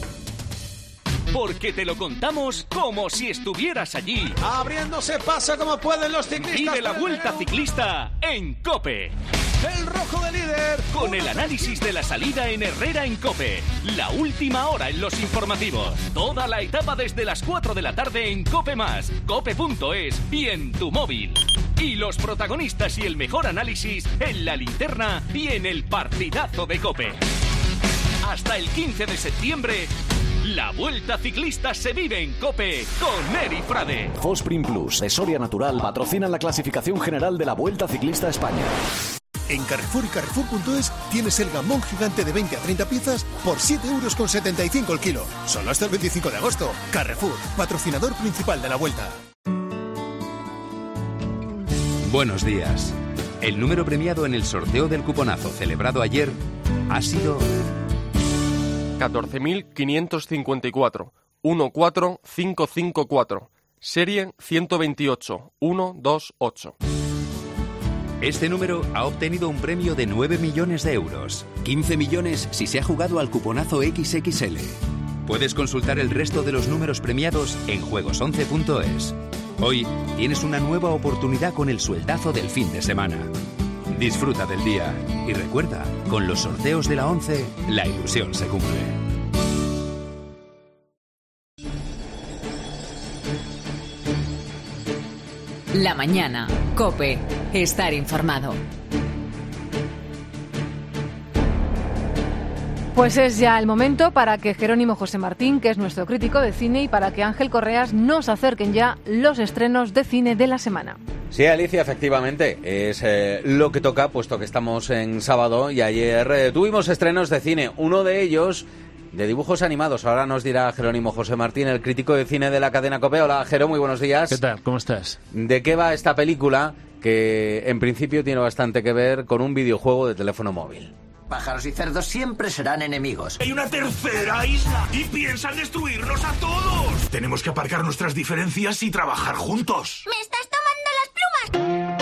Porque te lo contamos como si estuvieras allí. Abriéndose paso como pueden los ciclistas. Vive la Vuelta Ciclista en COPE. El rojo debajo del líder. Con el análisis de la salida en Herrera en COPE. La última hora en los informativos. Toda la etapa desde las 4 de la tarde en COPE+, cope.es y en tu móvil. Y los protagonistas y el mejor análisis en la linterna y en el partidazo de COPE. Hasta el 15 de septiembre, la Vuelta Ciclista se vive en COPE con Eri Frade. Fosprin Plus de Soria Natural patrocinan la clasificación general de la Vuelta Ciclista a España. En Carrefour y Carrefour.es tienes el gamón gigante de 20 a 30 piezas por 7,75 € el kilo. Solo hasta el 25 de agosto. Carrefour, patrocinador principal de la Vuelta. Buenos días. El número premiado en el sorteo del cuponazo celebrado ayer ha sido 14.554 14554, serie 128-128. Este número ha obtenido un premio de 9 millones de euros. 15 millones si se ha jugado al cuponazo XXL. Puedes consultar el resto de los números premiados en juegos11.es. Hoy tienes una nueva oportunidad con el sueldazo del fin de semana. Disfruta del día y recuerda, con los sorteos de la 11, la ilusión se cumple. La mañana, COPE, estar informado. Pues es ya el momento para que Jerónimo José Martín, que es nuestro crítico de cine, y para que Ángel Correas nos acerquen ya los estrenos de cine de la semana. Sí, Alicia, efectivamente, es lo que toca, puesto que estamos en sábado y ayer tuvimos estrenos de cine. Uno de ellos de dibujos animados. Ahora nos dirá Jerónimo José Martín, el crítico de cine de la cadena COPE. Hola, Jero, muy buenos días. ¿Qué tal? ¿Cómo estás? ¿De qué va esta película que en principio tiene bastante que ver con un videojuego de teléfono móvil? Pájaros y cerdos siempre serán enemigos. ¡Hay una tercera isla! ¡Y piensan destruirnos a todos! Tenemos que aparcar nuestras diferencias y trabajar juntos. ¡Me estás tomando las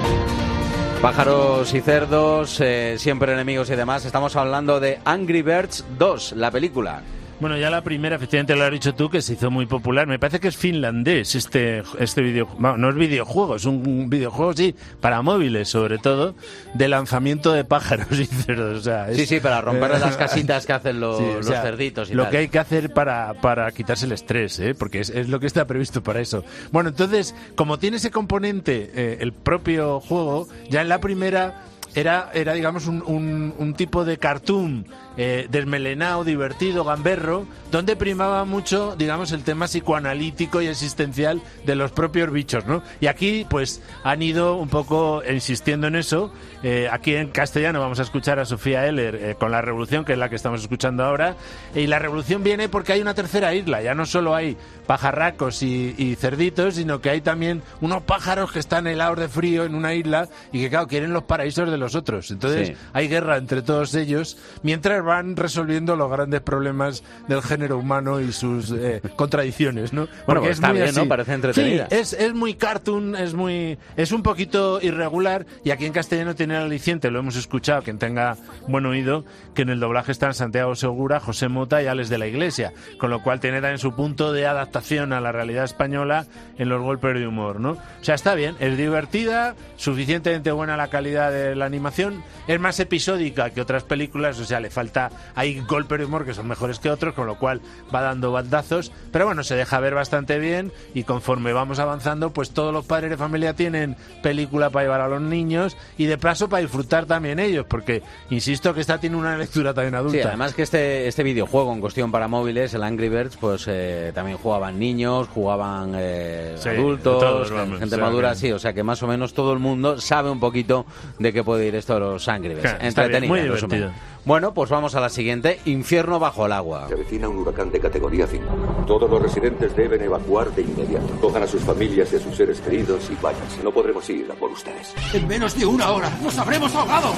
plumas! Pájaros y cerdos, siempre enemigos y demás. Estamos hablando de Angry Birds 2, la película. Bueno, ya la primera, efectivamente lo has dicho tú, que se hizo muy popular. Me parece que es finlandés este videojuego. Bueno, no es videojuego, es un videojuego, sí, para móviles, sobre todo, de lanzamiento de pájaros y cerdos. O sea, sí, para romper las casitas que hacen los cerditos y lo tal. Que hay que hacer para quitarse el estrés, porque es lo que está previsto para eso. Bueno, entonces, como tiene ese componente el propio juego, ya en la primera era digamos, un tipo de cartoon desmelenado, divertido, gamberro, donde primaba mucho, digamos, el tema psicoanalítico y existencial de los propios bichos, ¿no? Y aquí, pues, han ido un poco insistiendo en eso. Aquí en castellano vamos a escuchar a Sofía Heller con La Revolución, que es la que estamos escuchando ahora. Y la revolución viene porque hay una tercera isla. Ya no solo hay pajarracos y cerditos, sino que hay también unos pájaros que están helados de frío en una isla y que, claro, quieren los paraísos de los otros. Entonces, hay guerra entre todos ellos, mientras van resolviendo los grandes problemas del género humano y sus contradicciones, ¿no? Bueno, pues está bien, así, ¿no? Parece entretenida. Sí, es muy cartoon, es un poquito irregular, y aquí en castellano tiene el aliciente, lo hemos escuchado, quien tenga buen oído, que en el doblaje están Santiago Segura, José Mota y Alex de la Iglesia, con lo cual tiene también su punto de adaptación a la realidad española en los golpes de humor, ¿no? O sea, está bien, es divertida, suficientemente buena la calidad de la animación, es más episódica que otras películas, o sea, le falta, hay golpes de humor que son mejores que otros, con lo cual va dando bandazos, pero bueno, se deja ver bastante bien, y conforme vamos avanzando, pues todos los padres de familia tienen película para llevar a los niños, y de paso para disfrutar también ellos, porque insisto que esta tiene una lectura también adulta. Sí, además que este videojuego en cuestión para móviles, el Angry Birds, pues también jugaban niños, jugaban adultos, gente madura, sí, o sea que más o menos todo el mundo sabe un poquito de qué puede ir esto de los Angry Birds. Entretenido, muy divertido. Bueno, pues vamos a la siguiente, Infierno bajo el agua. Se avecina un huracán de categoría 5. Todos los residentes deben evacuar de inmediato. Cojan a sus familias y a sus seres queridos y váyanse. No podremos ir a por ustedes. En menos de una hora nos habremos ahogado.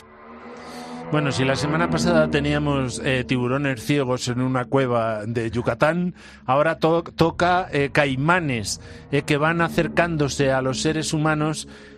Bueno, si la semana pasada teníamos tiburones ciegos en una cueva de Yucatán, ahora toca caimanes que van acercándose a los seres humanos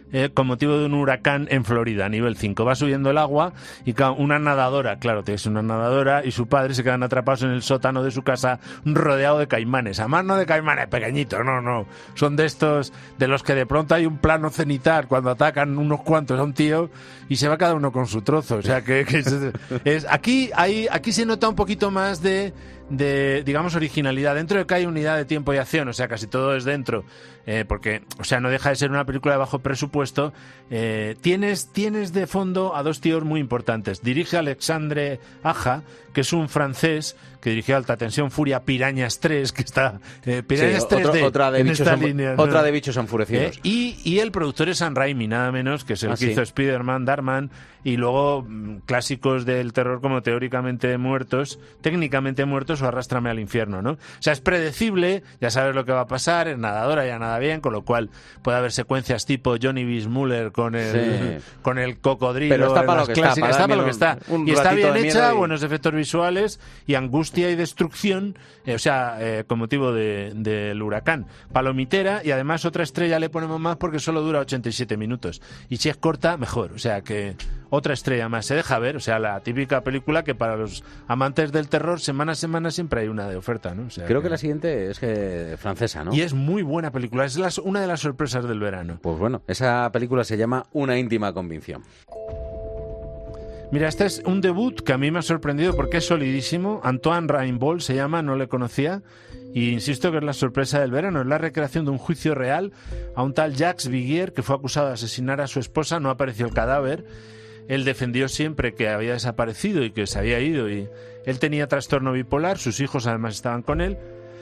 con motivo de un huracán en Florida, nivel 5. Va subiendo el agua y una nadadora, claro, es una nadadora, y su padre se quedan atrapados en el sótano de su casa rodeado de caimanes. Además, no de caimanes pequeñitos, no. Son de estos, de los que de pronto hay un plano cenital cuando atacan unos cuantos a un tío y se va cada uno con su trozo. O sea, aquí se nota un poquito más de digamos, originalidad. Dentro de que hay unidad de tiempo y acción, o sea, casi todo es dentro, porque, o sea, no deja de ser una película de bajo presupuesto. Tienes de fondo a dos tíos muy importantes. Dirige Alexandre Aja, que es un francés que dirigió Alta Tensión, Furia, Pirañas 3, que está... Pirañas 3D, otra de en bichos esta línea, otra de bichos enfurecidos. Y el productor es Sam Raimi, nada menos, que es el que hizo Spider-Man, Darkman, y luego clásicos del terror como Técnicamente Muertos o Arrástrame al Infierno, ¿no? O sea, es predecible, ya sabes lo que va a pasar, es nadadora, ya nada bien, con lo cual puede haber secuencias tipo Johnny Weissmuller con el cocodrilo. Pero está para lo que está. Está para lo que está. Y está bien hecha, buenos efectos visuales y angustia y destrucción, con motivo del huracán. Palomitera, y además otra estrella le ponemos más porque solo dura 87 minutos. Y si es corta, mejor. O sea que otra estrella más. Se deja ver, o sea, la típica película que para los amantes del terror, semana a semana siempre hay una de oferta, ¿no? O sea, creo que la siguiente es francesa, ¿no? Y es muy buena película, es una de las sorpresas del verano. Pues bueno, esa película se llama Una íntima convicción. Mira, este es un debut que a mí me ha sorprendido porque es solidísimo. Antoine Rimbaud se llama, no le conocía. Y insisto que es la sorpresa del verano. Es la recreación de un juicio real a un tal Jacques Viguier, que fue acusado de asesinar a su esposa. No apareció el cadáver. Él defendió siempre que había desaparecido y que se había ido. Y él tenía trastorno bipolar. Sus hijos además estaban con él.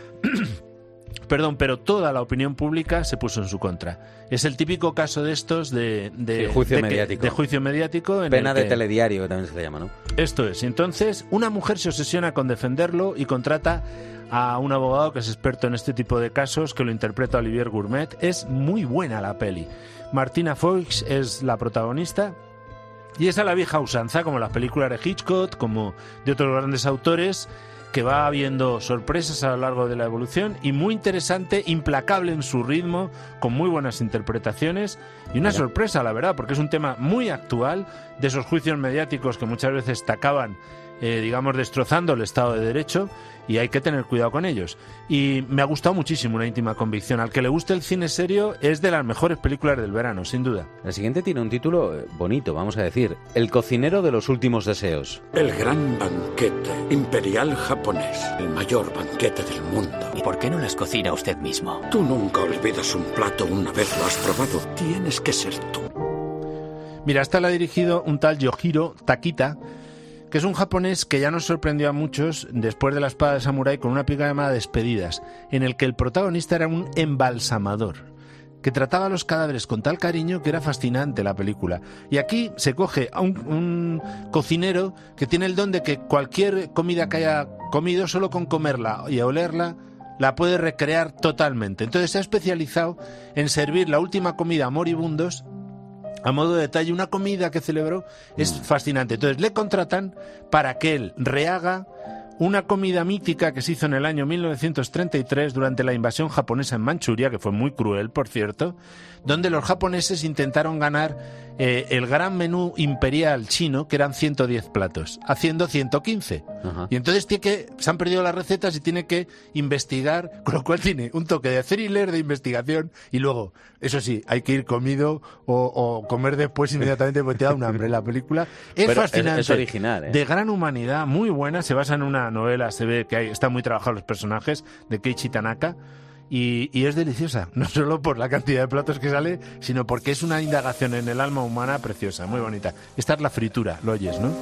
Pero toda la opinión pública se puso en su contra. Es el típico caso de estos de juicio mediático. De juicio mediático. Pena de telediario, que también se le llama, ¿no? Esto es. Entonces, una mujer se obsesiona con defenderlo y contrata a un abogado que es experto en este tipo de casos, que lo interpreta Olivier Gourmet. Es muy buena la peli. Martina Foix es la protagonista. Y es a la vieja usanza, como las películas de Hitchcock, como de otros grandes autores, que va habiendo sorpresas a lo largo de la evolución, y muy interesante, implacable en su ritmo, con muy buenas interpretaciones y una sorpresa, la verdad, porque es un tema muy actual, de esos juicios mediáticos que muchas veces te acaban, destrozando el Estado de Derecho, y hay que tener cuidado con ellos. Y me ha gustado muchísimo Una íntima convicción. Al que le guste el cine serio, es de las mejores películas del verano, sin duda. La siguiente tiene un título bonito, vamos a decir: El cocinero de los últimos deseos. El gran banquete imperial japonés, el mayor banquete del mundo. ¿Y por qué no las cocina usted mismo? Tú nunca olvidas un plato una vez lo has probado. Tienes que ser tú. Mira, esta la ha dirigido un tal Yoshiro Takita, que es un japonés que ya nos sorprendió a muchos después de La espada de samurái con una película llamada Despedidas, en el que el protagonista era un embalsamador que trataba a los cadáveres con tal cariño que era fascinante la película. Y aquí se coge a un cocinero que tiene el don de que cualquier comida que haya comido, solo con comerla y olerla, la puede recrear totalmente. Entonces se ha especializado en servir la última comida a moribundos. A modo de detalle, una comida que celebró es fascinante. Entonces le contratan para que él rehaga una comida mítica que se hizo en el año 1933 durante la invasión japonesa en Manchuria, que fue muy cruel, por cierto, donde los japoneses intentaron ganar el gran menú imperial chino, que eran 110 platos, haciendo 115. Ajá. Y entonces se han perdido las recetas y tiene que investigar, con lo cual tiene un toque de thriller, de investigación, y luego, eso sí, hay que ir comido o comer después inmediatamente porque te da un hambre. La película es fascinante, es original, de gran humanidad, muy buena, se basa en una novela, se ve que están muy trabajados los personajes, de Keiichi Tanaka. Y es deliciosa, no solo por la cantidad de platos que sale, sino porque es una indagación en el alma humana preciosa, muy bonita. Esta es la fritura, lo oyes, ¿no?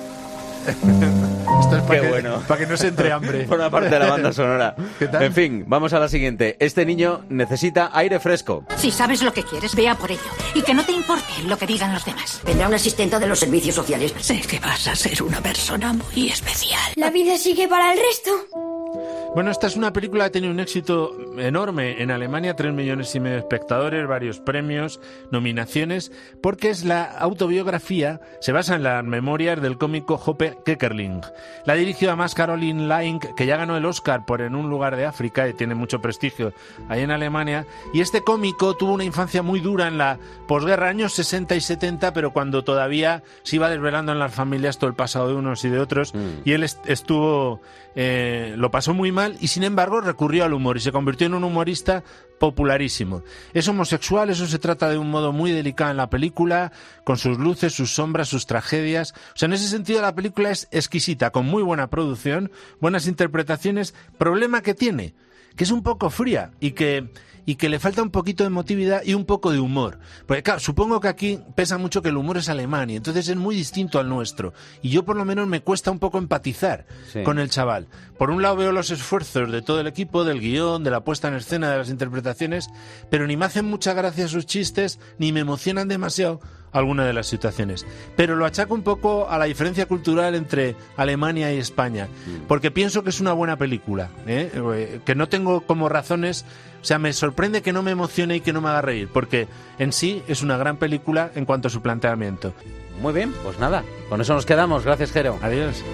Esto es para que no se entre hambre. Por una parte de la banda sonora. ¿Qué tal? En fin, vamos a la siguiente. Este niño necesita aire fresco. Si sabes lo que quieres, vea por ello. Y que no te importe lo que digan los demás. Vendrá un asistente de los servicios sociales. Sé que vas a ser una persona muy especial. ¿La vida sigue para el resto? Bueno, esta es una película que ha tenido un éxito enorme en Alemania, 3,5 millones de espectadores, varios premios, nominaciones, porque es la autobiografía, se basa en las memorias del cómico Hoppe Kerkeling. La dirigió además Caroline Lang, que ya ganó el Oscar por En un lugar de África y tiene mucho prestigio ahí en Alemania, y este cómico tuvo una infancia muy dura en la posguerra, años 60 y 70, pero cuando todavía se iba desvelando en las familias todo el pasado de unos y de otros, y él estuvo... lo pasó muy mal y sin embargo recurrió al humor y se convirtió en un humorista popularísimo. Es homosexual, eso se trata de un modo muy delicado en la película, con sus luces, sus sombras, sus tragedias. O sea, en ese sentido la película es exquisita, con muy buena producción, buenas interpretaciones. Problema que tiene, que es un poco fría y que le falta un poquito de emotividad y un poco de humor. Porque claro, supongo que aquí pesa mucho que el humor es alemán y entonces es muy distinto al nuestro. Y yo por lo menos me cuesta un poco empatizar con el chaval. Por un lado veo los esfuerzos de todo el equipo, del guión, de la puesta en escena, de las interpretaciones, pero ni me hacen mucha gracia sus chistes, ni me emocionan demasiado alguna de las situaciones. Pero lo achaco un poco a la diferencia cultural entre Alemania y España, porque pienso que es una buena película, que no tengo como razones, o sea, me sorprende que no me emocione y que no me haga reír, porque en sí es una gran película en cuanto a su planteamiento. Muy bien, pues nada, con eso nos quedamos. Gracias, Jero. Adiós.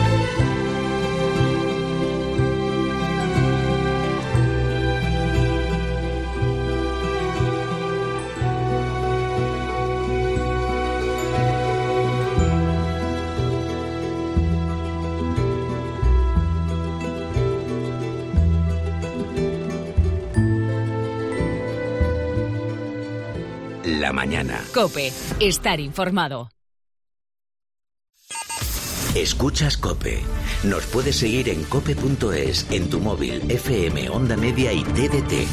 La mañana. COPE. Estar informado. Escuchas COPE. Nos puedes seguir en cope.es, en tu móvil, FM, Onda Media y TDT.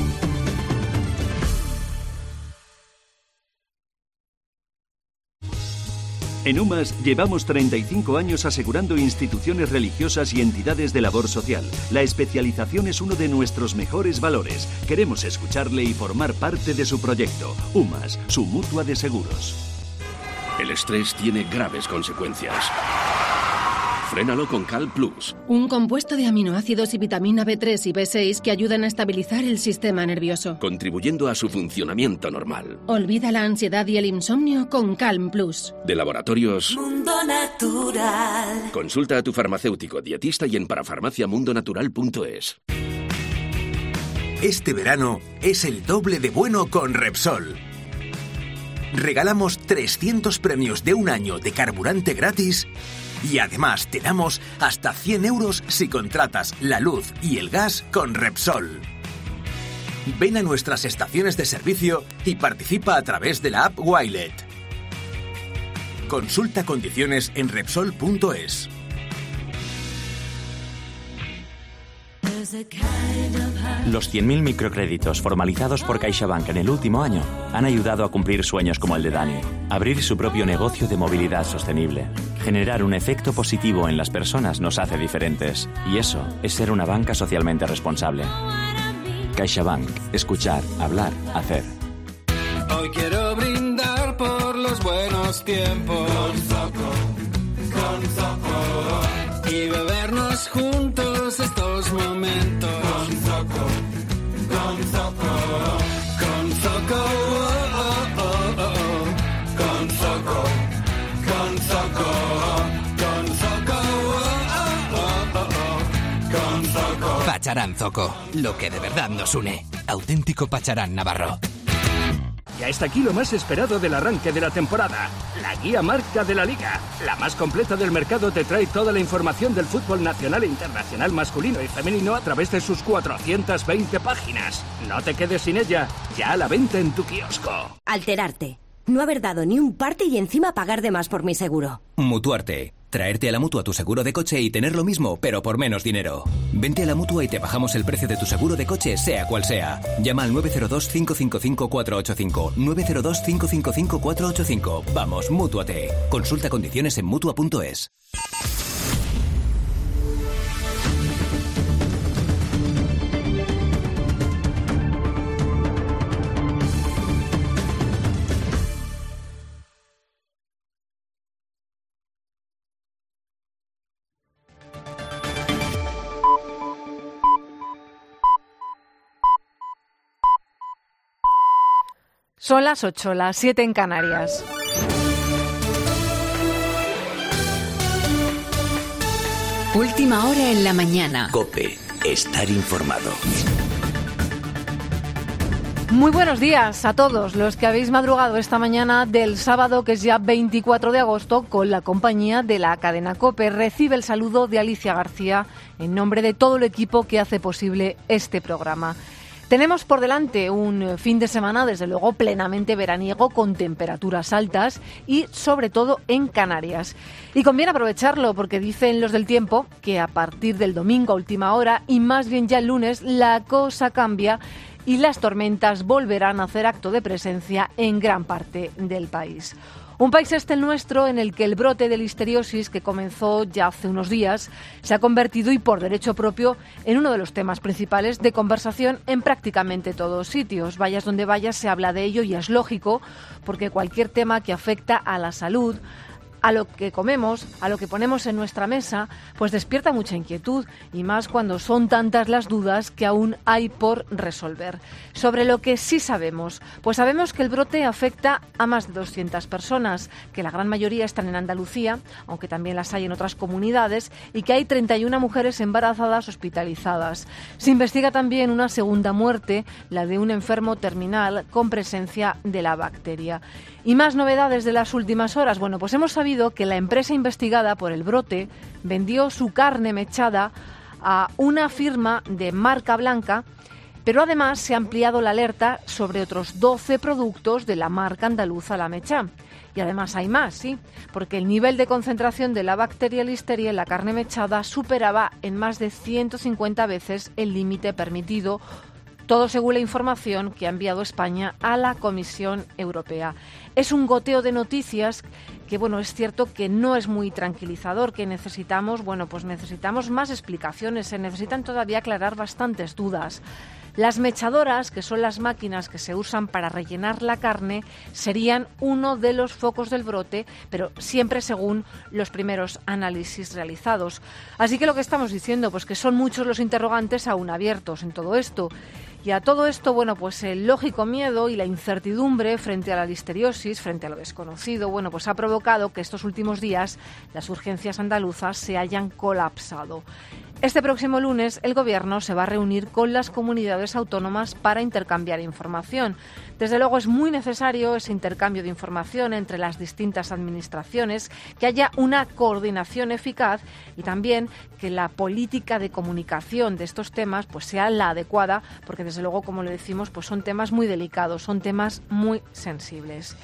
En UMAS llevamos 35 años asegurando instituciones religiosas y entidades de labor social. La especialización es uno de nuestros mejores valores. Queremos escucharle y formar parte de su proyecto. UMAS, su mutua de seguros. El estrés tiene graves consecuencias. Frénalo con Cal Plus. Un compuesto de aminoácidos y vitamina B3 y B6 que ayudan a estabilizar el sistema nervioso, contribuyendo a su funcionamiento normal. Olvida la ansiedad y el insomnio con Calm Plus. De Laboratorios Mundo Natural. Consulta a tu farmacéutico, dietista y en parafarmaciamundonatural.es. Este verano es el doble de bueno con Repsol. Regalamos 300 premios de un año de carburante gratis y además te damos hasta 100 euros si contratas la luz y el gas con Repsol. Ven a nuestras estaciones de servicio y participa a través de la app Wilet. Consulta condiciones en Repsol.es. Los 100.000 microcréditos formalizados por CaixaBank en el último año han ayudado a cumplir sueños como el de Dani. Abrir su propio negocio de movilidad sostenible. Generar un efecto positivo en las personas nos hace diferentes. Y eso es ser una banca socialmente responsable. CaixaBank. Escuchar, hablar, hacer. Hoy quiero brindar por los buenos tiempos. Con Zoco. Y bebernos juntos estos momentos. Con Zoco. Con Zoco. Oh, oh, oh, oh. Con Zoco. Con Zoco. Con Zoco. Oh, oh, oh, oh. Con Zoco. Pacharán Zoco. Lo que de verdad nos une. Auténtico Pacharán Navarro. Ya está aquí lo más esperado del arranque de la temporada, la guía marca de la Liga. La más completa del mercado te trae toda la información del fútbol nacional e internacional masculino y femenino a través de sus 420 páginas. No te quedes sin ella, ya a la venta en tu kiosco. Alterarte. No haber dado ni un parte y encima pagar de más por mi seguro. Mutuarte. Traerte a la Mutua tu seguro de coche y tener lo mismo, pero por menos dinero. Vente a la Mutua y te bajamos el precio de tu seguro de coche, sea cual sea. Llama al 902-555-485. 902-555-485. Vamos, Mútuate. Consulta condiciones en Mutua.es. Son las 8, las 7 en Canarias. Última hora en la mañana. COPE. Estar informado. Muy buenos días a todos los que habéis madrugado esta mañana del sábado, que es ya 24 de agosto, con la compañía de la cadena COPE. Recibe el saludo de Alicia García en nombre de todo el equipo que hace posible este programa. Tenemos por delante un fin de semana, desde luego, plenamente veraniego, con temperaturas altas y, sobre todo, en Canarias. Y conviene aprovecharlo porque dicen los del tiempo que a partir del domingo a última hora, y más bien ya el lunes, la cosa cambia y las tormentas volverán a hacer acto de presencia en gran parte del país. Un país el nuestro en el que el brote de listeriosis, que comenzó ya hace unos días, se ha convertido, y por derecho propio, en uno de los temas principales de conversación en prácticamente todos sitios. Vayas donde vayas se habla de ello, y es lógico, porque cualquier tema que afecta a la salud, a lo que comemos, a lo que ponemos en nuestra mesa, pues despierta mucha inquietud, y más cuando son tantas las dudas que aún hay por resolver. Sobre lo que sí sabemos, pues sabemos que el brote afecta a más de 200 personas, que la gran mayoría están en Andalucía, aunque también las hay en otras comunidades, y que hay 31 mujeres embarazadas hospitalizadas. Se investiga también una segunda muerte, la de un enfermo terminal con presencia de la bacteria. Y más novedades de las últimas horas. Bueno, pues hemos sabido que la empresa investigada por el brote vendió su carne mechada a una firma de marca blanca, pero además se ha ampliado la alerta sobre otros 12 productos de la marca andaluza La Mecha. Y además hay más, sí, porque el nivel de concentración de la bacteria Listeria en la carne mechada superaba en más de 150 veces el límite permitido, todo según la información que ha enviado España a la Comisión Europea. Es un goteo de noticias que, bueno, es cierto que no es muy tranquilizador, que necesitamos más explicaciones, se necesitan todavía aclarar bastantes dudas. Las mechadoras, que son las máquinas que se usan para rellenar la carne, serían uno de los focos del brote, pero siempre según los primeros análisis realizados. Así que lo que estamos diciendo, pues que son muchos los interrogantes aún abiertos en todo esto. Y a todo esto, bueno, pues el lógico miedo y la incertidumbre frente a la listeriosis, frente a lo desconocido, bueno, pues ha provocado que estos últimos días las urgencias andaluzas se hayan colapsado. Este próximo lunes el Gobierno se va a reunir con las comunidades autónomas para intercambiar información. Desde luego es muy necesario ese intercambio de información entre las distintas administraciones, que haya una coordinación eficaz y también que la política de comunicación de estos temas pues sea la adecuada, porque desde luego, como le decimos, pues son temas muy delicados, son temas muy sensibles.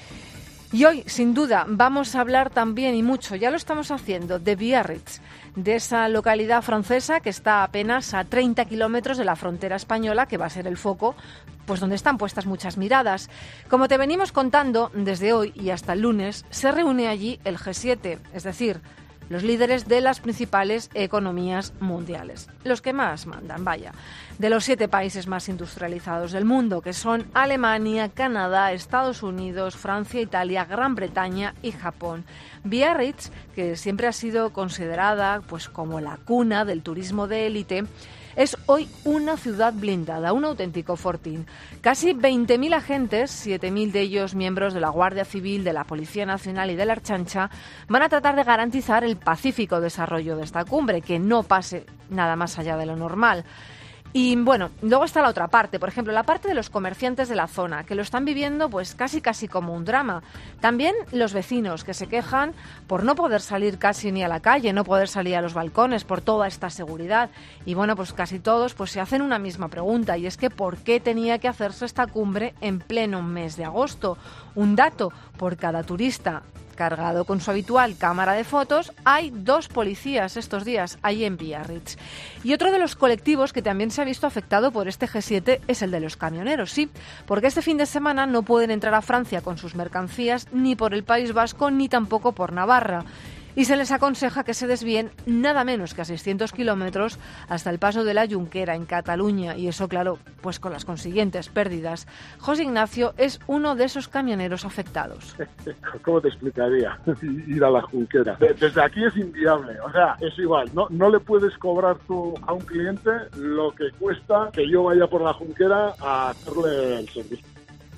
Y hoy, sin duda, vamos a hablar también, y mucho, ya lo estamos haciendo, de Biarritz, de esa localidad francesa que está apenas a 30 kilómetros de la frontera española, que va a ser el foco, pues donde están puestas muchas miradas. Como te venimos contando, desde hoy y hasta el lunes, se reúne allí el G7, es decir, los líderes de las principales economías mundiales, los que más mandan, vaya, de los 7 países más industrializados del mundo, que son Alemania, Canadá, Estados Unidos, Francia, Italia, Gran Bretaña y Japón. Biarritz, que siempre ha sido considerada pues como la cuna del turismo de élite, es hoy una ciudad blindada, un auténtico fortín. Casi 20.000 agentes, 7.000 de ellos miembros de la Guardia Civil, de la Policía Nacional y de la Archancha, van a tratar de garantizar el pacífico desarrollo de esta cumbre, que no pase nada más allá de lo normal. Y bueno, luego está la otra parte, por ejemplo, la parte de los comerciantes de la zona, que lo están viviendo pues casi como un drama. También los vecinos, que se quejan por no poder salir casi ni a la calle, no poder salir a los balcones por toda esta seguridad. Y bueno, pues casi todos pues se hacen una misma pregunta, y es que ¿por qué tenía que hacerse esta cumbre en pleno mes de agosto? Un dato: por cada turista cargado con su habitual cámara de fotos, hay 2 policías estos días ahí en Biarritz. Y otro de los colectivos que también se ha visto afectado por este G7 es el de los camioneros, sí, porque este fin de semana no pueden entrar a Francia con sus mercancías ni por el País Vasco ni tampoco por Navarra. Y se les aconseja que se desvíen nada menos que a 600 kilómetros hasta el paso de la Junquera, en Cataluña, y eso, claro, pues con las consiguientes pérdidas. José Ignacio es uno de esos camioneros afectados. ¿Cómo te explicaría ir a la Junquera? Desde aquí es inviable, o sea, es igual, no le puedes cobrar tú a un cliente lo que cuesta que yo vaya por la Junquera a hacerle el servicio.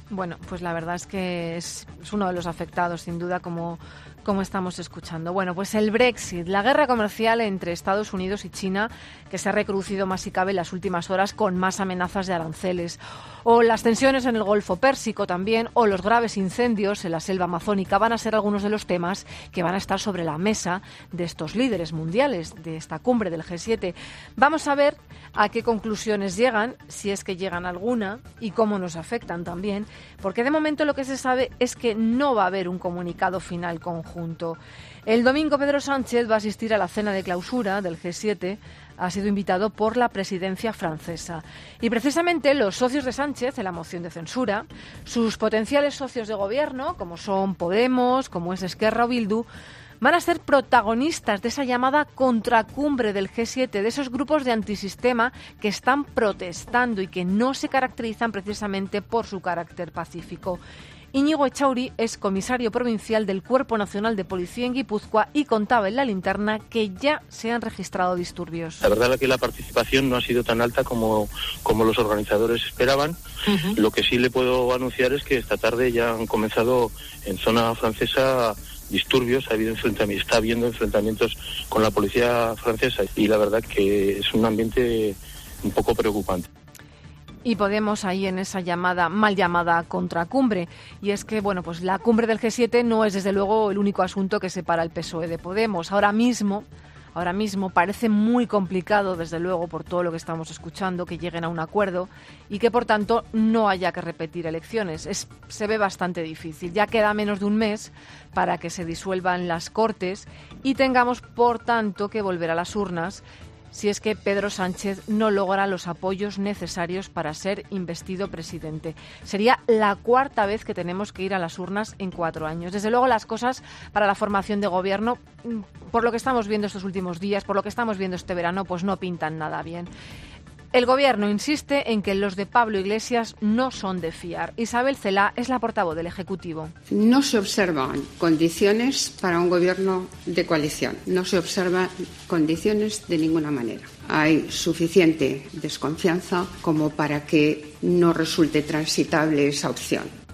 Bueno, pues la verdad es que es uno de los afectados, sin duda, como estamos escuchando. Bueno, pues el Brexit, la guerra comercial entre Estados Unidos y China, que se ha recrudecido más si cabe en las últimas horas con más amenazas de aranceles, o las tensiones en el Golfo Pérsico también, o los graves incendios en la selva amazónica, van a ser algunos de los temas que van a estar sobre la mesa de estos líderes mundiales, de esta cumbre del G7. Vamos a ver a qué conclusiones llegan, si es que llegan alguna, y cómo nos afectan también, porque de momento lo que se sabe es que no va a haber un comunicado final conjunto. El domingo Pedro Sánchez va a asistir a la cena de clausura del G7, ha sido invitado por la presidencia francesa. Y precisamente los socios de Sánchez en la moción de censura, sus potenciales socios de gobierno, como son Podemos, como es Esquerra o Bildu, van a ser protagonistas de esa llamada contracumbre del G7, de esos grupos de antisistema que están protestando y que no se caracterizan precisamente por su carácter pacífico. Íñigo Echauri es comisario provincial del Cuerpo Nacional de Policía en Guipúzcoa y contaba en La Linterna que ya se han registrado disturbios. La verdad es que la participación no ha sido tan alta como los organizadores esperaban. Lo que sí le puedo anunciar es que esta tarde ya han comenzado en zona francesa disturbios, está habiendo enfrentamientos con la policía francesa y la verdad que es un ambiente un poco preocupante. Y Podemos ahí en esa mal llamada contracumbre. Y es que, bueno, pues la cumbre del G7 no es desde luego el único asunto que separa el PSOE de Podemos. Ahora mismo parece muy complicado, desde luego, por todo lo que estamos escuchando, que lleguen a un acuerdo y que, por tanto, no haya que repetir elecciones. Se ve bastante difícil. Ya queda menos de un mes para que se disuelvan las Cortes y tengamos, por tanto, que volver a las urnas si es que Pedro Sánchez no logra los apoyos necesarios para ser investido presidente. Sería la cuarta vez que tenemos que ir a las urnas en 4 años. Desde luego las cosas para la formación de gobierno, por lo que estamos viendo estos últimos días, por lo que estamos viendo este verano, pues no pintan nada bien. El Gobierno insiste en que los de Pablo Iglesias no son de fiar. Isabel Celaá es la portavoz del Ejecutivo. No se observan condiciones para un Gobierno de coalición. No se observan condiciones de ninguna manera. Hay suficiente desconfianza como para que no resulte transitable esa opción.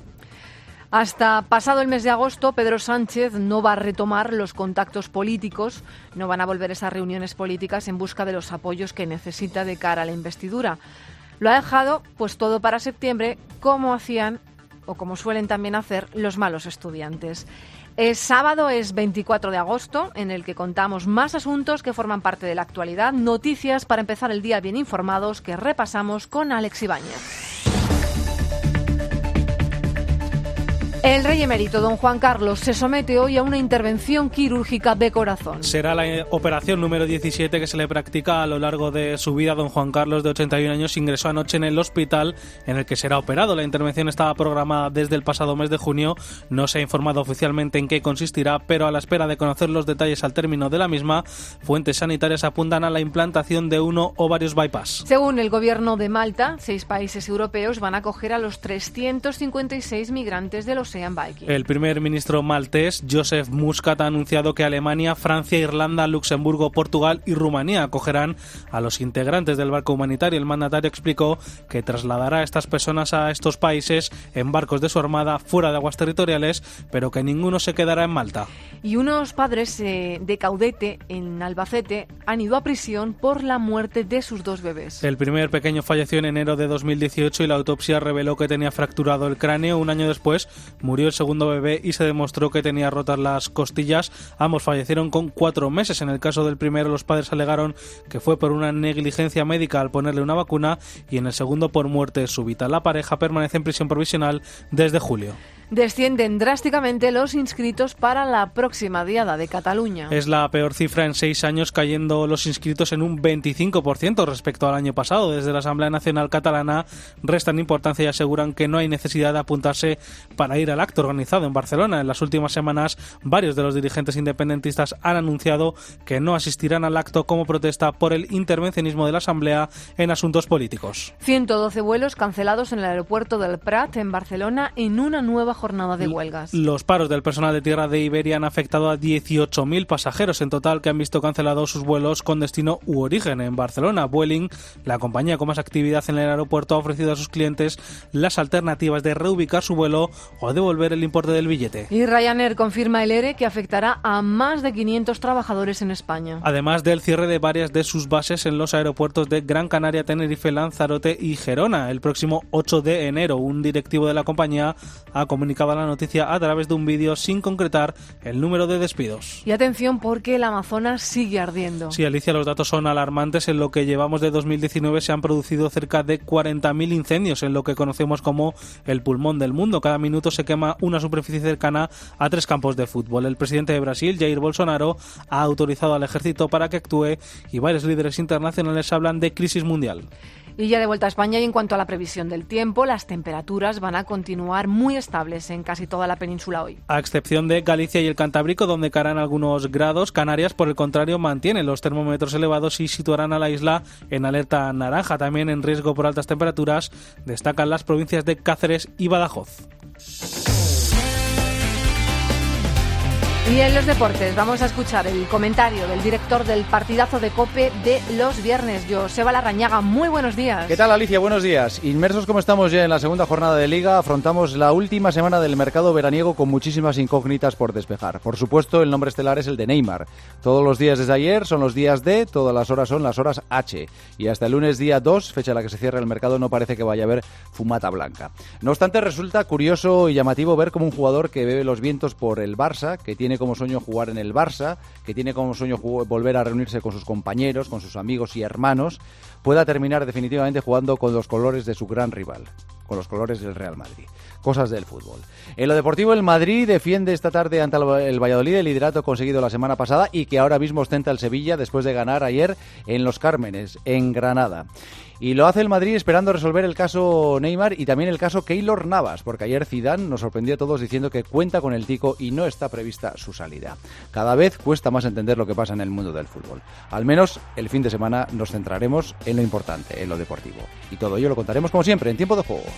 Hasta pasado el mes de agosto, Pedro Sánchez no va a retomar los contactos políticos, no van a volver esas reuniones políticas en busca de los apoyos que necesita de cara a la investidura. Lo ha dejado pues todo para septiembre, como hacían o como suelen también hacer los malos estudiantes. El sábado es 24 de agosto, en el que contamos más asuntos que forman parte de la actualidad, noticias para empezar el día bien informados que repasamos con Alex Ibáñez. El rey emérito, don Juan Carlos, se somete hoy a una intervención quirúrgica de corazón. Será la operación número 17 que se le practica a lo largo de su vida. Don Juan Carlos, de 81 años, ingresó anoche en el hospital en el que será operado. La intervención estaba programada desde el pasado mes de junio. No se ha informado oficialmente en qué consistirá, pero a la espera de conocer los detalles al término de la misma, fuentes sanitarias apuntan a la implantación de uno o varios bypass. Según el gobierno de Malta, 6 países europeos van a acoger a los 356 migrantes de los El primer ministro maltés, Joseph Muscat, ha anunciado que Alemania, Francia, Irlanda, Luxemburgo, Portugal y Rumanía acogerán a los integrantes del barco humanitario. El mandatario explicó que trasladará a estas personas a estos países en barcos de su armada fuera de aguas territoriales, pero que ninguno se quedará en Malta. Y unos padres de Caudete, en Albacete, han ido a prisión por la muerte de sus 2 bebés. El primer pequeño falleció en enero de 2018 y la autopsia reveló que tenía fracturado el cráneo. Un año después murió el segundo bebé y se demostró que tenía rotas las costillas. Ambos fallecieron con 4 meses. En el caso del primero, los padres alegaron que fue por una negligencia médica al ponerle una vacuna y en el segundo por muerte súbita. La pareja permanece en prisión provisional desde julio. Descienden drásticamente los inscritos para la próxima Diada de Cataluña. Es la peor cifra en 6 años, cayendo los inscritos en un 25% respecto al año pasado. Desde la Asamblea Nacional Catalana restan importancia y aseguran que no hay necesidad de apuntarse para ir al acto organizado en Barcelona. En las últimas semanas, varios de los dirigentes independentistas han anunciado que no asistirán al acto como protesta por el intervencionismo de la Asamblea en asuntos políticos. 112 vuelos cancelados en el aeropuerto del Prat, en Barcelona, en una nueva jornada de huelgas. Los paros del personal de tierra de Iberia han afectado a 18.000 pasajeros en total que han visto cancelados sus vuelos con destino u origen en Barcelona. Vueling, la compañía con más actividad en el aeropuerto, ha ofrecido a sus clientes las alternativas de reubicar su vuelo o devolver el importe del billete. Y Ryanair confirma el ERE que afectará a más de 500 trabajadores en España. Además del cierre de varias de sus bases en los aeropuertos de Gran Canaria, Tenerife, Lanzarote y Gerona. El próximo 8 de enero, un directivo de la compañía ha comunicado la noticia a través de un vídeo sin concretar el número de despidos. Y atención porque el Amazonas sigue ardiendo. Sí, Alicia, los datos son alarmantes. En lo que llevamos de 2019 se han producido cerca de 40.000 incendios en lo que conocemos como el pulmón del mundo. Cada minuto se quema una superficie cercana a 3 campos de fútbol. El presidente de Brasil, Jair Bolsonaro, ha autorizado al ejército para que actúe y varios líderes internacionales hablan de crisis mundial. Y ya de vuelta a España, y en cuanto a la previsión del tiempo, las temperaturas van a continuar muy estables en casi toda la península hoy. A excepción de Galicia y el Cantábrico, donde caerán algunos grados, Canarias, por el contrario, mantiene los termómetros elevados y situarán a la isla en alerta naranja. También en riesgo por altas temperaturas destacan las provincias de Cáceres y Badajoz. Y en los deportes vamos a escuchar el comentario del director del partidazo de COPE de los viernes, Joseba Larrañaga. Muy buenos días. ¿Qué tal, Alicia? Buenos días. Inmersos como estamos ya en la segunda jornada de Liga, afrontamos la última semana del mercado veraniego con muchísimas incógnitas por despejar. Por supuesto, el nombre estelar es el de Neymar. Todos los días desde ayer son los días D, todas las horas son las horas H. Y hasta el lunes día 2, fecha en la que se cierra el mercado, no parece que vaya a haber fumata blanca. No obstante, resulta curioso y llamativo ver como un jugador que bebe los vientos por el Barça, que tiene como sueño jugar en el Barça, que tiene como sueño volver a reunirse con sus compañeros, con sus amigos y hermanos, pueda terminar definitivamente jugando con los colores de su gran rival, con los colores del Real Madrid. Cosas del fútbol. En lo deportivo, el Madrid defiende esta tarde ante el Valladolid el liderato conseguido la semana pasada y que ahora mismo ostenta el Sevilla después de ganar ayer en Los Cármenes, en Granada. Y lo hace el Madrid esperando resolver el caso Neymar y también el caso Keylor Navas, porque ayer Zidane nos sorprendió a todos diciendo que cuenta con el tico y no está prevista su salida. Cada vez cuesta más entender lo que pasa en el mundo del fútbol. Al menos el fin de semana nos centraremos en lo importante, en lo deportivo. Y todo ello lo contaremos como siempre en Tiempo de Juego.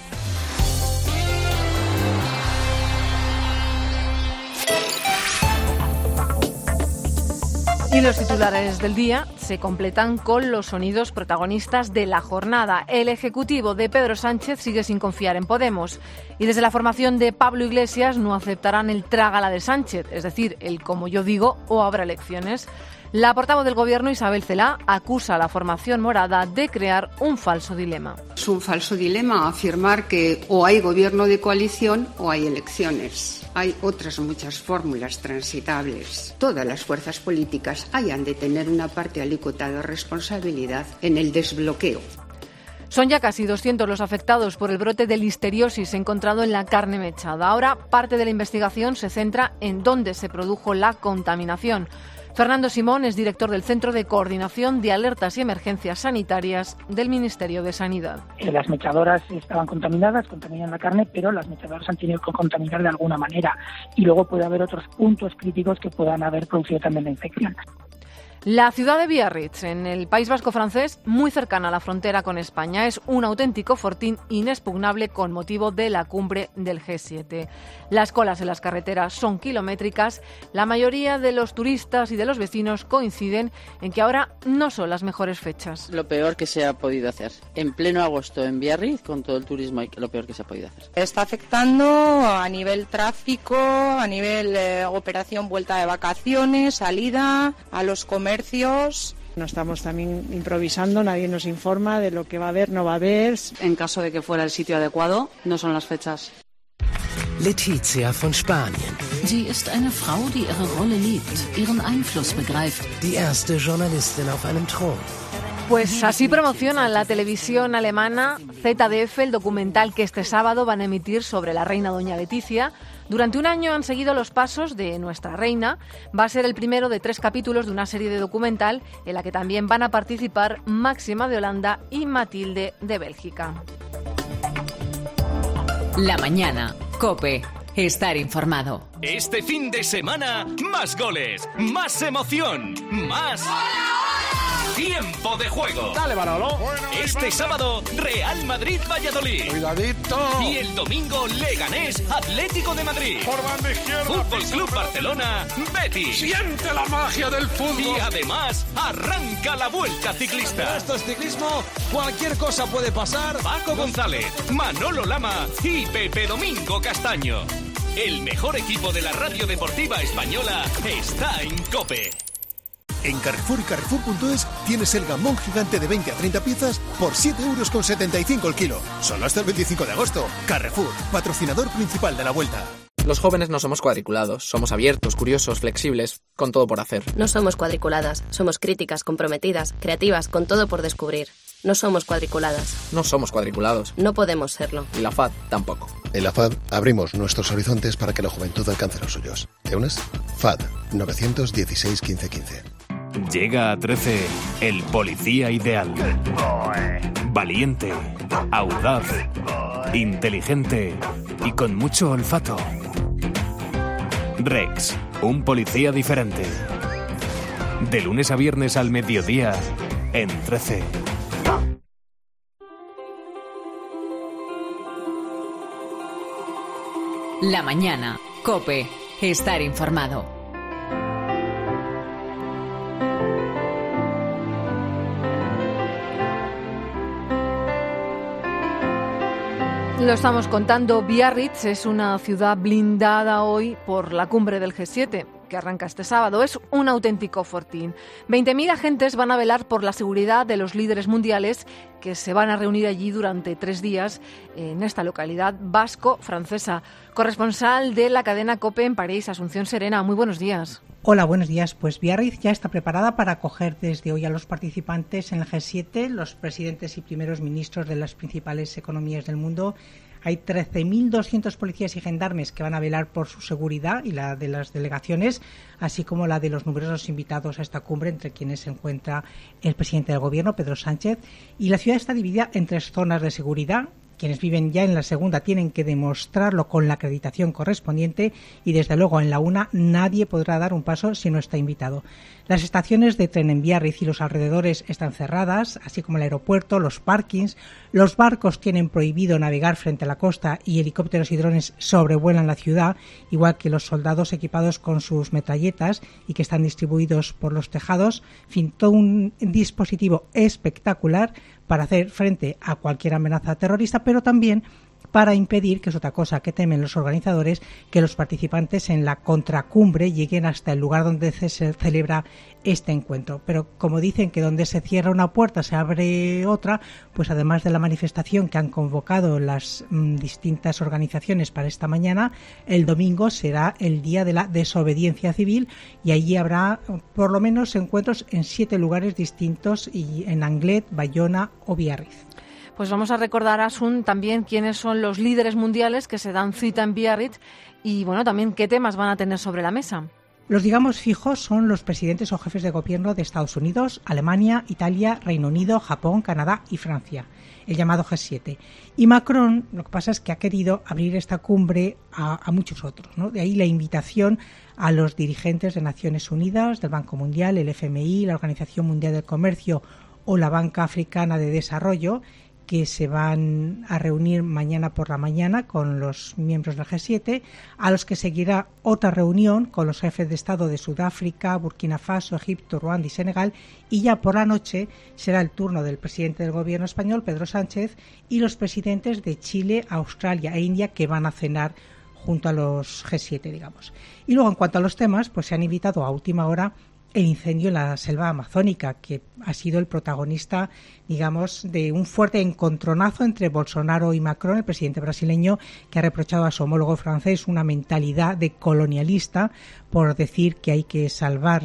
Y los titulares del día se completan con los sonidos protagonistas de la jornada. El Ejecutivo de Pedro Sánchez sigue sin confiar en Podemos. Y desde la formación de Pablo Iglesias no aceptarán el trágala de Sánchez, es decir, el como yo digo o habrá elecciones. La portavoz del Gobierno, Isabel Celaá, acusa a la formación morada de crear un falso dilema. Es un falso dilema afirmar que o hay gobierno de coalición o hay elecciones. Hay otras muchas fórmulas transitables. Todas las fuerzas políticas hayan de tener una parte alícuota de responsabilidad en el desbloqueo. Son ya casi 200 los afectados por el brote de listeriosis encontrado en la carne mechada. Ahora parte de la investigación se centra en dónde se produjo la contaminación. Fernando Simón es director del Centro de Coordinación de Alertas y Emergencias Sanitarias del Ministerio de Sanidad. Las mechadoras estaban contaminadas, contaminan la carne, pero las mechadoras han tenido que contaminar de alguna manera. Y luego puede haber otros puntos críticos que puedan haber producido también la infección. La ciudad de Biarritz, en el País Vasco francés, muy cercana a la frontera con España, es un auténtico fortín inexpugnable con motivo de la cumbre del G7. Las colas en las carreteras son kilométricas. La mayoría de los turistas y de los vecinos coinciden en que ahora no son las mejores fechas. Lo peor que se ha podido hacer. En pleno agosto en Biarritz, con todo el turismo, lo peor que se ha podido hacer. Está afectando a nivel tráfico, a nivel operación vuelta de vacaciones, salida, a los comercios. No estamos también improvisando, nadie nos informa de lo que va a haber, no va a haber. En caso de que fuera el sitio adecuado, no son las fechas. Letizia von Spanien. Sie ist eine Frau, die ihre Rolle liebt, ihren Einfluss begreift. Die erste Journalistin auf einem Thron. Pues así promociona la televisión alemana ZDF el documental que este sábado van a emitir sobre la reina doña Letizia. Durante un año han seguido los pasos de nuestra reina. Va a ser el primero de 3 capítulos de una serie de documental en la que también van a participar Máxima de Holanda y Matilde de Bélgica. La mañana, COPE. Estar informado. Este fin de semana, más goles, más emoción, más... ¡Hola, hola! Tiempo de juego. Dale, Manolo. Este sábado, Real Madrid-Valladolid. Cuidadito. Y el domingo, Leganés, Atlético de Madrid. Por banda izquierda. Fútbol Club Barcelona, Betis. Siente la magia del fútbol. Y además, arranca la Vuelta Ciclista. Esto es ciclismo, cualquier cosa puede pasar. Paco González, Manolo Lama y Pepe Domingo Castaño. El mejor equipo de la radio deportiva española está en COPE. En Carrefour y Carrefour.es tienes el gamón gigante de 20 a 30 piezas por 7,75 € el kilo. Solo hasta el 25 de agosto. Carrefour, patrocinador principal de la Vuelta. Los jóvenes no somos cuadriculados, somos abiertos, curiosos, flexibles, con todo por hacer. No somos cuadriculadas, somos críticas, comprometidas, creativas, con todo por descubrir. No somos cuadriculadas. No somos cuadriculados. No podemos serlo. Y la FAD tampoco. En la FAD abrimos nuestros horizontes para que la juventud alcance los suyos. ¿Te unes? FAD 916 15 15. Llega a 13 el policía ideal. Valiente, audaz, inteligente y con mucho olfato. Rex, un policía diferente. De lunes a viernes al mediodía en 13. La mañana, COPE, estar informado. Lo estamos contando, Biarritz es una ciudad blindada hoy por la cumbre del G7, que arranca este sábado. Es un auténtico fortín. 20.000 agentes van a velar por la seguridad de los líderes mundiales que se van a reunir allí durante 3 días en esta localidad vasco-francesa. Corresponsal de la cadena COPE en París, Asunción Serena, muy buenos días. Hola, buenos días. Pues Biarritz ya está preparada para acoger desde hoy a los participantes en el G7, los presidentes y primeros ministros de las principales economías del mundo. Hay 13.200 policías y gendarmes que van a velar por su seguridad y la de las delegaciones, así como la de los numerosos invitados a esta cumbre, entre quienes se encuentra el presidente del gobierno, Pedro Sánchez. Y la ciudad está dividida en 3 zonas de seguridad. Quienes viven ya en la segunda tienen que demostrarlo con la acreditación correspondiente y, desde luego, en la una nadie podrá dar un paso si no está invitado. Las estaciones de tren en Biarritz y los alrededores están cerradas, así como el aeropuerto, los parkings. Los barcos tienen prohibido navegar frente a la costa y helicópteros y drones sobrevuelan la ciudad, igual que los soldados equipados con sus metralletas y que están distribuidos por los tejados. En fin, todo un dispositivo espectacular para hacer frente a cualquier amenaza terrorista, pero también para impedir, que es otra cosa que temen los organizadores, que los participantes en la contracumbre lleguen hasta el lugar donde se celebra este encuentro. Pero como dicen que donde se cierra una puerta se abre otra, pues además de la manifestación que han convocado las distintas organizaciones para esta mañana, el domingo será el día de la desobediencia civil y allí habrá por lo menos encuentros en 7 lugares distintos, y en Anglet, Bayona o Biarritz. Pues vamos a recordar, Asun, también quiénes son los líderes mundiales que se dan cita en Biarritz y, bueno, también qué temas van a tener sobre la mesa. Los, digamos, fijos son los presidentes o jefes de gobierno de Estados Unidos, Alemania, Italia, Reino Unido, Japón, Canadá y Francia, el llamado G7. Y Macron, lo que pasa es que ha querido abrir esta cumbre a muchos otros, ¿no? De ahí la invitación a los dirigentes de Naciones Unidas, del Banco Mundial, el FMI, la Organización Mundial del Comercio o la Banca Africana de Desarrollo, que se van a reunir mañana por la mañana con los miembros del G7, a los que seguirá otra reunión con los jefes de Estado de Sudáfrica, Burkina Faso, Egipto, Ruanda y Senegal, y ya por la noche será el turno del presidente del gobierno español, Pedro Sánchez, y los presidentes de Chile, Australia e India, que van a cenar junto a los G7, digamos. Y luego, en cuanto a los temas, pues se han invitado a última hora el incendio en la selva amazónica, que ha sido el protagonista, digamos, de un fuerte encontronazo entre Bolsonaro y Macron, el presidente brasileño, que ha reprochado a su homólogo francés una mentalidad de colonialista por decir que hay que salvar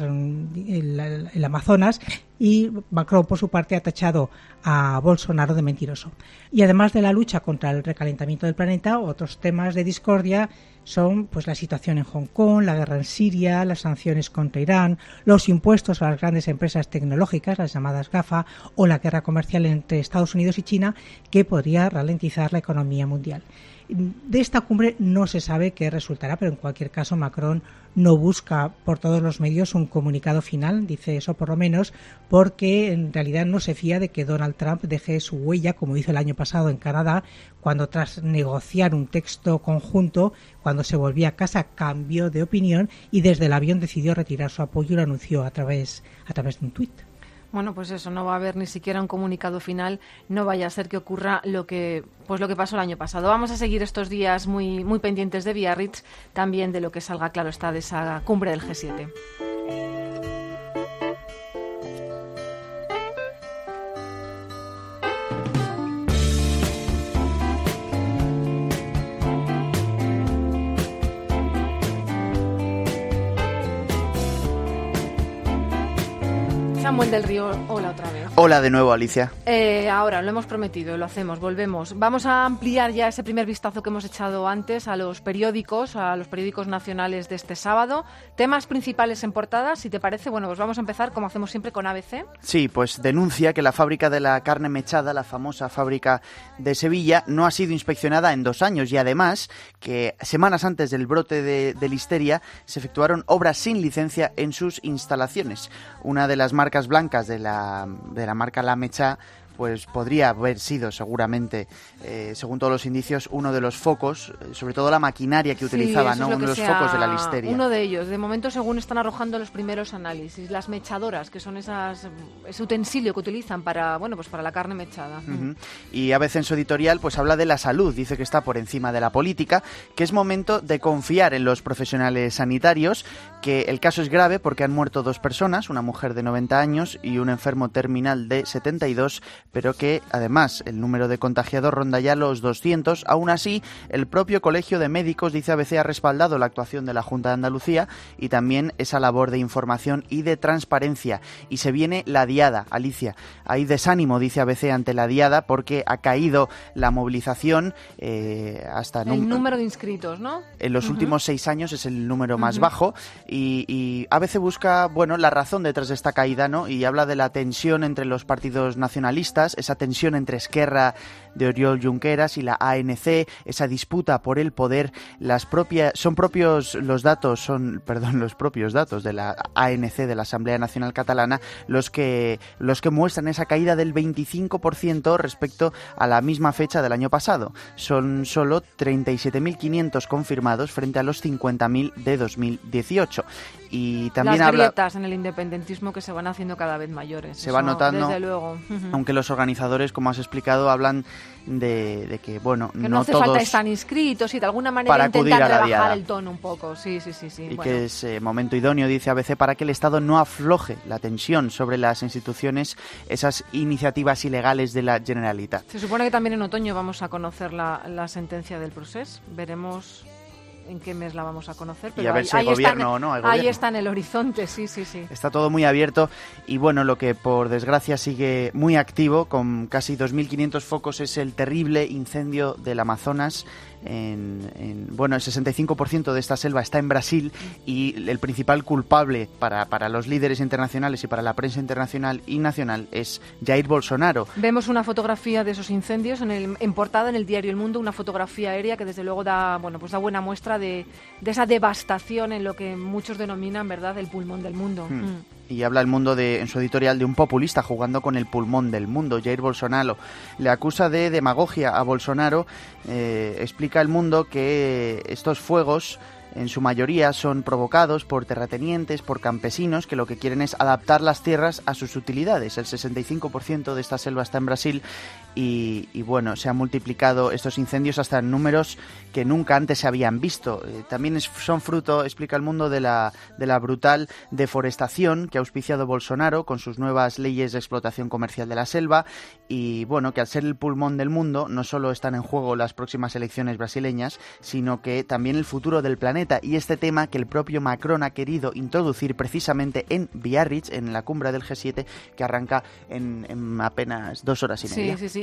el Amazonas, y Macron, por su parte, ha tachado a Bolsonaro de mentiroso. Y además de la lucha contra el recalentamiento del planeta, otros temas de discordia son, pues, la situación en Hong Kong, la guerra en Siria, las sanciones contra Irán, los impuestos a las grandes empresas tecnológicas, las llamadas GAFA, o la guerra comercial entre Estados Unidos y China, que podría ralentizar la economía mundial. De esta cumbre no se sabe qué resultará, pero en cualquier caso Macron no busca por todos los medios un comunicado final, dice eso por lo menos, porque en realidad no se fía de que Donald Trump deje su huella, como hizo el año pasado en Canadá, cuando tras negociar un texto conjunto, cuando se volvía a casa cambió de opinión y desde el avión decidió retirar su apoyo y lo anunció a través de un tuit. Bueno, pues eso, no va a haber ni siquiera un comunicado final, no vaya a ser que ocurra lo que pasó el año pasado. Vamos a seguir estos días muy, muy pendientes de Biarritz, también de lo que salga, claro está, de esa cumbre del G7. Samuel del Río, hola otra vez. Hola de nuevo, Alicia. Ahora, lo hemos prometido, lo hacemos, volvemos. Vamos a ampliar ya ese primer vistazo que hemos echado antes a los periódicos nacionales de este sábado. Temas principales en portadas, si te parece. Bueno, pues vamos a empezar, como hacemos siempre, con ABC. Sí, pues denuncia que la fábrica de la carne mechada, la famosa fábrica de Sevilla, no ha sido inspeccionada en 2 años y además que semanas antes del brote de listeria se efectuaron obras sin licencia en sus instalaciones. Una de las marcas blancas de la marca La Mecha, pues podría haber sido seguramente, según todos los indicios, uno de los focos, sobre todo la maquinaria que utilizaba, ¿no? Uno de los focos de la listeria. Uno de ellos. De momento, según están arrojando los primeros análisis, las mechadoras, que son ese utensilio que utilizan para la carne mechada. Uh-huh. Y ABC en su editorial pues habla de la salud, dice que está por encima de la política, que es momento de confiar en los profesionales sanitarios, que el caso es grave porque han muerto 2 personas, una mujer de 90 años y un enfermo terminal de 72, pero que además el número de contagiados ronda ya los 200. Aún así, el propio Colegio de Médicos, dice ABC, ha respaldado la actuación de la Junta de Andalucía y también esa labor de información y de transparencia. Y se viene la diada, Alicia. Hay desánimo, dice ABC, ante la diada porque ha caído la movilización hasta... El número de inscritos, ¿no? En los últimos 6 años es el número más bajo y ABC busca, la razón detrás de esta caída, ¿no? Y habla de la tensión entre los partidos nacionalistas, esa tensión entre Esquerra de Oriol Junqueras y la ANC, esa disputa por el poder. Los propios datos de la ANC, de la Asamblea Nacional Catalana, los que muestran esa caída del 25% respecto a la misma fecha del año pasado. Son solo 37.500 confirmados frente a los 50.000 de 2018. Y también las grietas en el independentismo que se van haciendo cada vez mayores. Se va notando, desde luego. Aunque los organizadores, como has explicado, hablan de que, que no hace todos falta estar inscritos y de alguna manera intentar rebajar el tono un poco. Sí. Y que es momento idóneo, dice ABC, para que el Estado no afloje la tensión sobre las instituciones, esas iniciativas ilegales de la Generalitat. Se supone que también en otoño vamos a conocer la sentencia del procés. Veremos en qué mes la vamos a conocer, pero y a ver si hay gobierno o no. Ahí está en el horizonte, sí. Está todo muy abierto y lo que por desgracia sigue muy activo, con casi 2.500 focos, es el terrible incendio del Amazonas. El 65% de esta selva está en Brasil y el principal culpable para los líderes internacionales y para la prensa internacional y nacional es Jair Bolsonaro. Vemos una fotografía de esos incendios en portada en el diario El Mundo, una fotografía aérea que desde luego da buena muestra de esa devastación en lo que muchos denominan, ¿verdad?, el pulmón del mundo. Y habla El Mundo en su editorial de un populista jugando con el pulmón del mundo. Jair Bolsonaro le acusa de demagogia a Bolsonaro. Explica El Mundo que estos fuegos en su mayoría son provocados por terratenientes, por campesinos que lo que quieren es adaptar las tierras a sus utilidades. El 65% de esta selva está en Brasil y se han multiplicado estos incendios hasta en números que nunca antes se habían visto. También son fruto, explica El Mundo, de la brutal deforestación que ha auspiciado Bolsonaro con sus nuevas leyes de explotación comercial de la selva y que al ser el pulmón del mundo no solo están en juego las próximas elecciones brasileñas, sino que también el futuro del planeta, y este tema que el propio Macron ha querido introducir precisamente en Biarritz, en la cumbre del G7, que arranca en apenas 2 horas y media. Sí.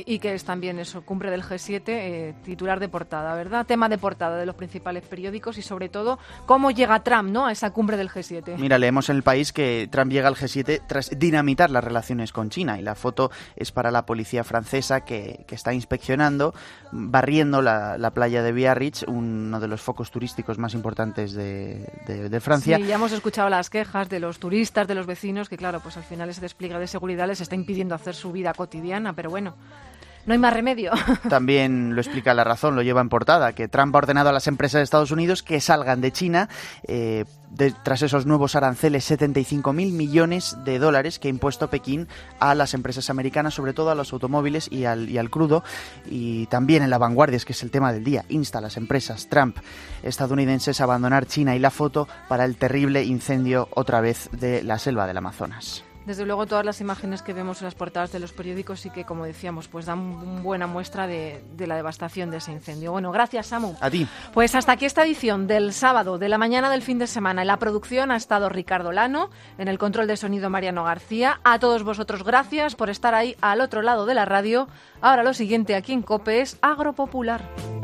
y que es también eso, cumbre del G7, titular de portada, ¿verdad? Tema de portada de los principales periódicos y sobre todo cómo llega Trump, ¿no?, a esa cumbre del G7. Mira, leemos en El País que Trump llega al G7 tras dinamitar las relaciones con China y la foto es para la policía francesa que está inspeccionando, barriendo la playa de Biarritz, uno de los focos turísticos más importantes de Francia. Sí, ya hemos escuchado las quejas de los turistas, de los vecinos, que claro, pues al final ese despliegue de seguridad les está impidiendo hacer su vida cotidiana, pero bueno, no hay más remedio. También lo explica La Razón, lo lleva en portada, que Trump ha ordenado a las empresas de Estados Unidos que salgan de China tras esos nuevos aranceles, $75.000 millones que ha impuesto Pekín a las empresas americanas, sobre todo a los automóviles y al crudo. Y también en La Vanguardia, es que es el tema del día, insta a las empresas Trump estadounidenses a abandonar China y la foto para el terrible incendio otra vez de la selva del Amazonas. Desde luego todas las imágenes que vemos en las portadas de los periódicos sí que, como decíamos, pues dan buena muestra de la devastación de ese incendio. Bueno, gracias, Samu. A ti. Pues hasta aquí esta edición del sábado, de la mañana del fin de semana. En la producción ha estado Ricardo Lano, en el control de sonido Mariano García. A todos vosotros gracias por estar ahí al otro lado de la radio. Ahora lo siguiente aquí en COPE es Agropopular.